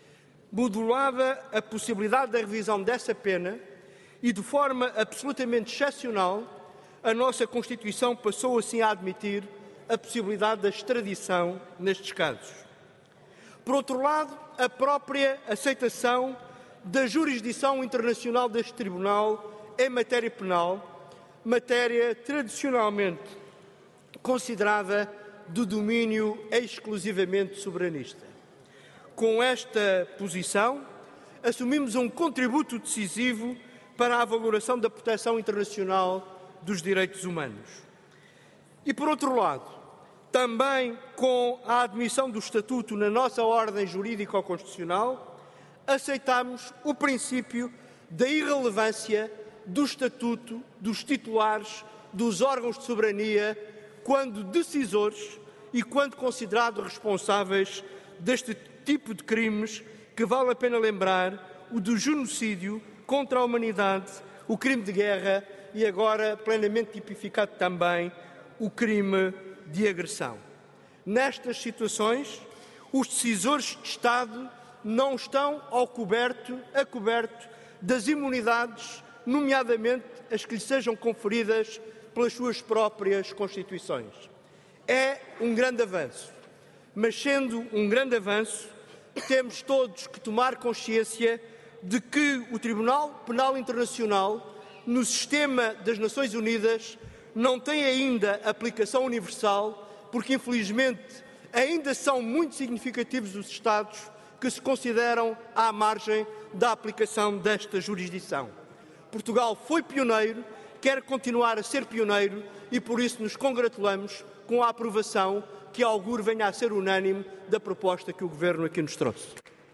Modulada a possibilidade da revisão dessa pena e de forma absolutamente excepcional, a nossa Constituição passou assim a admitir a possibilidade da extradição nestes casos. Por outro lado, a própria aceitação da jurisdição internacional deste Tribunal em matéria penal, matéria tradicionalmente considerada do domínio exclusivamente soberanista. Com esta posição, assumimos um contributo decisivo para a valoração da proteção internacional dos direitos humanos. E, por outro lado, também com a admissão do Estatuto na nossa ordem jurídico-constitucional, aceitamos o princípio da irrelevância do Estatuto dos titulares dos órgãos de soberania quando decisores e quando considerados responsáveis deste tipo de crimes que vale a pena lembrar, o do genocídio contra a humanidade, o crime de guerra e agora plenamente tipificado também o crime de agressão. Nestas situações, os decisores de Estado não estão ao coberto, a coberto das imunidades, nomeadamente as que lhes sejam conferidas pelas suas próprias Constituições. É um grande avanço, mas sendo um grande avanço,
temos todos que tomar consciência de que o Tribunal Penal Internacional, no sistema das Nações Unidas, não tem ainda aplicação universal, porque infelizmente ainda são muito significativos os Estados que se consideram à margem da aplicação desta jurisdição. Portugal foi pioneiro, quer continuar a ser pioneiro e por isso nos congratulamos com a aprovação que auguro venha a ser unânime da proposta que o Governo aqui nos trouxe.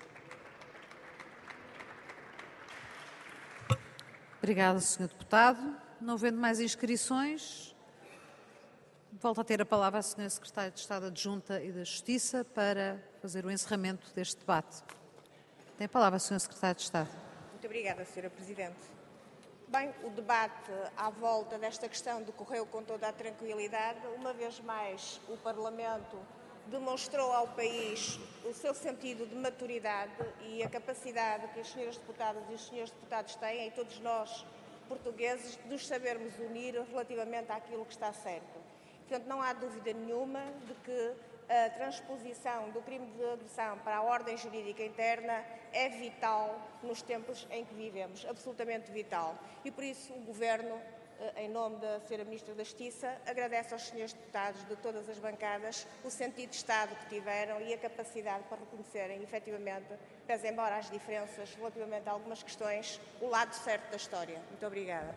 Obrigada, senhor Deputado. Não havendo mais inscrições, volto a ter a palavra a senhora Secretária de Estado Adjunta e da Justiça para fazer o encerramento deste debate. Tem a palavra a senhora Secretária de Estado.
Muito obrigada, senhora Presidente. Bem, o debate à volta desta questão decorreu com toda a tranquilidade. Uma vez mais, o Parlamento demonstrou ao país o seu sentido de maturidade e a capacidade que as senhoras deputadas e os senhores deputados têm, e todos nós, portugueses, de nos sabermos unir relativamente àquilo que está certo. Portanto, não há dúvida nenhuma de que a transposição do crime de agressão para a ordem jurídica interna é vital nos tempos em que vivemos, absolutamente vital. E por isso o Governo, em nome da senhora Ministra da Justiça, agradece aos senhores deputados de todas as bancadas o sentido de Estado que tiveram e a capacidade para reconhecerem, efetivamente, pese embora as diferenças relativamente a algumas questões, o lado certo da história. Muito obrigada.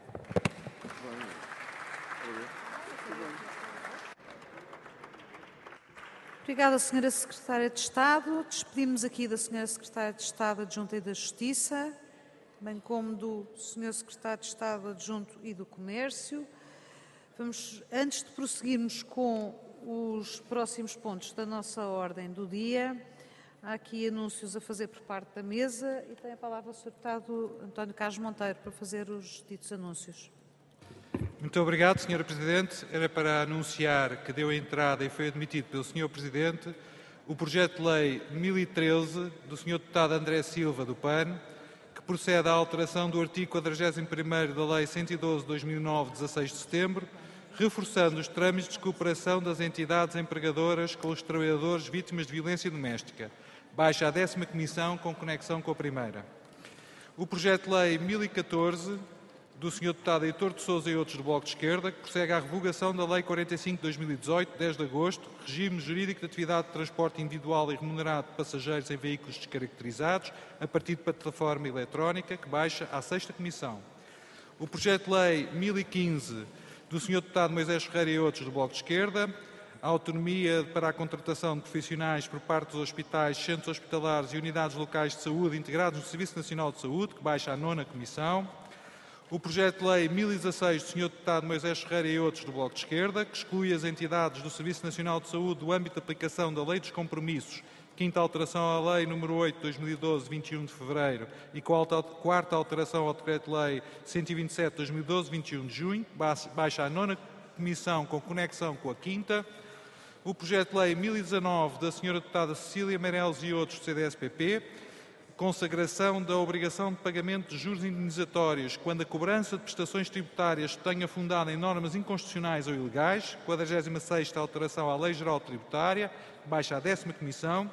Obrigada, senhora Secretária de Estado. Despedimos aqui da senhora Secretária de Estado Adjunta e da Justiça, bem como do senhor Secretário de Estado Adjunto e do Comércio. Vamos, antes de prosseguirmos com os próximos pontos da nossa ordem do dia, há aqui anúncios a fazer por parte da mesa e tem a palavra o senhor Deputado António Carlos Monteiro para fazer os ditos anúncios.
Muito obrigado, senhora Presidente. Era para anunciar que deu a entrada e foi admitido pelo senhor Presidente o projeto de lei mil e treze do senhor Deputado André Silva, do P A N, que procede à alteração do artigo quadragésimo primeiro da Lei cento e doze de dois mil e nove, dezasseis de setembro, reforçando os trâmites de cooperação das entidades empregadoras com os trabalhadores vítimas de violência doméstica. Baixa a décima Comissão com conexão com a primeira. O projeto de lei mil e catorze do senhor Deputado Heitor de Sousa e outros do Bloco de Esquerda, que prossegue à revogação da Lei quarenta e cinco de dois mil e dezoito, dez de agosto, regime jurídico de atividade de transporte individual e remunerado de passageiros em veículos descaracterizados, a partir de plataforma eletrónica, que baixa à sexta Comissão. O projeto de lei mil e quinze do senhor Deputado Moisés Ferreira e outros do Bloco de Esquerda, a autonomia para a contratação de profissionais por parte dos hospitais, centros hospitalares e unidades locais de saúde integrados no Serviço Nacional de Saúde, que baixa à nona Comissão. O projeto de lei mil e dezasseis do senhor Deputado Moisés Ferreira e outros do Bloco de Esquerda, que exclui as entidades do Serviço Nacional de Saúde do âmbito de aplicação da Lei dos Compromissos, quinta alteração à Lei número oito de dois mil e doze, vinte e um de fevereiro, e quarta alteração ao Decreto-Lei cento e vinte e sete de dois mil e doze, vinte e um de junho, baixa a nona Comissão com conexão com a quinta. O projeto de lei mil e dezanove da senhora Deputada Cecília Meireles e outros do C D S P P, consagração da obrigação de pagamento de juros indenizatórios quando a cobrança de prestações tributárias tenha fundado em normas inconstitucionais ou ilegais, quadragésima sexta alteração à Lei Geral Tributária, baixa à décima Comissão.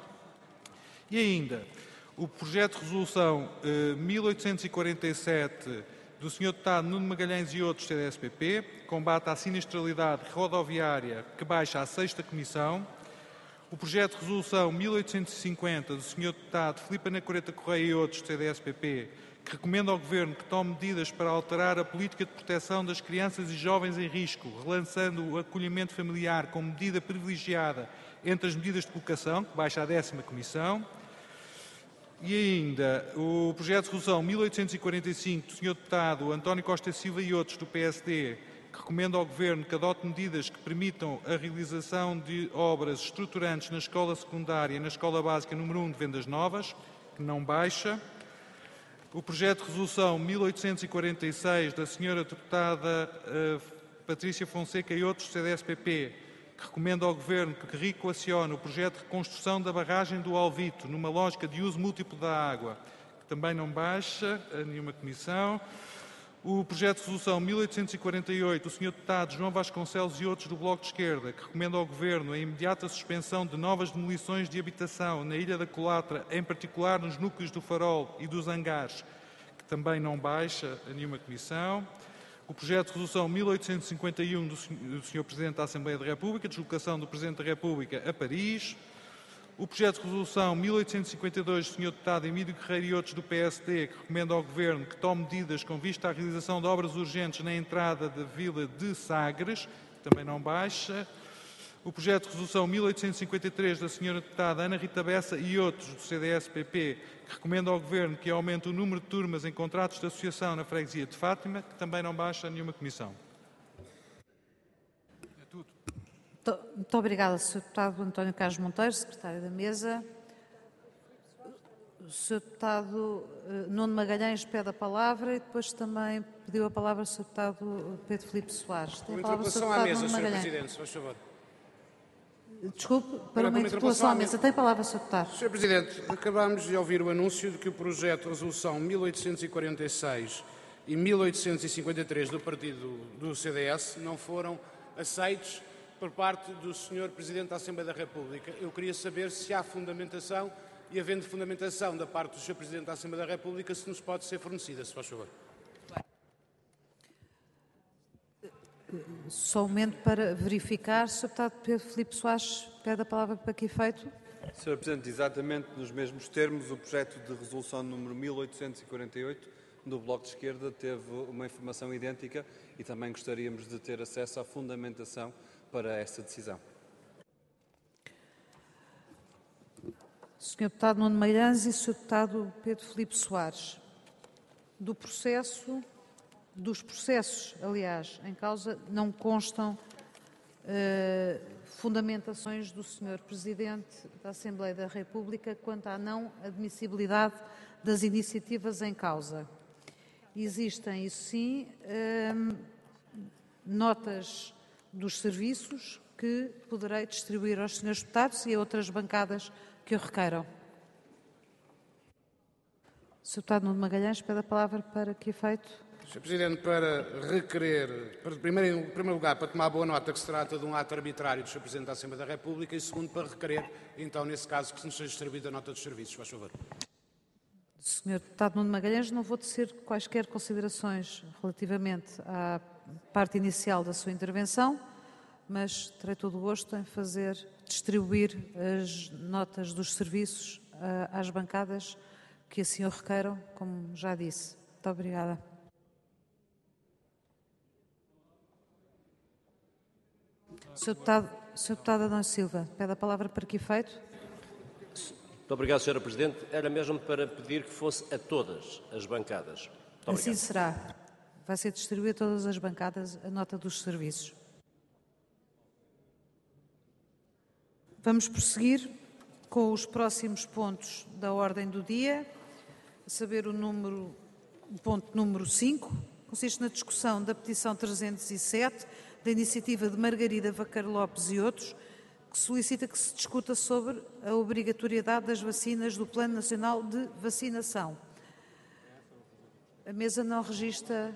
E ainda, o projeto de resolução eh, mil oitocentos e quarenta e sete do senhor Deputado Nuno Magalhães e outros do C D S P P, combate à sinistralidade rodoviária, que baixa à sexta Comissão. O projeto de resolução mil oitocentos e cinquenta do senhor Deputado Filipe Anacoreta Correia e outros do C D S P P, que recomenda ao Governo que tome medidas para alterar a política de proteção das crianças e jovens em risco, relançando o acolhimento familiar como medida privilegiada entre as medidas de colocação, que baixa à décima Comissão. E ainda o projeto de resolução mil oitocentos e quarenta e cinco do senhor Deputado António Costa Silva e outros do P S D, que recomenda ao Governo que adote medidas que permitam a realização de obras estruturantes na escola secundária e na escola básica número um de Vendas Novas, que não baixa. O projeto de resolução mil oitocentos e quarenta e seis da senhora Deputada uh, Patrícia Fonseca e outros do C D S P P, que recomenda ao Governo que reequacione o projeto de reconstrução da barragem do Alvito numa lógica de uso múltiplo da água, que também não baixa a nenhuma Comissão. O projeto de resolução mil oitocentos e quarenta e oito do senhor Deputado João Vasconcelos e outros do Bloco de Esquerda, que recomenda ao Governo a imediata suspensão de novas demolições de habitação na Ilha da Colatra, em particular nos núcleos do Farol e dos Hangares, que também não baixa a nenhuma comissão. O projeto de resolução mil oitocentos e cinquenta e um do senhor Presidente da Assembleia da República, deslocação do Presidente da República a Paris. O projeto de resolução mil oitocentos e cinquenta e dois do senhor Deputado Emílio Guerreiro e outros do P S D, que recomenda ao Governo que tome medidas com vista à realização de obras urgentes na entrada da vila de Sagres, que também não baixa. O projeto de resolução mil oitocentos e cinquenta e três da senhora Deputada Ana Rita Bessa e outros do C D S P P, que recomenda ao Governo que aumente o número de turmas em contratos de associação na freguesia de Fátima, que também não baixa a nenhuma comissão.
Muito obrigada, senhor Deputado António Carlos Monteiro, secretário da Mesa. O senhor Deputado Nuno Magalhães pede a palavra e depois também pediu a palavra o senhor Deputado Pedro Filipe Soares. Tem a palavra o senhor Deputado
Nuno
Magalhães.
senhor Presidente, se faz favor.
Desculpe, para uma interpelação à mesa. Tem a palavra o senhor Deputado.
senhor Presidente, acabámos de ouvir o anúncio de que o projeto de resolução mil oitocentos e quarenta e seis e mil oitocentos e cinquenta e três do partido do C D S não foram aceitos por parte do senhor Presidente da Assembleia da República. Eu queria saber se há fundamentação e, havendo fundamentação da parte do senhor Presidente da Assembleia da República, se nos pode ser fornecida, se faz favor.
Só um momento para verificar. senhor Deputado Pedro Filipe Soares pede a palavra para que efeito?
senhor Presidente, exatamente nos mesmos termos, o projeto de resolução número mil oitocentos e quarenta e oito do Bloco de Esquerda teve uma informação idêntica e também gostaríamos de ter acesso à fundamentação para esta decisão.
senhor Deputado Nuno Magalhães e senhor Deputado Pedro Filipe Soares. Do processo, dos processos, aliás, em causa, não constam eh, fundamentações do senhor Presidente da Assembleia da República quanto à não admissibilidade das iniciativas em causa. Existem, isso sim, eh, notas dos serviços que poderei distribuir aos senhores deputados e a outras bancadas que o requeiram. senhor Deputado Nuno Magalhães pede a palavra para que efeito?
senhor Presidente, para requerer, para, primeiro, em primeiro lugar, para tomar boa nota que se trata de um ato arbitrário do senhor Presidente da Assembleia da República e, segundo, para requerer, então, nesse caso, que se nos seja distribuída a nota dos serviços. Faz favor.
senhor Deputado Nuno Magalhães, não vou tecer quaisquer considerações relativamente à parte inicial da sua intervenção, mas terei todo o gosto em fazer distribuir as notas dos serviços uh, às bancadas que assim o requeiram, como já disse. Muito obrigada. senhor Deputado, senhor Deputado Adão Silva, pede a palavra para que efeito?
Muito obrigado, senhora Presidente. Era mesmo para pedir que fosse a todas as bancadas. Muito
assim
obrigado.
será. Vai ser distribuída a todas as bancadas a nota dos serviços. Vamos prosseguir com os próximos pontos da ordem do dia, a saber o, número, o ponto número cinco, consiste na discussão da petição trezentos e sete, da iniciativa de Margarida Vaqueiro Lopes e outros, que solicita que se discuta sobre a obrigatoriedade das vacinas do Plano Nacional de Vacinação. A mesa não registra...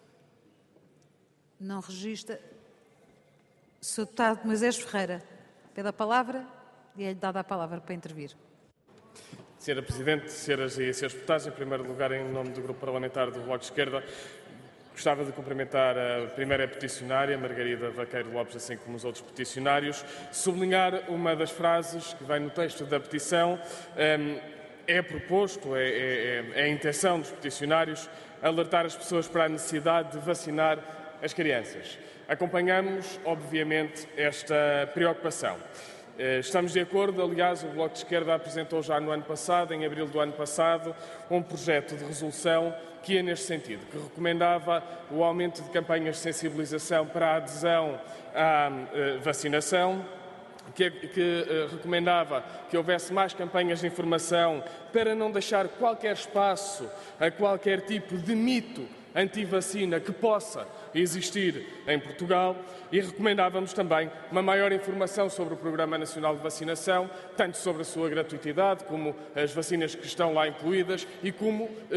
Não registra... senhor Deputado Moisés Ferreira, pede a palavra e é-lhe dada a palavra para intervir.
senhora Presidente, senhoras e senhores deputados, em primeiro lugar, em nome do Grupo Parlamentar do Bloco de Esquerda, gostava de cumprimentar a primeira peticionária, Margarida Vaqueiro Lopes, assim como os outros peticionários, sublinhar uma das frases que vem no texto da petição. É proposto, é, é, é a intenção dos peticionários, alertar as pessoas para a necessidade de vacinar as crianças. Acompanhamos, obviamente, esta preocupação. Estamos de acordo, aliás, o Bloco de Esquerda apresentou já no ano passado, em abril do ano passado, um projeto de resolução que ia neste sentido, que recomendava o aumento de campanhas de sensibilização para a adesão à vacinação, que, que uh, recomendava que houvesse mais campanhas de informação para não deixar qualquer espaço a qualquer tipo de mito anti-vacina que possa existir em Portugal, e recomendávamos também uma maior informação sobre o Programa Nacional de Vacinação, tanto sobre a sua gratuitidade, como as vacinas que estão lá incluídas, e como eh,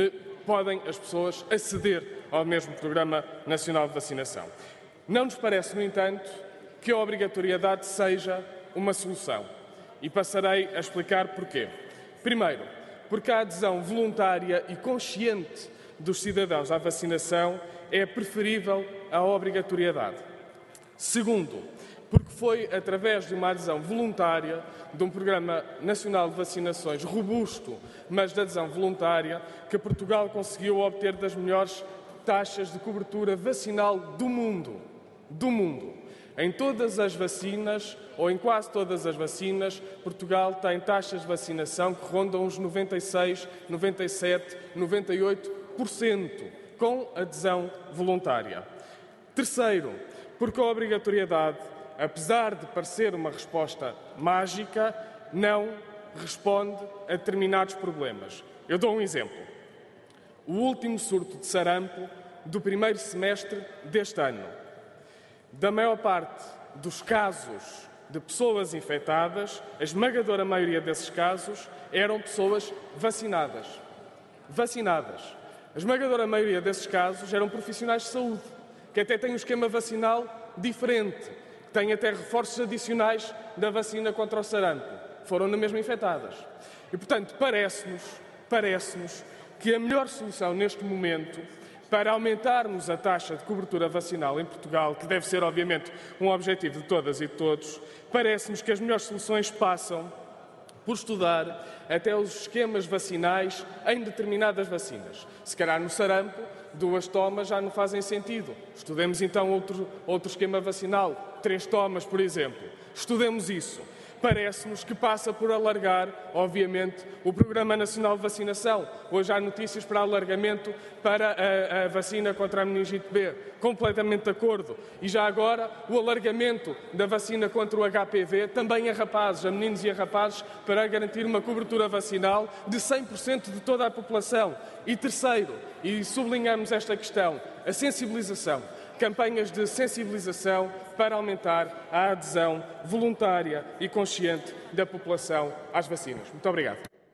podem as pessoas aceder ao mesmo Programa Nacional de Vacinação. Não nos parece, no entanto, que a obrigatoriedade seja uma solução. E passarei a explicar porquê. Primeiro, porque a adesão voluntária e consciente dos cidadãos à vacinação é preferível à obrigatoriedade. Segundo, porque foi através de uma adesão voluntária, de um Programa Nacional de Vacinações robusto, mas de adesão voluntária, que Portugal conseguiu obter das melhores taxas de cobertura vacinal do mundo. Do mundo. Em todas as vacinas, ou em quase todas as vacinas, Portugal tem taxas de vacinação que rondam os noventa e seis, noventa e sete, noventa e oito por cento, com adesão voluntária. Terceiro, porque a obrigatoriedade, apesar de parecer uma resposta mágica, não responde a determinados problemas. Eu dou um exemplo. O último surto de sarampo do primeiro semestre deste ano. Da maior parte dos casos de pessoas infectadas, a esmagadora maioria desses casos eram pessoas vacinadas. Vacinadas. A esmagadora maioria desses casos eram profissionais de saúde, que até têm um esquema vacinal diferente, que têm até reforços adicionais da vacina contra o sarampo. Foram na mesma infectadas. E, portanto, parece-nos, parece-nos que a melhor solução neste momento para aumentarmos a taxa de cobertura vacinal em Portugal, que deve ser, obviamente, um objetivo de todas e de todos, parece-nos que as melhores soluções passam por estudar até os esquemas vacinais em determinadas vacinas. Se calhar no sarampo, duas tomas já não fazem sentido. Estudemos então outro, outro esquema vacinal, três tomas, por exemplo. Estudemos isso. Parece-nos que passa por alargar, obviamente, o Programa Nacional de Vacinação. Hoje há notícias para alargamento para a, a vacina contra a meningite B. Completamente de acordo. E já agora, o alargamento da vacina contra o H P V, também a rapazes, a meninos e a rapazes, para garantir uma cobertura vacinal de cem por cento de toda a população. E terceiro, e sublinhamos esta questão, a sensibilização. Campanhas de sensibilização para aumentar a adesão voluntária e consciente da população às vacinas. Muito obrigado.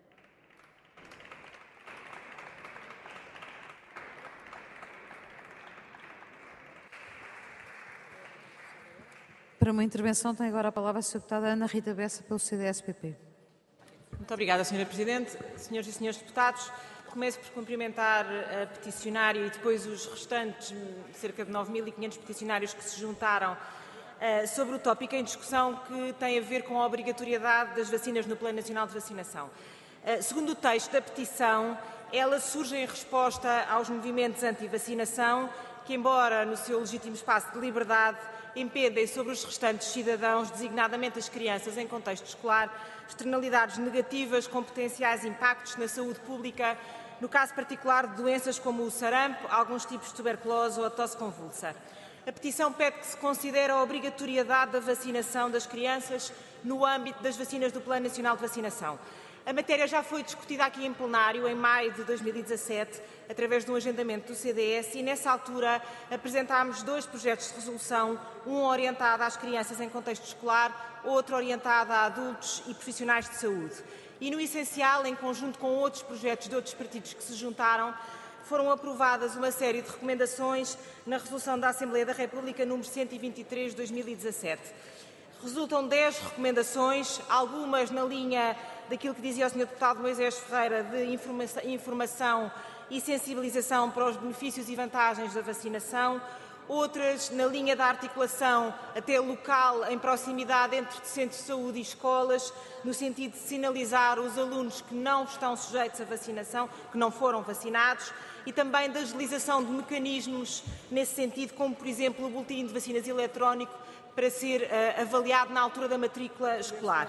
Para uma intervenção tem agora a palavra a senhora deputada Ana Rita Bessa, pelo C D S P P.
Muito obrigada, senhora Presidente. Senhoras e senhores deputados, começo por cumprimentar a peticionária e depois os restantes, cerca de nove mil e quinhentos peticionários que se juntaram uh, sobre o tópico em discussão que tem a ver com a obrigatoriedade das vacinas no Plano Nacional de Vacinação. Uh, segundo o texto da petição, ela surge em resposta aos movimentos anti-vacinação que, embora no seu legítimo espaço de liberdade, impedem sobre os restantes cidadãos, designadamente as crianças em contexto escolar, externalidades negativas com potenciais impactos na saúde pública, no caso particular de doenças como o sarampo, alguns tipos de tuberculose ou a tosse convulsa. A petição pede que se considere a obrigatoriedade da vacinação das crianças no âmbito das vacinas do Plano Nacional de Vacinação. A matéria já foi discutida aqui em plenário em maio de dois mil e dezassete, através de um agendamento do C D S, e nessa altura apresentámos dois projetos de resolução, um orientado às crianças em contexto escolar, outro orientado a adultos e profissionais de saúde. E, no essencial, em conjunto com outros projetos de outros partidos que se juntaram, foram aprovadas uma série de recomendações na Resolução da Assembleia da República número cento e vinte e três de dois mil e dezassete. Resultam dez recomendações, algumas na linha daquilo que dizia o senhor deputado Moisés Ferreira, de informação e sensibilização para os benefícios e vantagens da vacinação, outras na linha da articulação até local, em proximidade entre centros de saúde e escolas, no sentido de sinalizar os alunos que não estão sujeitos à vacinação, que não foram vacinados, e também da agilização de mecanismos nesse sentido, como, por exemplo, o boletim de vacinas eletrónico, para ser uh, avaliado na altura da matrícula escolar.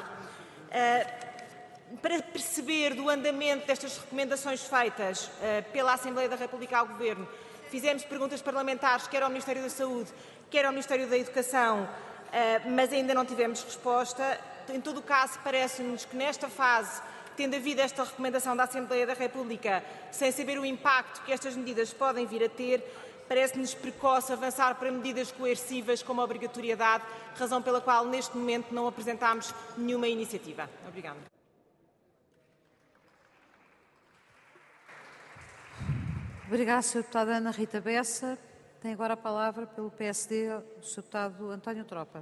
Uh, para perceber do andamento destas recomendações feitas uh, pela Assembleia da República ao Governo, fizemos perguntas parlamentares, quer ao Ministério da Saúde, quer ao Ministério da Educação, uh, mas ainda não tivemos resposta. Em todo o caso, parece-nos que nesta fase, tendo havido esta recomendação da Assembleia da República, sem saber o impacto que estas medidas podem vir a ter, parece-nos precoce avançar para medidas coercivas como a obrigatoriedade, razão pela qual neste momento não apresentámos nenhuma iniciativa. Obrigada.
Obrigada, senhora Deputada Ana Rita Bessa. Tem agora a palavra pelo P S D o senhor Deputado António Tropa.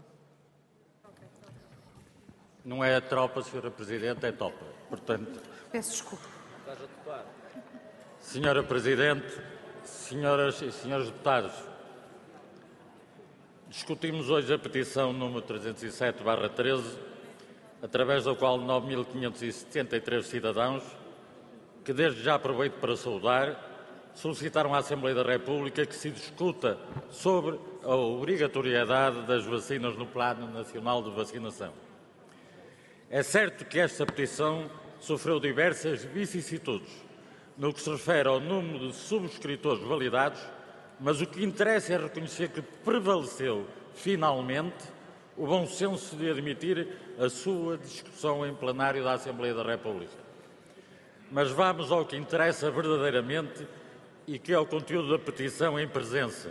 Não é a tropa, senhora Presidente, é topa. Portanto,
peço desculpa.
Senhora Presidente, senhoras e senhores deputados, discutimos hoje a petição número trezentos e sete barra treze, através da qual nove mil quinhentos e setenta e três cidadãos, que desde já aproveito para saudar, solicitaram à Assembleia da República que se discuta sobre a obrigatoriedade das vacinas no Plano Nacional de Vacinação. É certo que esta petição sofreu diversas vicissitudes no que se refere ao número de subscritores validados, mas o que interessa é reconhecer que prevaleceu, finalmente, o bom senso de admitir a sua discussão em plenário da Assembleia da República. Mas vamos ao que interessa verdadeiramente e que é o conteúdo da petição em presença.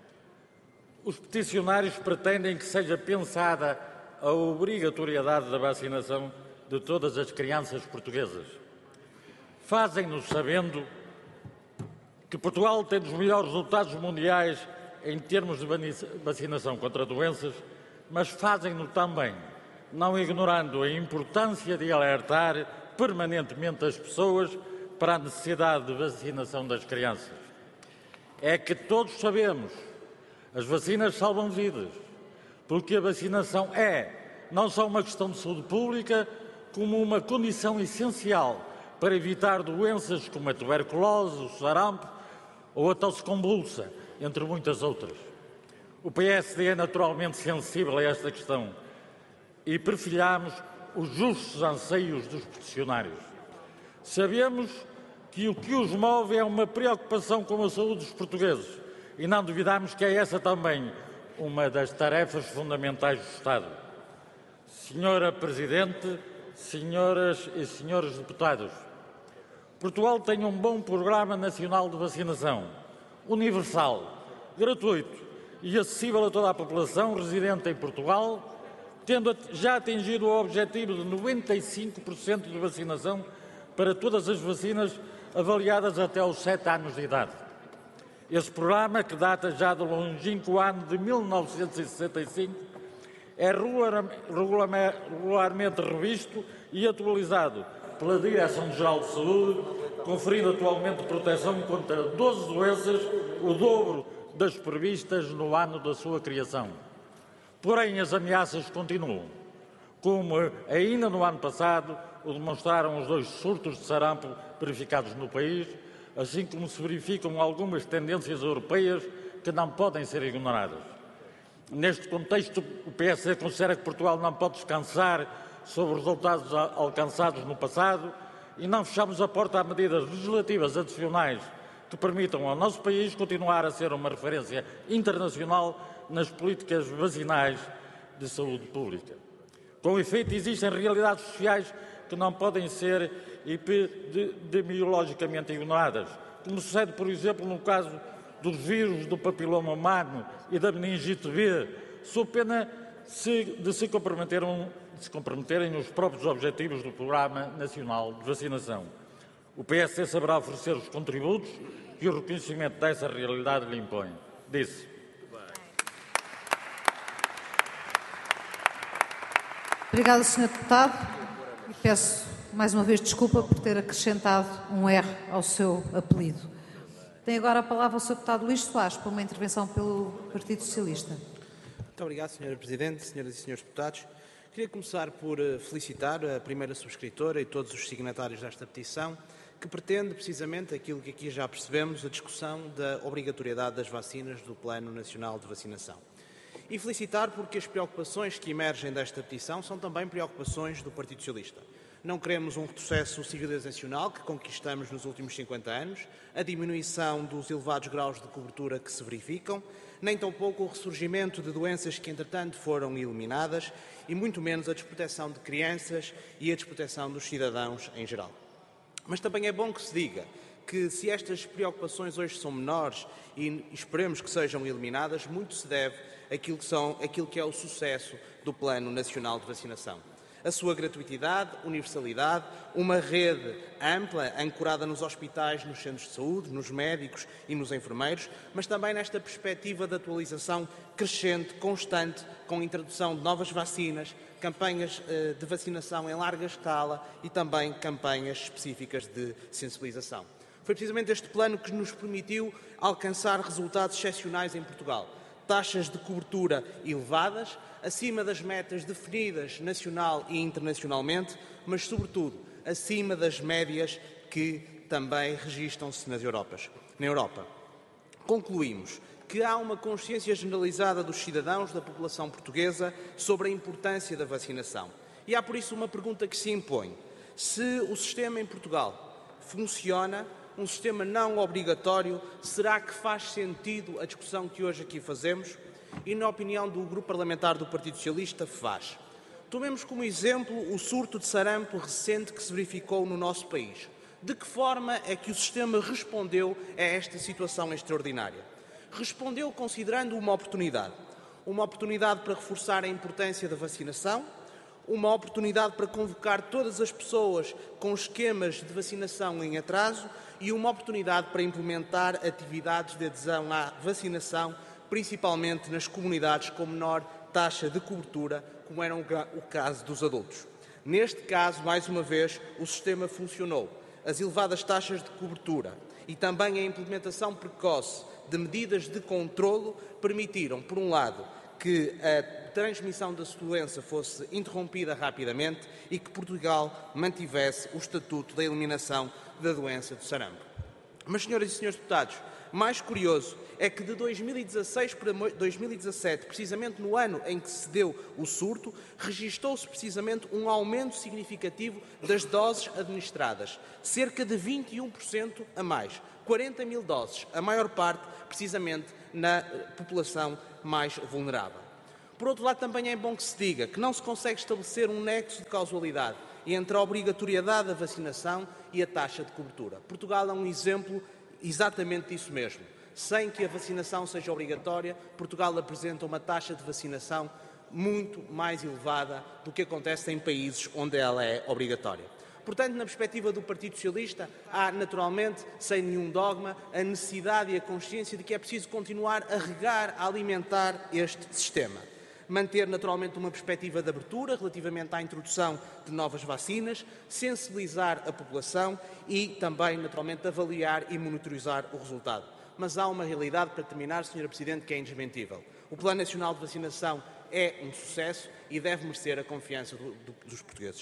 Os peticionários pretendem que seja pensada a obrigatoriedade da vacinação de todas as crianças portuguesas. Fazem-no sabendo que Portugal tem dos melhores resultados mundiais em termos de vacinação contra doenças, mas fazem-no também não ignorando a importância de alertar permanentemente as pessoas para a necessidade de vacinação das crianças. É que todos sabemos, as vacinas salvam vidas, porque a vacinação é não só uma questão de saúde pública, como uma condição essencial para evitar doenças como a tuberculose, o sarampo ou a tosse convulsa, entre muitas outras. O P S D é naturalmente sensível a esta questão e perfilhamos os justos anseios dos peticionários. Sabemos que o que os move é uma preocupação com a saúde dos portugueses e não duvidamos que é essa também uma das tarefas fundamentais do Estado. Senhora Presidente, senhoras e senhores deputados, Portugal tem um bom Programa Nacional de Vacinação, universal, gratuito e acessível a toda a população residente em Portugal, tendo já atingido o objetivo de noventa e cinco por cento de vacinação para todas as vacinas avaliadas até aos sete anos de idade. Esse programa, que data já do longínquo ano de mil novecentos e sessenta e cinco, é regularmente revisto e atualizado pela Direção-Geral de Saúde, conferindo atualmente proteção contra doze doenças, o dobro das previstas no ano da sua criação. Porém, as ameaças continuam, como ainda no ano passado o demonstraram os dois surtos de sarampo verificados no país, assim como se verificam algumas tendências europeias que não podem ser ignoradas. Neste contexto, o P S D considera que Portugal não pode descansar sobre os resultados alcançados no passado e não fechamos a porta a medidas legislativas adicionais que permitam ao nosso país continuar a ser uma referência internacional nas políticas vacinais de saúde pública. Com efeito, existem realidades sociais que não podem ser epidemiologicamente ignoradas, como sucede, por exemplo, no caso dos vírus do papiloma humano e da meningite B, sob pena de se comprometerem, de se comprometerem os próprios objetivos do Programa Nacional de Vacinação. O P S D saberá oferecer os contributos que o reconhecimento dessa realidade lhe impõe. Disse.
Obrigada, senhor Deputado. E peço mais uma vez desculpa por ter acrescentado um R ao seu apelido. Tem agora a palavra o senhor Deputado Luís Soares para uma intervenção pelo Partido Socialista.
Muito obrigado, senhora Presidente, senhoras e senhores deputados. Queria começar por felicitar a primeira subscritora e todos os signatários desta petição, que pretende precisamente aquilo que aqui já percebemos, a discussão da obrigatoriedade das vacinas do Plano Nacional de Vacinação. E felicitar porque as preocupações que emergem desta petição são também preocupações do Partido Socialista. Não queremos um retrocesso civilizacional que conquistamos nos últimos cinquenta anos, a diminuição dos elevados graus de cobertura que se verificam, nem tampouco o ressurgimento de doenças que, entretanto, foram eliminadas e muito menos a desproteção de crianças e a desproteção dos cidadãos em geral. Mas também é bom que se diga que, se estas preocupações hoje são menores e esperemos que sejam eliminadas, muito se deve àquilo que, são, àquilo que é o sucesso do Plano Nacional de Vacinação. A sua gratuitidade, universalidade, uma rede ampla, ancorada nos hospitais, nos centros de saúde, nos médicos e nos enfermeiros, mas também nesta perspectiva de atualização crescente, constante, com a introdução de novas vacinas, campanhas de vacinação em larga escala e também campanhas específicas de sensibilização. Foi precisamente este plano que nos permitiu alcançar resultados excepcionais em Portugal. Taxas de cobertura elevadas, acima das metas definidas nacional e internacionalmente, mas, sobretudo, acima das médias que também registram-se nas Europas. Na Europa. Concluímos que há uma consciência generalizada dos cidadãos da população portuguesa sobre a importância da vacinação. E há, por isso, uma pergunta que se impõe. Se o sistema em Portugal funciona, um sistema não obrigatório, será que faz sentido a discussão que hoje aqui fazemos? E, na opinião do Grupo Parlamentar do Partido Socialista, faz. Tomemos como exemplo o surto de sarampo recente que se verificou no nosso país. De que forma é que o sistema respondeu a esta situação extraordinária? Respondeu considerando uma oportunidade. Uma oportunidade para reforçar a importância da vacinação, uma oportunidade para convocar todas as pessoas com esquemas de vacinação em atraso e uma oportunidade para implementar atividades de adesão à vacinação, principalmente nas comunidades com menor taxa de cobertura, como era o caso dos adultos. Neste caso, mais uma vez, o sistema funcionou. As elevadas taxas de cobertura e também a implementação precoce de medidas de controlo permitiram, por um lado, que a transmissão da doença fosse interrompida rapidamente e que Portugal mantivesse o estatuto da eliminação da doença do sarampo. Mas, senhoras e senhores deputados, mais curioso é que de dois mil e dezasseis para dois mil e dezassete, precisamente no ano em que se deu o surto, registou-se precisamente um aumento significativo das doses administradas, cerca de vinte e um por cento a mais, quarenta mil doses, a maior parte precisamente na população mais vulnerável. Por outro lado, também é bom que se diga que não se consegue estabelecer um nexo de causalidade entre a obrigatoriedade da vacinação e a taxa de cobertura. Portugal é um exemplo exatamente disso mesmo. Sem que a vacinação seja obrigatória, Portugal apresenta uma taxa de vacinação muito mais elevada do que acontece em países onde ela é obrigatória. Portanto, na perspectiva do Partido Socialista, há naturalmente, sem nenhum dogma, a necessidade e a consciência de que é preciso continuar a regar, a alimentar este sistema. Manter naturalmente uma perspectiva de abertura relativamente à introdução de novas vacinas, sensibilizar a população e também naturalmente avaliar e monitorizar o resultado. Mas há uma realidade, para terminar, senhora Presidente, que é indesmentível. O Plano Nacional de Vacinação é um sucesso e deve merecer a confiança do, do, dos portugueses.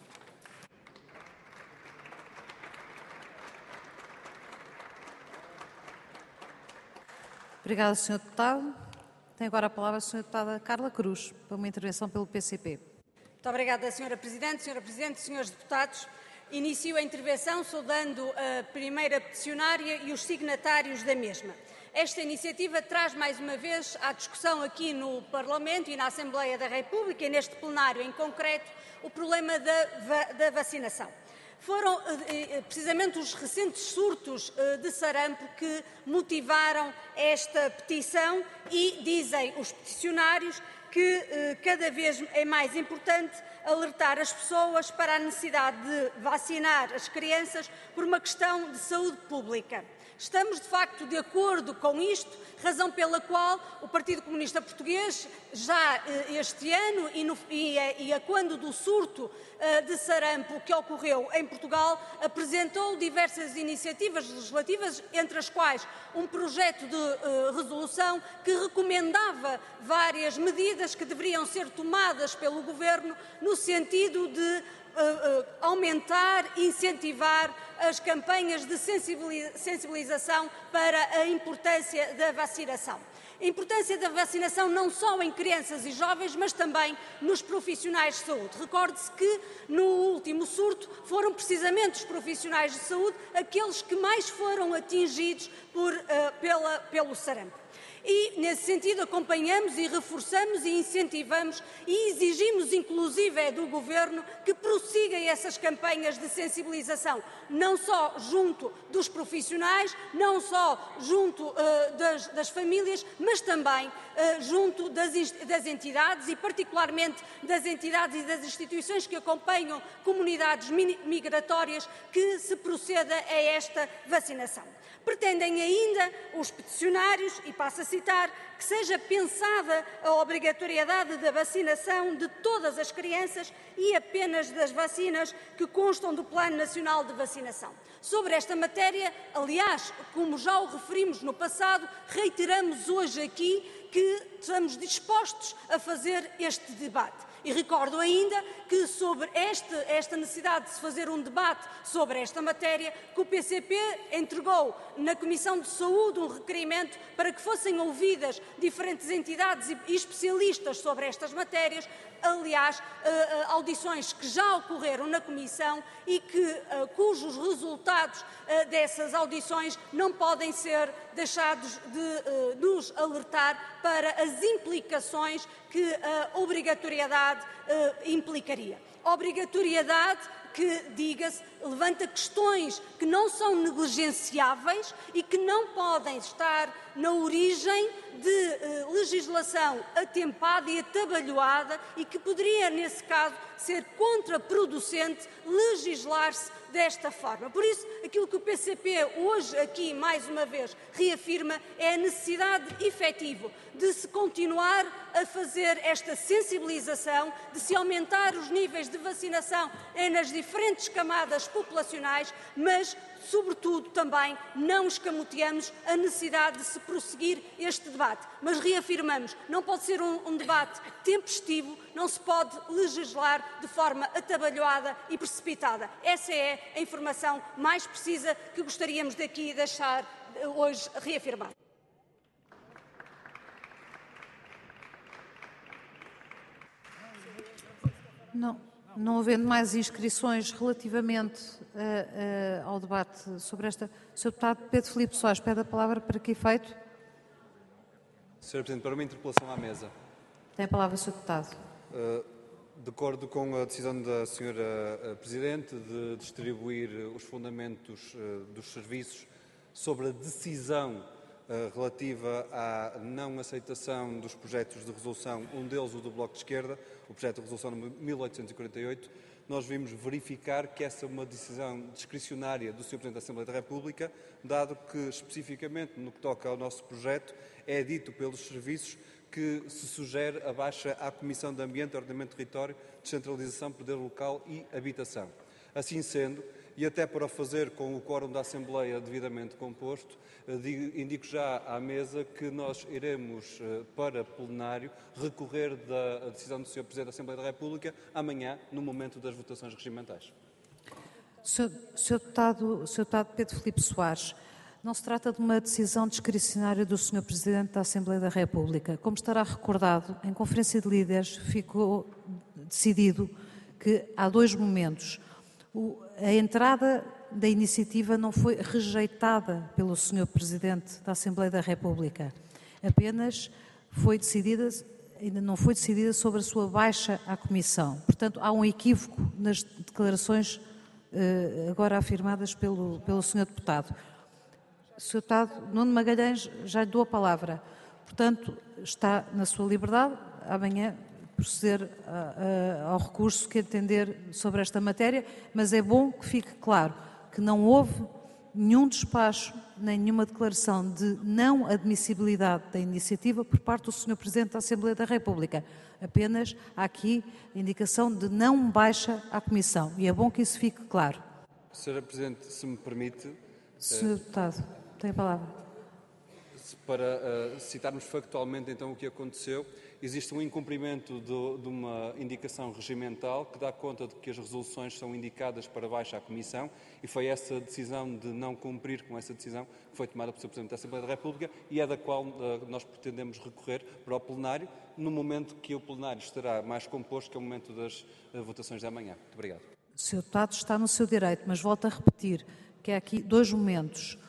Obrigada, senhor Deputado. Tem agora a palavra a senhora Deputada Carla Cruz, para uma intervenção pelo P C P.
Muito obrigada, senhora Presidente. senhora Presidente, senhores deputados, inicio a intervenção saudando a primeira peticionária e os signatários da mesma. Esta iniciativa traz mais uma vez à discussão aqui no Parlamento e na Assembleia da República, e neste plenário em concreto, o problema da, va da vacinação. Foram precisamente os recentes surtos de sarampo que motivaram esta petição e dizem os peticionários que cada vez é mais importante alertar as pessoas para a necessidade de vacinar as crianças por uma questão de saúde pública. Estamos, de facto, de acordo com isto, razão pela qual o Partido Comunista Português, já este ano e, no, e, e a quando do surto uh, de sarampo que ocorreu em Portugal, apresentou diversas iniciativas legislativas, entre as quais um projeto de uh, resolução que recomendava várias medidas que deveriam ser tomadas pelo Governo no sentido de Uh, uh, aumentar e incentivar as campanhas de sensibilização para a importância da vacinação. A importância da vacinação não só em crianças e jovens, mas também nos profissionais de saúde. Recorde-se que no último surto foram precisamente os profissionais de saúde aqueles que mais foram atingidos por, uh, pela, pelo sarampo. E, nesse sentido, acompanhamos e reforçamos e incentivamos e exigimos, inclusive, do Governo que prossiga essas campanhas de sensibilização, não só junto dos profissionais, não só junto uh, das, das famílias, mas também uh, junto das, das entidades e, particularmente, das entidades e das instituições que acompanham comunidades migratórias, que se proceda a esta vacinação. Pretendem ainda os peticionários, e passo a citar, que seja pensada a obrigatoriedade da vacinação de todas as crianças e apenas das vacinas que constam do Plano Nacional de Vacinação. Sobre esta matéria, aliás, como já o referimos no passado, reiteramos hoje aqui que estamos dispostos a fazer este debate. E recordo ainda que sobre este, esta necessidade de se fazer um debate sobre esta matéria, que o P C P entregou na Comissão de Saúde um requerimento para que fossem ouvidas diferentes entidades e especialistas sobre estas matérias, aliás, audições que já ocorreram na Comissão e que, cujos resultados dessas audições não podem ser deixados de nos alertar para as implicações que a obrigatoriedade implicaria. Obrigatoriedade que, diga-se, levanta questões que não são negligenciáveis e que não podem estar na origem de eh, legislação atempada e atabalhoada e que poderia, nesse caso, ser contraproducente legislar-se desta forma. Por isso, aquilo que o P C P hoje aqui, mais uma vez, reafirma é a necessidade efetiva de se continuar a fazer esta sensibilização, de se aumentar os níveis de vacinação nas diferentes camadas populacionais, mas, sobretudo, também não escamoteamos a necessidade de se prosseguir este debate. Mas reafirmamos, não pode ser um, um debate tempestivo, não se pode legislar de forma atabalhoada e precipitada. Essa é a informação mais precisa que gostaríamos daqui deixar hoje reafirmada.
Não, não havendo mais inscrições relativamente uh, uh, ao debate sobre esta... senhor Deputado Pedro Filipe Soares pede a palavra para que efeito?
senhora Presidente, para uma interpelação à mesa.
Tem a palavra, senhor Deputado.
Uh, de acordo com a decisão da senhora Presidente de distribuir os fundamentos uh, dos serviços sobre a decisão uh, relativa à não aceitação dos projetos de resolução, um deles o do Bloco de Esquerda, o projeto de resolução número mil oitocentos e quarenta e oito, nós vimos verificar que essa é uma decisão discricionária do senhor Presidente da Assembleia da República, dado que, especificamente no que toca ao nosso projeto, é dito pelos serviços que se sugere a baixa à Comissão de Ambiente, Ordenamento do Território, Descentralização, Poder Local e Habitação. Assim sendo, e até para o fazer com o quórum da Assembleia devidamente composto, indico já à mesa que nós iremos, para plenário, recorrer da decisão do senhor Presidente da Assembleia da República amanhã, no momento das votações regimentais.
senhor Deputado, senhor Deputado Pedro Filipe Soares, não se trata de uma decisão discricionária do senhor Presidente da Assembleia da República. Como estará recordado, em Conferência de Líderes ficou decidido que há dois momentos. O, a entrada da iniciativa não foi rejeitada pelo senhor Presidente da Assembleia da República. Apenas foi decidida, ainda não foi decidida sobre a sua baixa à Comissão. Portanto, há um equívoco nas declarações eh, agora afirmadas pelo, pelo senhor Deputado. senhor Deputado Nuno Magalhães, já lhe dou a palavra. Portanto, está na sua liberdade, amanhã, proceder a, a, ao recurso que entender sobre esta matéria, mas é bom que fique claro que não houve nenhum despacho, nem nenhuma declaração de não admissibilidade da iniciativa por parte do senhor Presidente da Assembleia da República. Apenas há aqui a indicação de não baixa à Comissão, e é bom que isso fique claro.
senhora Presidente, se me permite...
senhor Deputado, tem a palavra.
Para uh, citarmos factualmente então o que aconteceu, existe um incumprimento do, de uma indicação regimental que dá conta de que as resoluções são indicadas para baixa à Comissão, e foi essa decisão de não cumprir com essa decisão que foi tomada pelo senhor Presidente da Assembleia da República e é da qual uh, nós pretendemos recorrer para o plenário, no momento que o plenário estará mais composto, que é o momento das uh, votações de amanhã. Muito obrigado.
O senhor Deputado está no seu direito, mas volto a repetir que há aqui dois momentos.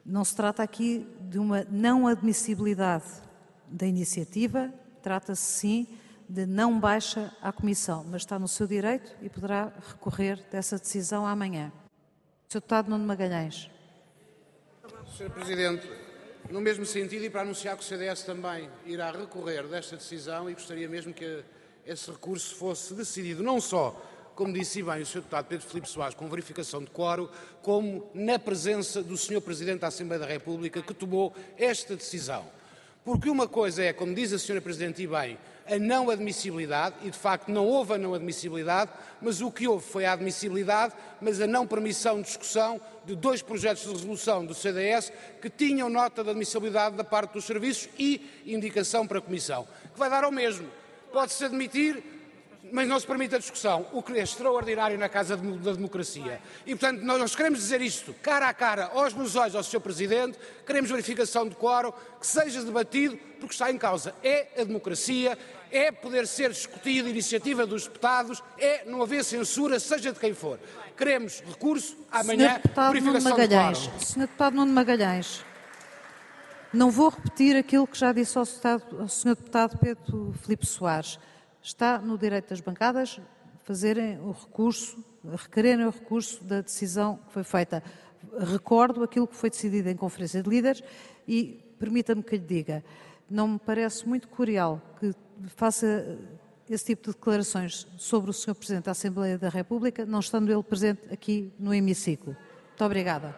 Não se trata aqui de uma não admissibilidade da iniciativa, trata-se sim de não baixa à Comissão, mas está no seu direito e poderá recorrer dessa decisão amanhã. senhor Deputado Nuno Magalhães.
senhor Presidente, no mesmo sentido e para anunciar que o C D S também irá recorrer desta decisão e gostaria mesmo que esse recurso fosse decidido não só, como disse bem o senhor Deputado Pedro Filipe Soares, com verificação de quórum, como na presença do senhor Presidente da Assembleia da República que tomou esta decisão. Porque uma coisa é, como diz a senhora Presidente e bem, a não admissibilidade, e de facto não houve a não admissibilidade, mas o que houve foi a admissibilidade, mas a não permissão de discussão de dois projetos de resolução do C D S que tinham nota de admissibilidade da parte dos serviços e indicação para a Comissão, que vai dar ao mesmo. Pode-se admitir, mas não se permite a discussão, o que é extraordinário na Casa da Democracia. E, portanto, nós queremos dizer isto cara a cara, olhos nos olhos ao senhor Presidente, queremos verificação de quórum, que seja debatido, porque está em causa. É a democracia, é poder ser discutido a iniciativa dos deputados, é não haver censura, seja de quem for. Queremos recurso, amanhã, verificação de quórum.
senhor Deputado Nuno Magalhães, não vou repetir aquilo que já disse ao senhor Deputado Pedro Filipe Soares. Está no direito das bancadas fazerem o recurso, requererem o recurso da decisão que foi feita. Recordo aquilo que foi decidido em Conferência de Líderes e permita-me que lhe diga, não me parece muito cordial que faça esse tipo de declarações sobre o senhor Presidente da Assembleia da República, não estando ele presente aqui no hemiciclo. Muito obrigada.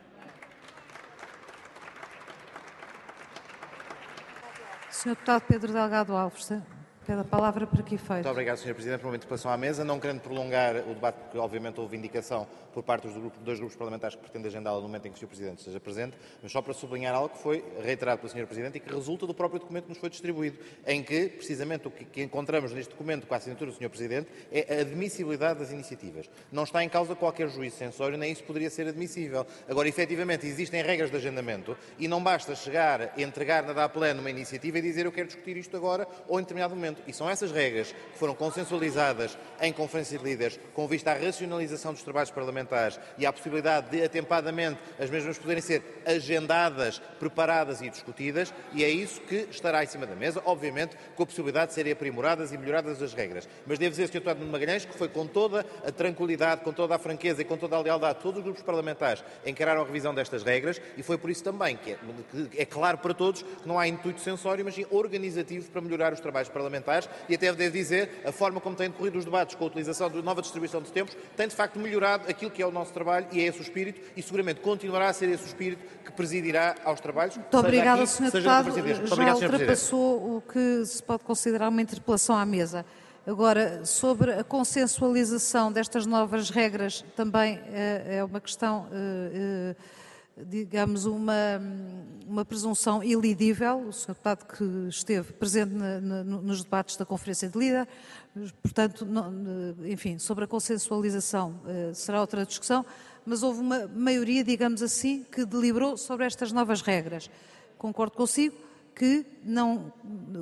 senhor Deputado Pedro Delgado Alves, a palavra para que efeito.
Muito obrigado, senhor Presidente, por uma interpelação à mesa. Não querendo prolongar o debate, porque obviamente houve indicação por parte dos grupos, dois grupos parlamentares que pretendem agendá-la no momento em que o senhor Presidente esteja presente, mas só para sublinhar algo que foi reiterado pelo senhor Presidente e que resulta do próprio documento que nos foi distribuído, em que, precisamente, o que, que encontramos neste documento com a assinatura do senhor Presidente é a admissibilidade das iniciativas. Não está em causa qualquer juízo censório, nem isso poderia ser admissível. Agora, efetivamente, existem regras de agendamento e não basta chegar, entregar na D A pleno uma iniciativa e dizer eu quero discutir isto agora ou em determinado momento. E são essas regras que foram consensualizadas em Conferência de Líderes com vista à racionalização dos trabalhos parlamentares e à possibilidade de, atempadamente, as mesmas poderem ser agendadas, preparadas e discutidas, e é isso que estará em cima da mesa, obviamente com a possibilidade de serem aprimoradas e melhoradas as regras. Mas devo dizer, senhor Deputado Nuno Magalhães, que foi com toda a tranquilidade, com toda a franqueza e com toda a lealdade de todos os grupos parlamentares encararam a revisão destas regras e foi por isso também que é, que é claro para todos que não há intuito censório, mas sim organizativo para melhorar os trabalhos parlamentares e até devo dizer, a forma como têm decorrido os debates com a utilização de nova distribuição de tempos tem de facto melhorado aquilo que é o nosso trabalho e é esse o espírito e seguramente continuará a ser esse o espírito que presidirá aos trabalhos.
Muito obrigada, senhor Deputado.
Muito
já
obrigado,
ultrapassou o que se pode considerar uma interpelação à mesa. Agora, sobre a consensualização destas novas regras, também é, é uma questão, é, é, digamos, uma, uma presunção ilidível. O senhor Deputado que esteve presente na, na, nos debates da Conferência de Líderes, portanto, não, enfim, sobre a consensualização é, será outra discussão, mas houve uma maioria, digamos assim, que deliberou sobre estas novas regras. Concordo consigo que não,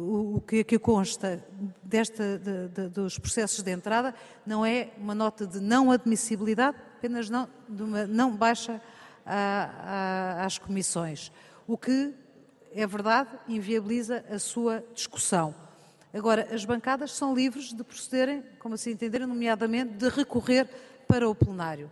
o que aqui consta desta, de, de, dos processos de entrada não é uma nota de não admissibilidade, apenas não, de uma não baixa a, a, às comissões, o que, é verdade, inviabiliza a sua discussão. Agora, as bancadas são livres de procederem, como assim entenderem, nomeadamente de recorrer para o plenário.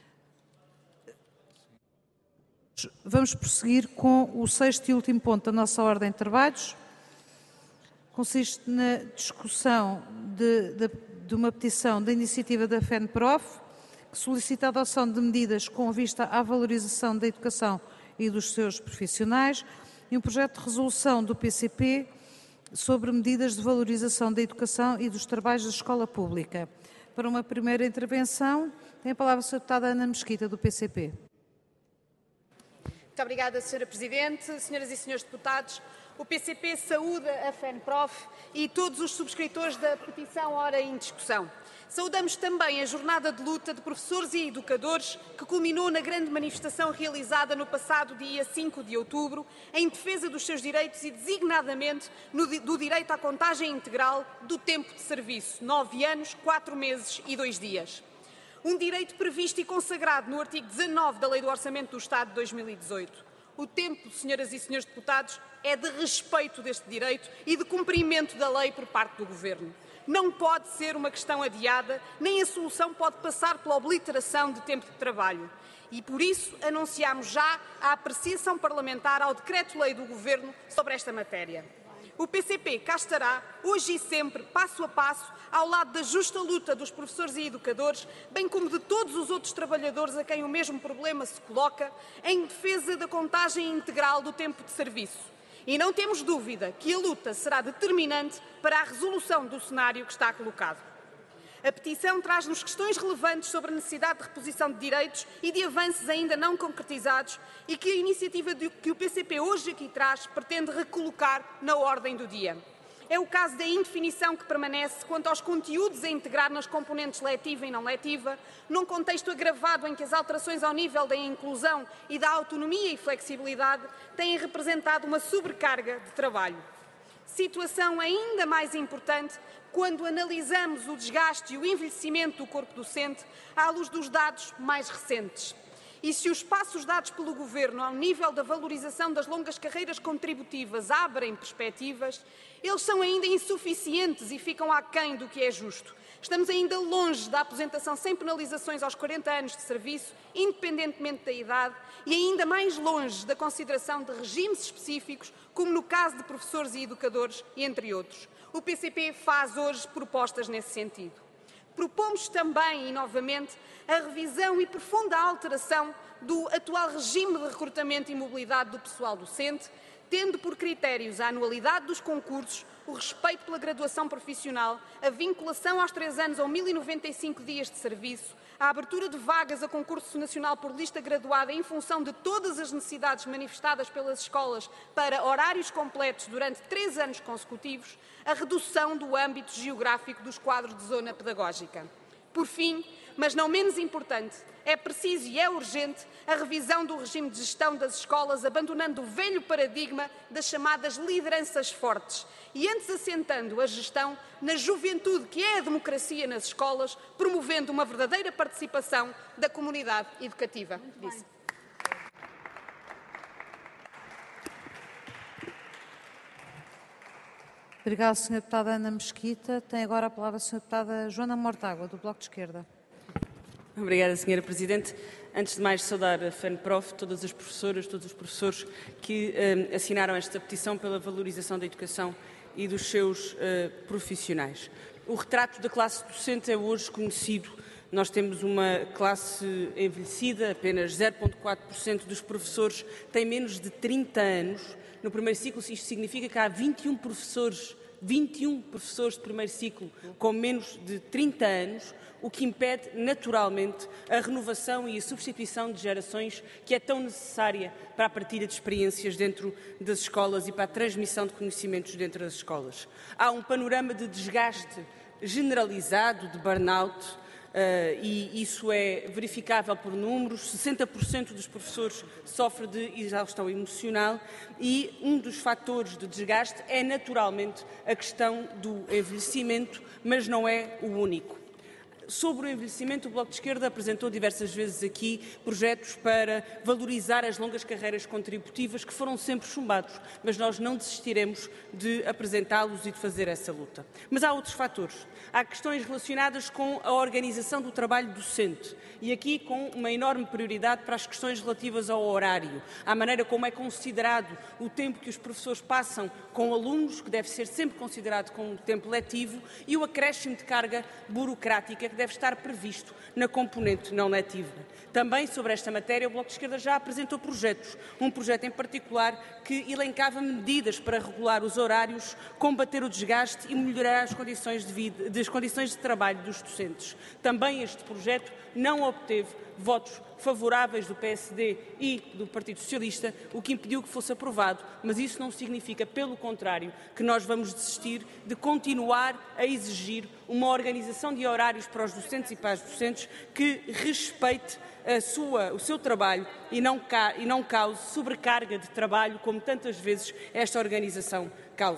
Vamos prosseguir com o sexto e último ponto da nossa ordem de trabalhos. Consiste na discussão de, de, de uma petição da iniciativa da FENPROF, que solicita a adoção de medidas com vista à valorização da educação e dos seus profissionais, e um projeto de resolução do P C P sobre medidas de valorização da educação e dos trabalhos da escola pública. Para uma primeira intervenção, tem a palavra a senhora deputada Ana Mesquita, do P C P.
Muito obrigada, senhora Presidente. Senhoras e senhores deputados, o P C P saúda a FENPROF e todos os subscritores da petição ora em discussão. Saudamos também a jornada de luta de professores e educadores que culminou na grande manifestação realizada no passado dia cinco de outubro em defesa dos seus direitos e designadamente no, do direito à contagem integral do tempo de serviço, nove anos, quatro meses e dois dias. Um direito previsto e consagrado no artigo dezanove da Lei do Orçamento do Estado de dois mil e dezoito.
O tempo, senhoras e senhores deputados, é de respeito deste direito e de cumprimento da lei por parte do Governo. Não pode ser uma questão adiada, nem a solução pode passar pela obliteração de tempo de trabalho. E, por isso, anunciamos já a apreciação parlamentar ao decreto-lei do Governo sobre esta matéria. O P C P cá estará, hoje e sempre, passo a passo, ao lado da justa luta dos professores e educadores, bem como de todos os outros trabalhadores a quem o mesmo problema se coloca, em defesa da contagem integral do tempo de serviço. E não temos dúvida que a luta será determinante para a resolução do cenário que está colocado. A petição traz-nos questões relevantes sobre a necessidade de reposição de direitos e de avanços ainda não concretizados e que a iniciativa que o P C P hoje aqui traz pretende recolocar na ordem do dia. É o caso da indefinição que permanece quanto aos conteúdos a integrar nas componentes letiva e não letiva, num contexto agravado em que as alterações ao nível da inclusão e da autonomia e flexibilidade têm representado uma sobrecarga de trabalho. Situação ainda mais importante quando analisamos o desgaste e o envelhecimento do corpo docente à luz dos dados mais recentes. E se os passos dados pelo Governo ao nível da valorização das longas carreiras contributivas abrem perspectivas, eles são ainda insuficientes e ficam aquém do que é justo. Estamos ainda longe da aposentação sem penalizações aos quarenta anos de serviço, independentemente da idade, e ainda mais longe da consideração de regimes específicos, como no caso de professores e educadores, entre outros. O P C P faz hoje propostas nesse sentido. Propomos também, e novamente, a revisão e profunda alteração do atual regime de recrutamento e mobilidade do pessoal docente, tendo por critérios a anualidade dos concursos, o respeito pela graduação profissional, a vinculação aos três anos ou mil e noventa e cinco dias de serviço, a abertura de vagas a concurso nacional por lista graduada em função de todas as necessidades manifestadas pelas escolas para horários completos durante três anos consecutivos, a redução do âmbito geográfico dos quadros de zona pedagógica. Por fim, mas não menos importante, é preciso e é urgente a revisão do regime de gestão das escolas, abandonando o velho paradigma das chamadas lideranças fortes e antes assentando a gestão na juventude, que é a democracia nas escolas, promovendo uma verdadeira participação da comunidade educativa. Disse.
Obrigada, senhora Deputada Ana Mesquita. Tem agora a palavra a senhora Deputada Joana Mortágua, do Bloco de Esquerda.
Obrigada, senhora Presidente. Antes de mais, saudar a FENPROF, todas as professoras, todos os professores que eh, assinaram esta petição pela valorização da educação e dos seus eh, profissionais. O retrato da classe docente é hoje conhecido. Nós temos uma classe envelhecida, apenas zero vírgula quatro por cento dos professores têm menos de trinta anos. No primeiro ciclo, isto significa que há vinte e um professores, vinte e um professores de primeiro ciclo com menos de trinta anos, o que impede naturalmente a renovação e a substituição de gerações que é tão necessária para a partilha de experiências dentro das escolas e para a transmissão de conhecimentos dentro das escolas. Há um panorama de desgaste generalizado, de burnout, Uh, e isso é verificável por números. sessenta por cento dos professores sofrem de exaustão emocional e um dos fatores de desgaste é naturalmente a questão do envelhecimento, mas não é o único. Sobre o envelhecimento, o Bloco de Esquerda apresentou diversas vezes aqui projetos para valorizar as longas carreiras contributivas que foram sempre chumbados, mas nós não desistiremos de apresentá-los e de fazer essa luta. Mas há outros fatores. Há questões relacionadas com a organização do trabalho docente e aqui com uma enorme prioridade para as questões relativas ao horário, à maneira como é considerado o tempo que os professores passam com alunos, que deve ser sempre considerado como tempo letivo, e o acréscimo de carga burocrática que deve estar previsto na componente não letiva. Também sobre esta matéria o Bloco de Esquerda já apresentou projetos, um projeto em particular que elencava medidas para regular os horários, combater o desgaste e melhorar as condições de vida, das condições de trabalho dos docentes. Também este projeto não obteve votos favoráveis do P S D e do Partido Socialista, o que impediu que fosse aprovado, mas isso não significa, pelo contrário, que nós vamos desistir de continuar a exigir uma organização de horários para os docentes e para as docentes que respeite a sua, o seu trabalho e não, e não cause sobrecarga de trabalho, como tantas vezes esta organização causa.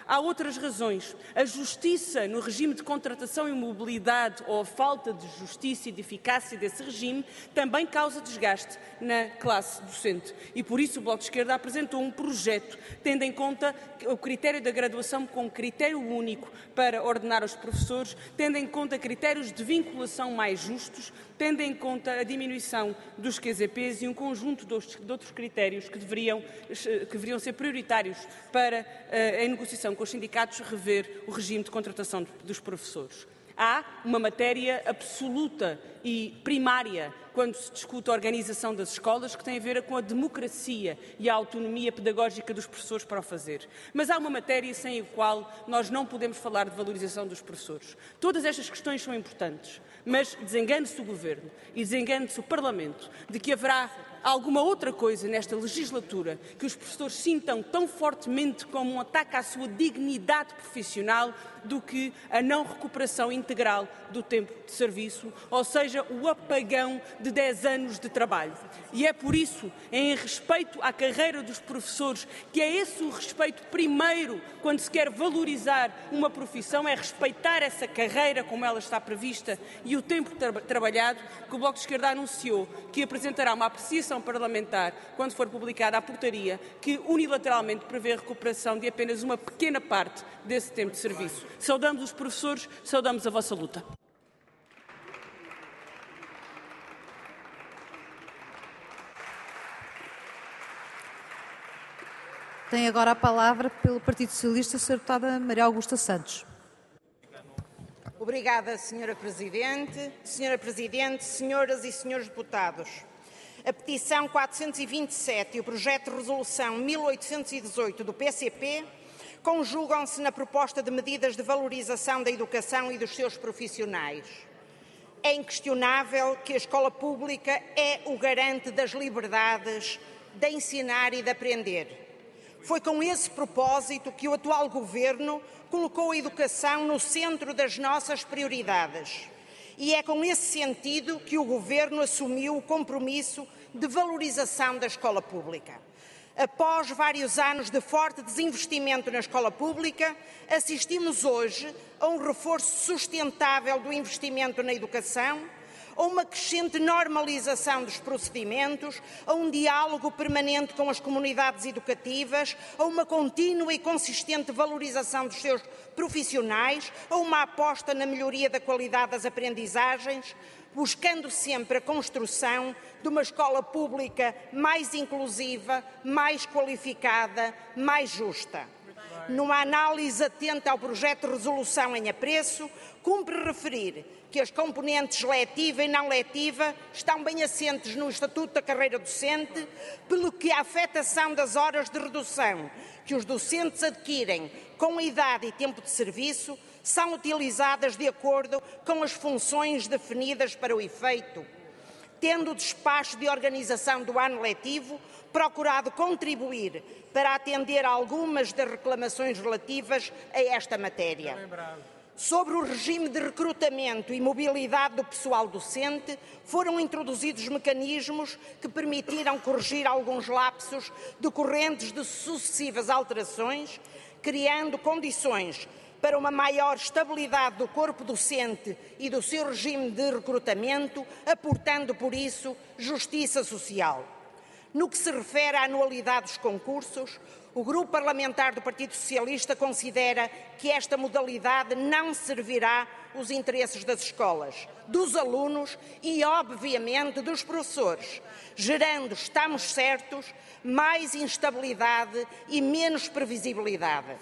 Há outras razões. A justiça no regime de contratação e mobilidade, ou a falta de justiça e de eficácia desse regime, também causa desgaste na classe docente. E por isso o Bloco de Esquerda apresentou um projeto, tendo em conta o critério da graduação como critério único para ordenar os professores, tendo em conta critérios de vinculação mais justos, tendo em conta a diminuição dos Q Z Ps e um conjunto de outros critérios que deveriam, que deveriam ser prioritários para a negociação com os sindicatos rever o regime de contratação dos professores. Há uma matéria absoluta e primária quando se discute a organização das escolas, que tem a ver com a democracia e a autonomia pedagógica dos professores para o fazer. Mas há uma matéria sem a qual nós não podemos falar de valorização dos professores. Todas estas questões são importantes, mas desengane-se o Governo e desengane-se o Parlamento de que haverá alguma outra coisa nesta legislatura que os professores sintam tão fortemente como um ataque à sua dignidade profissional do que a não recuperação integral do tempo de serviço, ou seja, o apagão de dez anos de trabalho. E é por isso, em respeito à carreira dos professores, que é esse o respeito primeiro quando se quer valorizar uma profissão, é respeitar essa carreira como ela está prevista e o tempo tra trabalhado, que o Bloco de Esquerda anunciou que apresentará uma apreciação parlamentar quando for publicada a portaria que unilateralmente prevê a recuperação de apenas uma pequena parte desse tempo de serviço. Saudamos os professores, saudamos a vossa luta.
Tem agora a palavra pelo Partido Socialista a senhora deputada Maria Augusta Santos.
Obrigada, senhora Presidente. Senhora Presidente, senhoras e senhores deputados. A petição quatrocentos e vinte e sete e o projeto de resolução mil oitocentos e dezoito do P C P conjugam-se na proposta de medidas de valorização da educação e dos seus profissionais. É inquestionável que a escola pública é o garante das liberdades de ensinar e de aprender. Foi com esse propósito que o atual Governo colocou a educação no centro das nossas prioridades. E é com esse sentido que o Governo assumiu o compromisso de valorização da escola pública. Após vários anos de forte desinvestimento na escola pública, assistimos hoje a um reforço sustentável do investimento na educação, a uma crescente normalização dos procedimentos, a um diálogo permanente com as comunidades educativas, a uma contínua e consistente valorização dos seus profissionais, a uma aposta na melhoria da qualidade das aprendizagens, buscando sempre a construção de uma escola pública mais inclusiva, mais qualificada, mais justa. Numa análise atenta ao projeto de resolução em apreço, cumpre referir que as componentes letiva e não letiva estão bem assentes no Estatuto da Carreira Docente, pelo que a afetação das horas de redução que os docentes adquirem com a idade e tempo de serviço são utilizadas de acordo com as funções definidas para o efeito, tendo o despacho de organização do ano letivo procurado contribuir para atender a algumas das reclamações relativas a esta matéria. Sobre o regime de recrutamento e mobilidade do pessoal docente, foram introduzidos mecanismos que permitiram corrigir alguns lapsos decorrentes de sucessivas alterações, criando condições para uma maior estabilidade do corpo docente e do seu regime de recrutamento, aportando, por isso, justiça social. No que se refere à anualidade dos concursos, o Grupo Parlamentar do Partido Socialista considera que esta modalidade não servirá os interesses das escolas, dos alunos e, obviamente, dos professores, gerando, estamos certos, mais instabilidade e menos previsibilidade.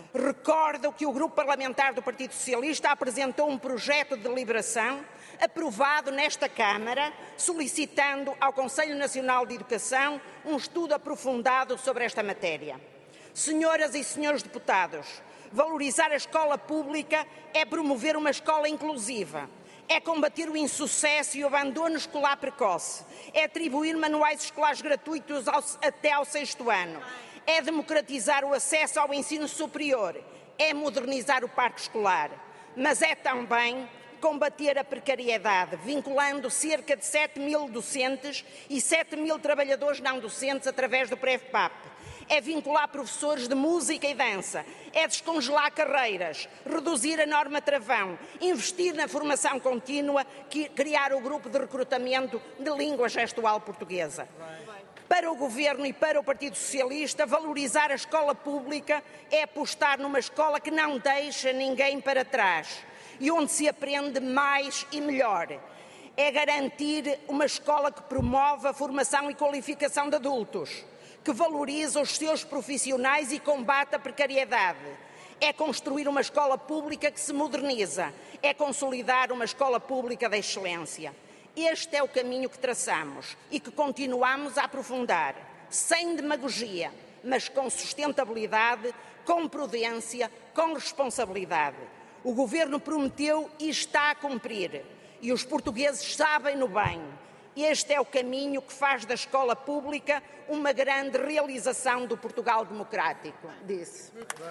Recordo que o Grupo Parlamentar do Partido Socialista apresentou um projeto de deliberação aprovado nesta Câmara, solicitando ao Conselho Nacional de Educação um estudo aprofundado sobre esta matéria. Senhoras e senhores deputados, valorizar a escola pública é promover uma escola inclusiva, é combater o insucesso e o abandono escolar precoce, é atribuir manuais escolares gratuitos ao, até ao sexto ano, é democratizar o acesso ao ensino superior, é modernizar o parque escolar, mas é também combater a precariedade, vinculando cerca de sete mil docentes e sete mil trabalhadores não docentes através do PREVPAP. é vincular professores de música e dança, é descongelar carreiras, reduzir a norma travão, investir na formação contínua, criar o grupo de recrutamento de língua gestual portuguesa. Para o Governo e para o Partido Socialista, valorizar a escola pública é apostar numa escola que não deixa ninguém para trás e onde se aprende mais e melhor. É garantir uma escola que promove a formação e qualificação de adultos, que valoriza os seus profissionais e combate a precariedade. É construir uma escola pública que se moderniza, é consolidar uma escola pública de excelência. Este é o caminho que traçamos e que continuamos a aprofundar, sem demagogia, mas com sustentabilidade, com prudência, com responsabilidade. O Governo prometeu e está a cumprir, e os portugueses sabem-no bem. Este é o caminho que faz da escola pública uma grande realização do Portugal democrático, disse.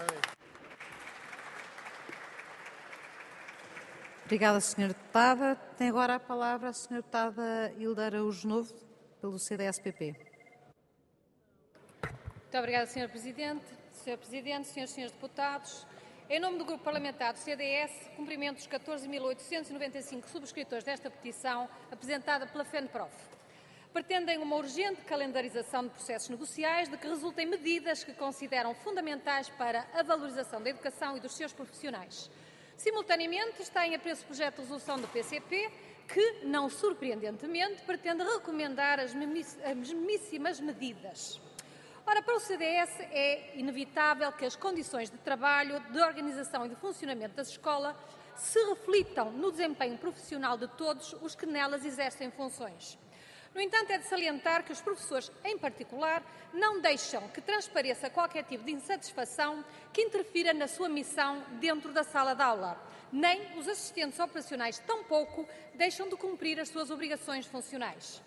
Obrigada, senhora Deputada. Tem agora a palavra a senhora Deputada Hilda Araújo Novo, pelo C D S P P.
Muito obrigada, senhor Presidente. senhor Presidente, senhoras e senhores deputados, em nome do Grupo Parlamentar do C D S, cumprimento os catorze mil oitocentos e noventa e cinco subscritores desta petição apresentada pela FENPROF. Pretendem uma urgente calendarização de processos negociais de que resultem medidas que consideram fundamentais para a valorização da educação e dos seus profissionais. Simultaneamente, está em apreço o projeto de resolução do P C P, que, não surpreendentemente, pretende recomendar as mesmíssimas medidas. Ora, para o C D S é inevitável que as condições de trabalho, de organização e de funcionamento das escolas se reflitam no desempenho profissional de todos os que nelas exercem funções. No entanto, é de salientar que os professores, em particular, não deixam que transpareça qualquer tipo de insatisfação que interfira na sua missão dentro da sala de aula. Nem os assistentes operacionais, tampouco, deixam de cumprir as suas obrigações funcionais.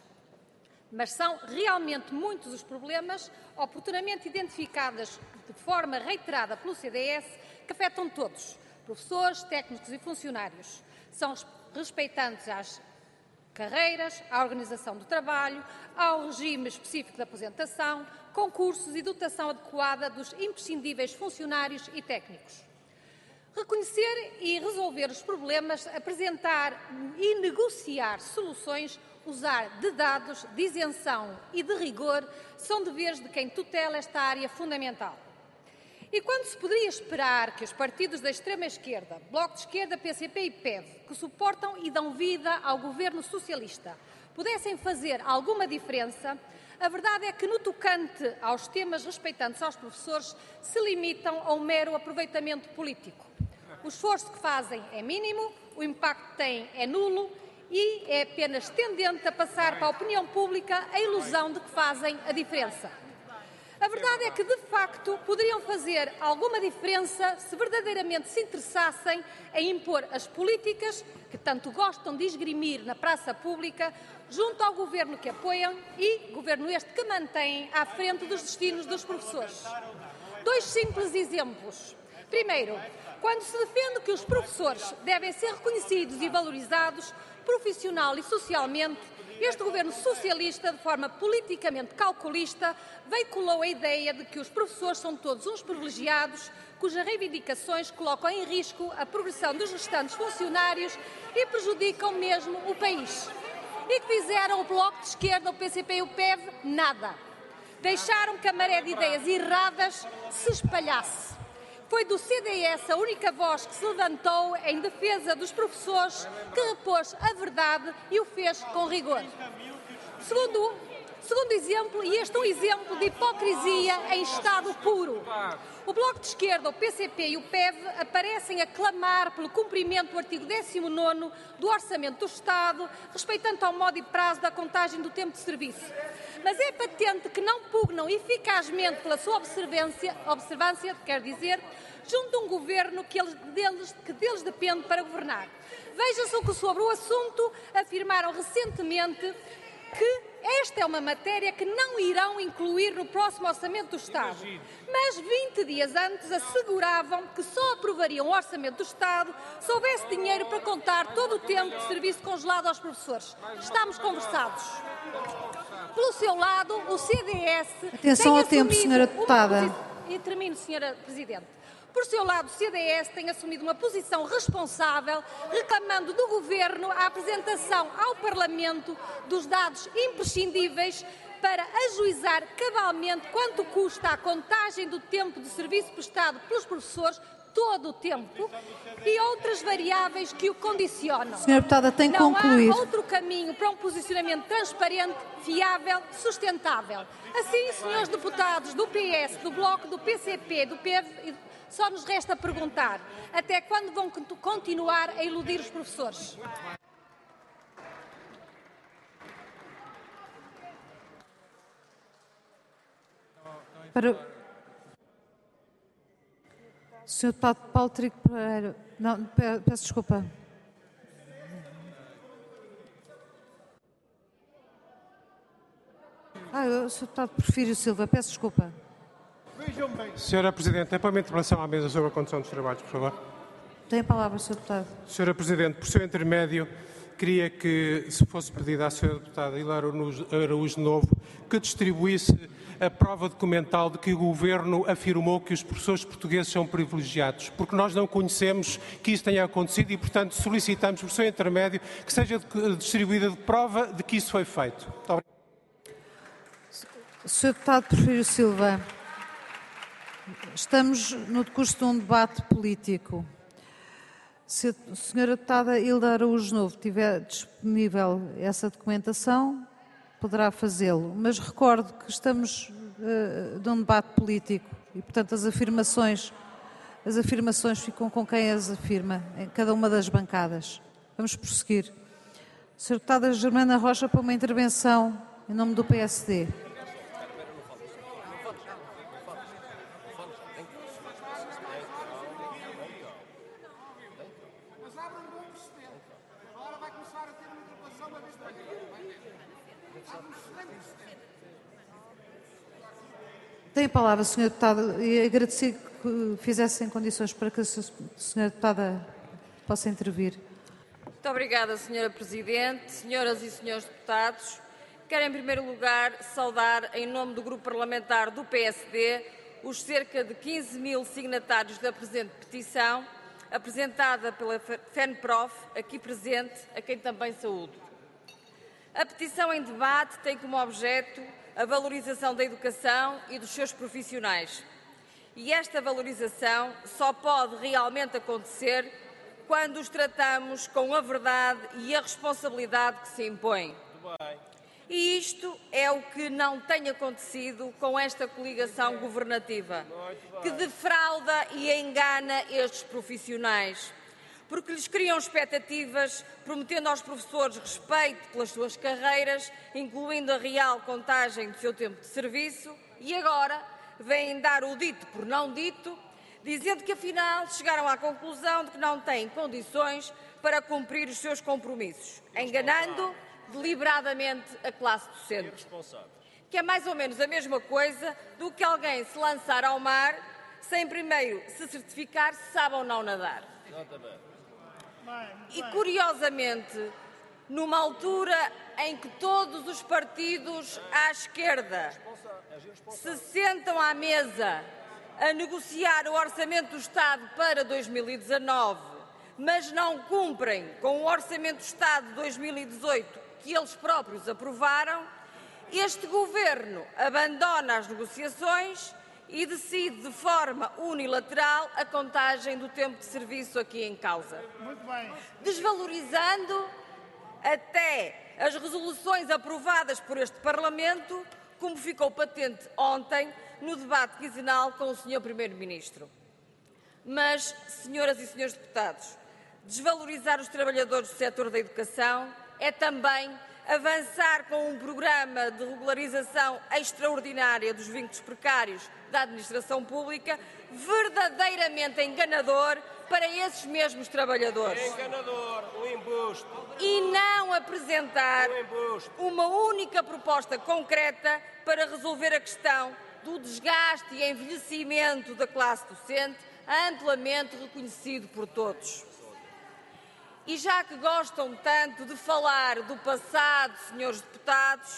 Mas são realmente muitos os problemas, oportunamente identificados de forma reiterada pelo C D S, que afetam todos, professores, técnicos e funcionários. São respeitantes às carreiras, à organização do trabalho, ao regime específico de aposentação, concursos e dotação adequada dos imprescindíveis funcionários e técnicos. Reconhecer e resolver os problemas, apresentar e negociar soluções, usar de dados, de isenção e de rigor, são deveres de quem tutela esta área fundamental. E quando se poderia esperar que os partidos da extrema-esquerda, Bloco de Esquerda, P C P e P E V, que suportam e dão vida ao governo socialista, pudessem fazer alguma diferença, a verdade é que, no tocante aos temas respeitantes aos professores, se limitam a um mero aproveitamento político. O esforço que fazem é mínimo, o impacto que têm é nulo e é apenas tendente a passar para a opinião pública a ilusão de que fazem a diferença. A verdade é que, de facto, poderiam fazer alguma diferença se verdadeiramente se interessassem em impor as políticas que tanto gostam de esgrimir na praça pública junto ao governo que apoiam e governo este que mantém à frente dos destinos dos professores. Dois simples exemplos. Primeiro, quando se defende que os professores devem ser reconhecidos e valorizados profissional e socialmente, este governo socialista, de forma politicamente calculista, veiculou a ideia de que os professores são todos uns privilegiados, cujas reivindicações colocam em risco a progressão dos restantes funcionários e prejudicam mesmo o país. E que fizeram o Bloco de Esquerda, o P C P e o P E V? Nada. Deixaram que a maré de ideias erradas se espalhasse. Foi do C D S a única voz que se levantou em defesa dos professores, que repôs a verdade e o fez com rigor. Segundo, segundo exemplo, e este é um exemplo de hipocrisia em estado puro. O Bloco de Esquerda, o P C P e o P E V aparecem a clamar pelo cumprimento do artigo décimo nono do Orçamento do Estado, respeitando ao modo e prazo da contagem do tempo de serviço. Mas é patente que não pugnam eficazmente pela sua observância, observância quer dizer, junto a um governo que, eles, deles, que deles depende para governar. Veja-se o que sobre o assunto afirmaram recentemente que esta é uma matéria que não irão incluir no próximo Orçamento do Estado. Mas vinte dias antes asseguravam que só aprovariam o Orçamento do Estado se houvesse dinheiro para contar todo o tempo de serviço congelado aos professores. Estamos conversados. Pelo seu lado, o C D S...
Atenção ao tempo, senhora deputada.
E termino, senhora Presidente. Por seu lado, o C D S tem assumido uma posição responsável, reclamando do Governo a apresentação ao Parlamento dos dados imprescindíveis para ajuizar cabalmente quanto custa a contagem do tempo de serviço prestado pelos professores, todo o tempo, e outras variáveis que o condicionam.
Senhora Deputada, tem que
Não
concluir.
há outro caminho para um posicionamento transparente, fiável, sustentável. Assim, senhores deputados do P S, do Bloco, do P C P, do P V, só nos resta perguntar até quando vão continuar a iludir os professores.
Para... senhor Deputado Paulo Trigo Pereira, não, peço desculpa. Ah, o senhor Deputado Porfírio Silva, peço desculpa.
Senhora Presidente, é para uma interpelação à mesa sobre a condução dos trabalhos, por favor.
Tem a palavra, senhor Deputado.
Senhora Presidente, por seu intermédio, queria que se fosse pedido à senhora Deputada Hilária Araújo Novo que distribuísse a prova documental de que o Governo afirmou que os professores portugueses são privilegiados, porque nós não conhecemos que isso tenha acontecido e, portanto, solicitamos, por seu intermédio, que seja distribuída de prova de que isso foi feito. Muito obrigado.
senhor Deputado Porfírio Silva, estamos no decurso de um debate político. Se a senhora Deputada Hilda Araújo Novo tiver disponível essa documentação, poderá fazê-lo. Mas recordo que estamos uh, num debate político e, portanto, as afirmações, as afirmações ficam com quem as afirma, em cada uma das bancadas. Vamos prosseguir. senhora Deputada Germana Rocha, para uma intervenção em nome do P S D. Tem a palavra, senhora Deputada, e agradecer que fizessem condições para que a senhora Deputada possa intervir.
Muito obrigada, senhora Presidente, senhoras e senhores deputados. Quero, em primeiro lugar, saudar, em nome do Grupo Parlamentar do P S D, os cerca de quinze mil signatários da presente petição, apresentada pela FENPROF, aqui presente, a quem também saúdo. A petição em debate tem como objeto a valorização da educação e dos seus profissionais. E esta valorização só pode realmente acontecer quando os tratamos com a verdade e a responsabilidade que se impõe. E isto é o que não tem acontecido com esta coligação governativa, que defrauda e engana estes profissionais, porque lhes criam expectativas, prometendo aos professores respeito pelas suas carreiras, incluindo a real contagem do seu tempo de serviço, e agora vêm dar o dito por não dito, dizendo que afinal chegaram à conclusão de que não têm condições para cumprir os seus compromissos, enganando deliberadamente a classe docente. Que é mais ou menos a mesma coisa do que alguém se lançar ao mar sem primeiro se certificar se sabe ou não nadar. E, curiosamente, numa altura em que todos os partidos à esquerda se sentam à mesa a negociar o Orçamento do Estado para dois mil e dezanove, mas não cumprem com o Orçamento do Estado de dois mil e dezoito que eles próprios aprovaram, este Governo abandona as negociações e decide de forma unilateral a contagem do tempo de serviço aqui em causa. Muito bem. Desvalorizando até as resoluções aprovadas por este Parlamento, como ficou patente ontem no debate quinzenal com o senhor Primeiro-Ministro. Mas, senhoras e senhores deputados, desvalorizar os trabalhadores do setor da educação é também avançar com um programa de regularização extraordinária dos vínculos precários da administração pública, verdadeiramente enganador para esses mesmos trabalhadores.
É enganador o imposto.
E não apresentar uma única proposta concreta para resolver a questão do desgaste e envelhecimento da classe docente, amplamente reconhecido por todos. E já que gostam tanto de falar do passado, senhores deputados,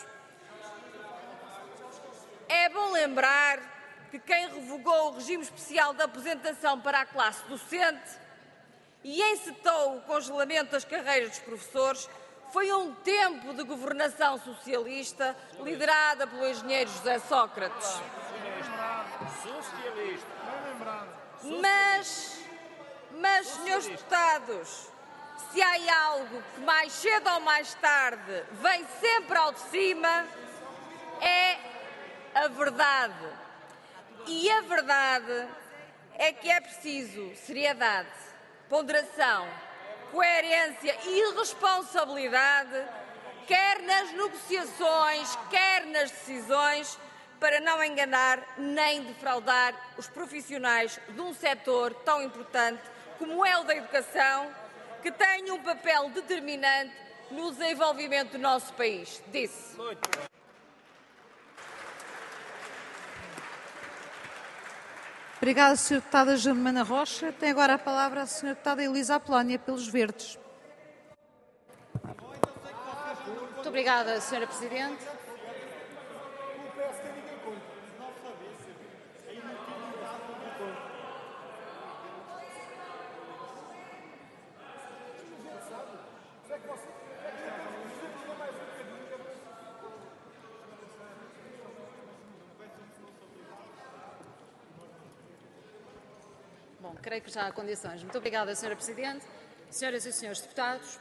é bom lembrar que quem revogou o regime especial de aposentação para a classe docente e encetou o congelamento das carreiras dos professores foi um tempo de governação socialista liderada pelo engenheiro José Sócrates. Mas, mas, senhores deputados, se há algo que mais cedo ou mais tarde vem sempre ao de cima, é a verdade. E a verdade é que é preciso seriedade, ponderação, coerência e responsabilidade, quer nas negociações, quer nas decisões, para não enganar nem defraudar os profissionais de um setor tão importante como é o da educação, que tem um papel determinante no desenvolvimento do nosso país. Disse.
Obrigada, senhora Deputada Germana Rocha. Tem agora a palavra a senhora Deputada Elisa Apolónia, pelos Verdes.
Muito obrigada, senhora Presidente. Bom, creio que já há condições. Muito obrigada, senhora Presidente, senhoras e senhores deputados.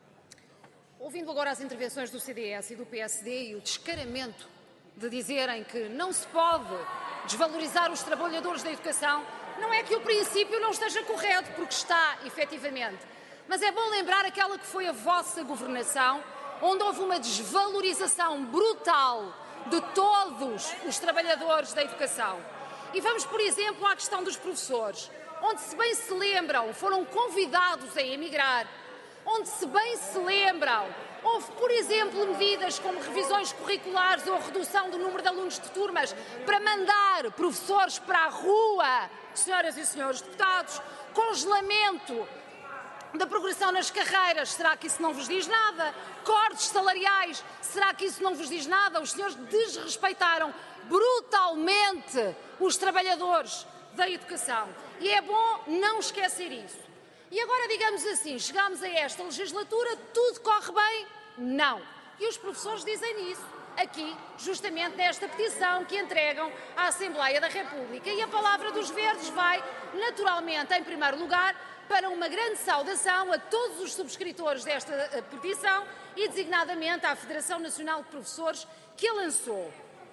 Ouvindo agora as intervenções do C D S e do P S D e o descaramento de dizerem que não se pode desvalorizar os trabalhadores da educação, não é que o princípio não esteja correto, porque está, efetivamente. Mas é bom lembrar aquela que foi a vossa governação, onde houve uma desvalorização brutal de todos os trabalhadores da educação. E vamos, por exemplo, à questão dos professores, onde, se bem se lembram, foram convidados a emigrar, onde, se bem se lembram, houve, por exemplo, medidas como revisões curriculares ou redução do número de alunos de turmas para mandar professores para a rua, senhoras e senhores deputados, congelamento da progressão nas carreiras, será que isso não vos diz nada? Cortes salariais, será que isso não vos diz nada? Os senhores desrespeitaram brutalmente os trabalhadores da educação. E é bom não esquecer isso. E agora, digamos assim, chegamos a esta legislatura, tudo corre bem? Não. E os professores dizem isso aqui, justamente nesta petição que entregam à Assembleia da República. E a palavra dos Verdes vai, naturalmente, em primeiro lugar, para uma grande saudação a todos os subscritores desta petição e, designadamente, à Federação Nacional de Professores, que a lançou.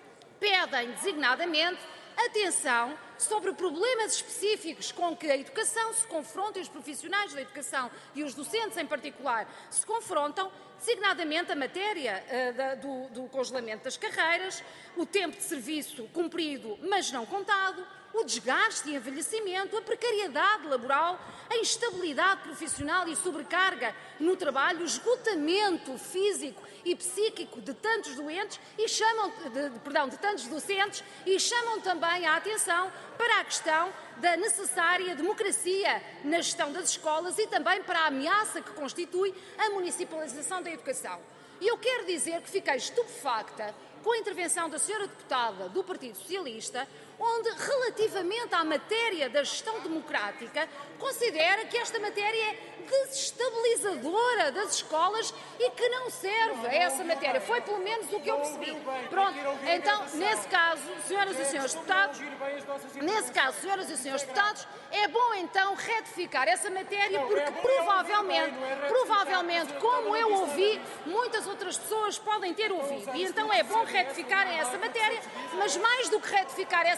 Pedem, designadamente, atenção sobre problemas específicos com que a educação se confronta, e os profissionais da educação e os docentes em particular se confrontam, designadamente a matéria uh, da, do, do congelamento das carreiras, o tempo de serviço cumprido mas não contado, o desgaste e envelhecimento, a precariedade laboral, a instabilidade profissional e sobrecarga no trabalho, o esgotamento físico e psíquico de tantos doentes e chamam, de, de, perdão, de tantos docentes e chamam também a atenção para a questão da necessária democracia na gestão das escolas e também para a ameaça que constitui a municipalização da educação. E eu quero dizer que fiquei estupefacta com a intervenção da senhora deputada do Partido Socialista, onde, relativamente à matéria da gestão democrática, considera que esta matéria é desestabilizadora das escolas e que não serve a essa matéria. Foi pelo menos o que eu percebi. Pronto, então, nesse caso, senhoras e senhores deputados, nesse caso, senhoras e senhores deputados, é bom então retificar essa matéria, porque provavelmente, provavelmente, como eu ouvi, muitas outras pessoas podem ter ouvido. E então é bom retificarem essa matéria, mas mais do que retificar essa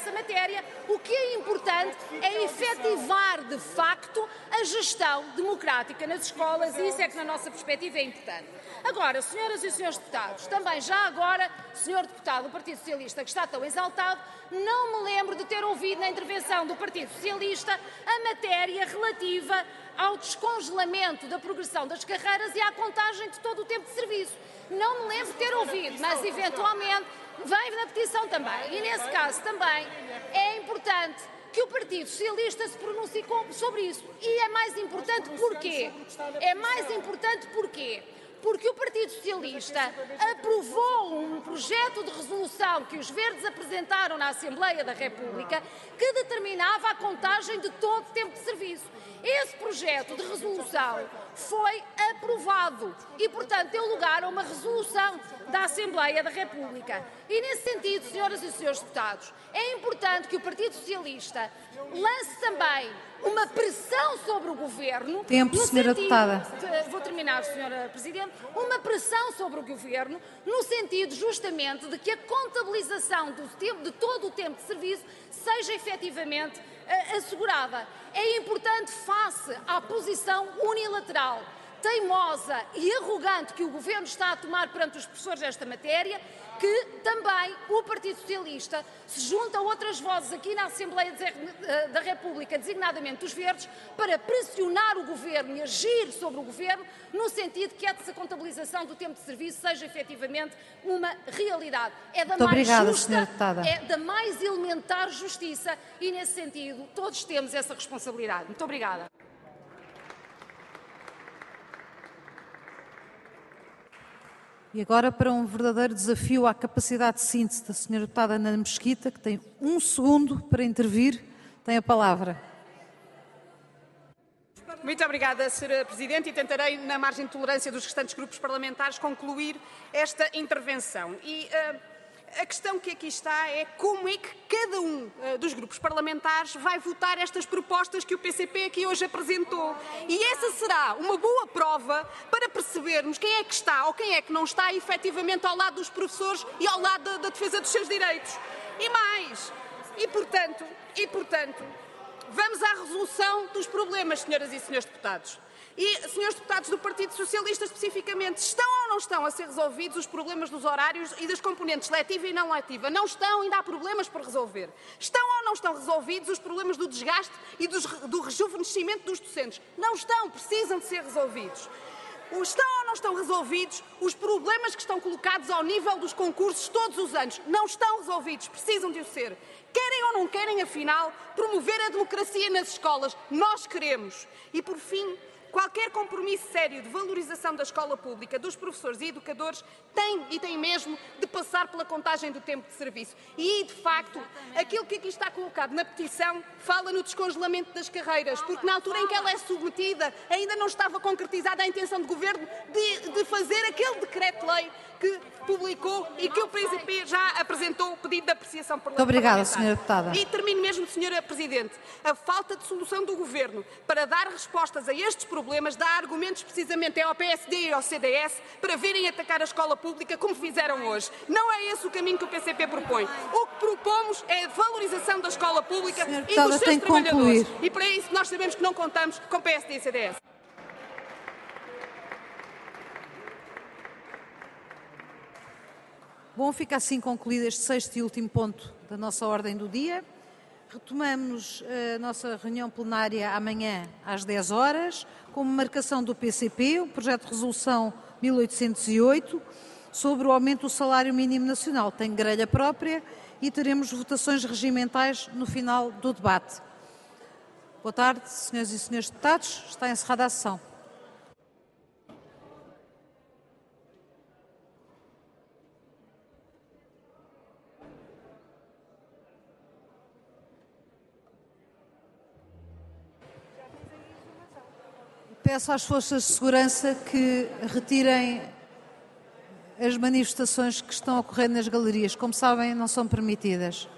essa matéria. O que é importante é efetivar, de facto, a gestão democrática nas escolas e isso é que, na nossa perspectiva, é importante. Agora, senhoras e senhores deputados, também já agora, senhor deputado do Partido Socialista, que está tão exaltado, não me lembro de ter ouvido na intervenção do Partido Socialista a matéria relativa ao descongelamento da progressão das carreiras e à contagem de todo o tempo de serviço. Não me lembro de ter ouvido, mas eventualmente vem na petição também. E nesse caso também é importante que o Partido Socialista se pronuncie sobre isso. E é mais importante porquê? É mais importante porquê? Porque o Partido Socialista aprovou um projeto de resolução que os Verdes apresentaram na Assembleia da República que determinava a contagem de todo o tempo de serviço. Esse projeto de resolução foi aprovado e, portanto, deu lugar a uma resolução da Assembleia da República. E, nesse sentido, senhoras e senhores deputados, é importante que o Partido Socialista lance também uma pressão sobre o Governo...
Tempo,
no
senhora
sentido,
deputada.
Vou terminar, senhora Presidente. Uma pressão sobre o Governo no sentido, justamente, de que a contabilização do tempo, de todo o tempo de serviço seja efetivamente uh, assegurada. É importante, face à posição unilateral, teimosa e arrogante que o Governo está a tomar perante os professores desta matéria, que também o Partido Socialista se junta a outras vozes aqui na Assembleia da República, designadamente os Verdes, para pressionar o Governo e agir sobre o Governo no sentido que essa contabilização do tempo de serviço seja efetivamente uma realidade. É da
Muito
mais
obrigada,
justa,
senhora deputada.
é da mais elementar justiça e, nesse sentido, todos temos essa responsabilidade. Muito obrigada.
E agora para um verdadeiro desafio à capacidade de síntese da senhora deputada Ana Mesquita, que tem um segundo para intervir, tem a palavra.
Muito obrigada, senhora Presidente, e tentarei, na margem de tolerância dos restantes grupos parlamentares, concluir esta intervenção. E uh, a questão que aqui está é como é que cada um uh, dos grupos parlamentares vai votar estas propostas que o P C P aqui hoje apresentou. E essa será uma boa prova para percebermos quem é que está ou quem é que não está efetivamente ao lado dos professores e ao lado da, da defesa dos seus direitos. E mais, e portanto, e portanto, vamos à resolução dos problemas, senhoras e senhores deputados. E, senhores deputados do Partido Socialista, especificamente, estão ou não estão a ser resolvidos os problemas dos horários e das componentes letiva e não letiva? Não estão, ainda há problemas por resolver. Estão ou não estão resolvidos os problemas do desgaste e dos, do rejuvenescimento dos docentes? Não estão, precisam de ser resolvidos. Estão ou não estão resolvidos os problemas que estão colocados ao nível dos concursos todos os anos? Não estão resolvidos, precisam de o ser. Querem ou não querem, afinal, promover a democracia nas escolas? Nós queremos. E, por fim, qualquer compromisso sério de valorização da escola pública, dos professores e educadores, tem e tem mesmo de passar pela contagem do tempo de serviço. E, de facto, aquilo que aqui está colocado na petição fala no descongelamento das carreiras, porque na altura em que ela é submetida ainda não estava concretizada a intenção do Governo de, de fazer aquele decreto-lei que publicou e que o P C P já apresentou o pedido de apreciação parlamentar.
Muito obrigada, senhora deputada.
E termino mesmo, senhora Presidente. A falta de solução do Governo para dar respostas a estes problemas dá argumentos precisamente ao P S D e ao C D S para virem atacar a escola pública como fizeram hoje. Não é esse o caminho que o P C P propõe. O que propomos é a valorização da escola pública
senhora
e dos seus trabalhadores.
concluir.
E para isso nós sabemos que não contamos com P S D e C D S.
Bom, fica assim concluído este sexto e último ponto da nossa ordem do dia. Retomamos a nossa reunião plenária amanhã às dez horas, com marcação do P C P, o projeto de resolução mil oitocentos e oito, sobre o aumento do salário mínimo nacional. Tem grelha própria e teremos votações regimentais no final do debate. Boa tarde, senhoras e senhores deputados. Está encerrada a sessão. Peço às forças de segurança que retirem as manifestações que estão a ocorrer nas galerias. Como sabem, não são permitidas.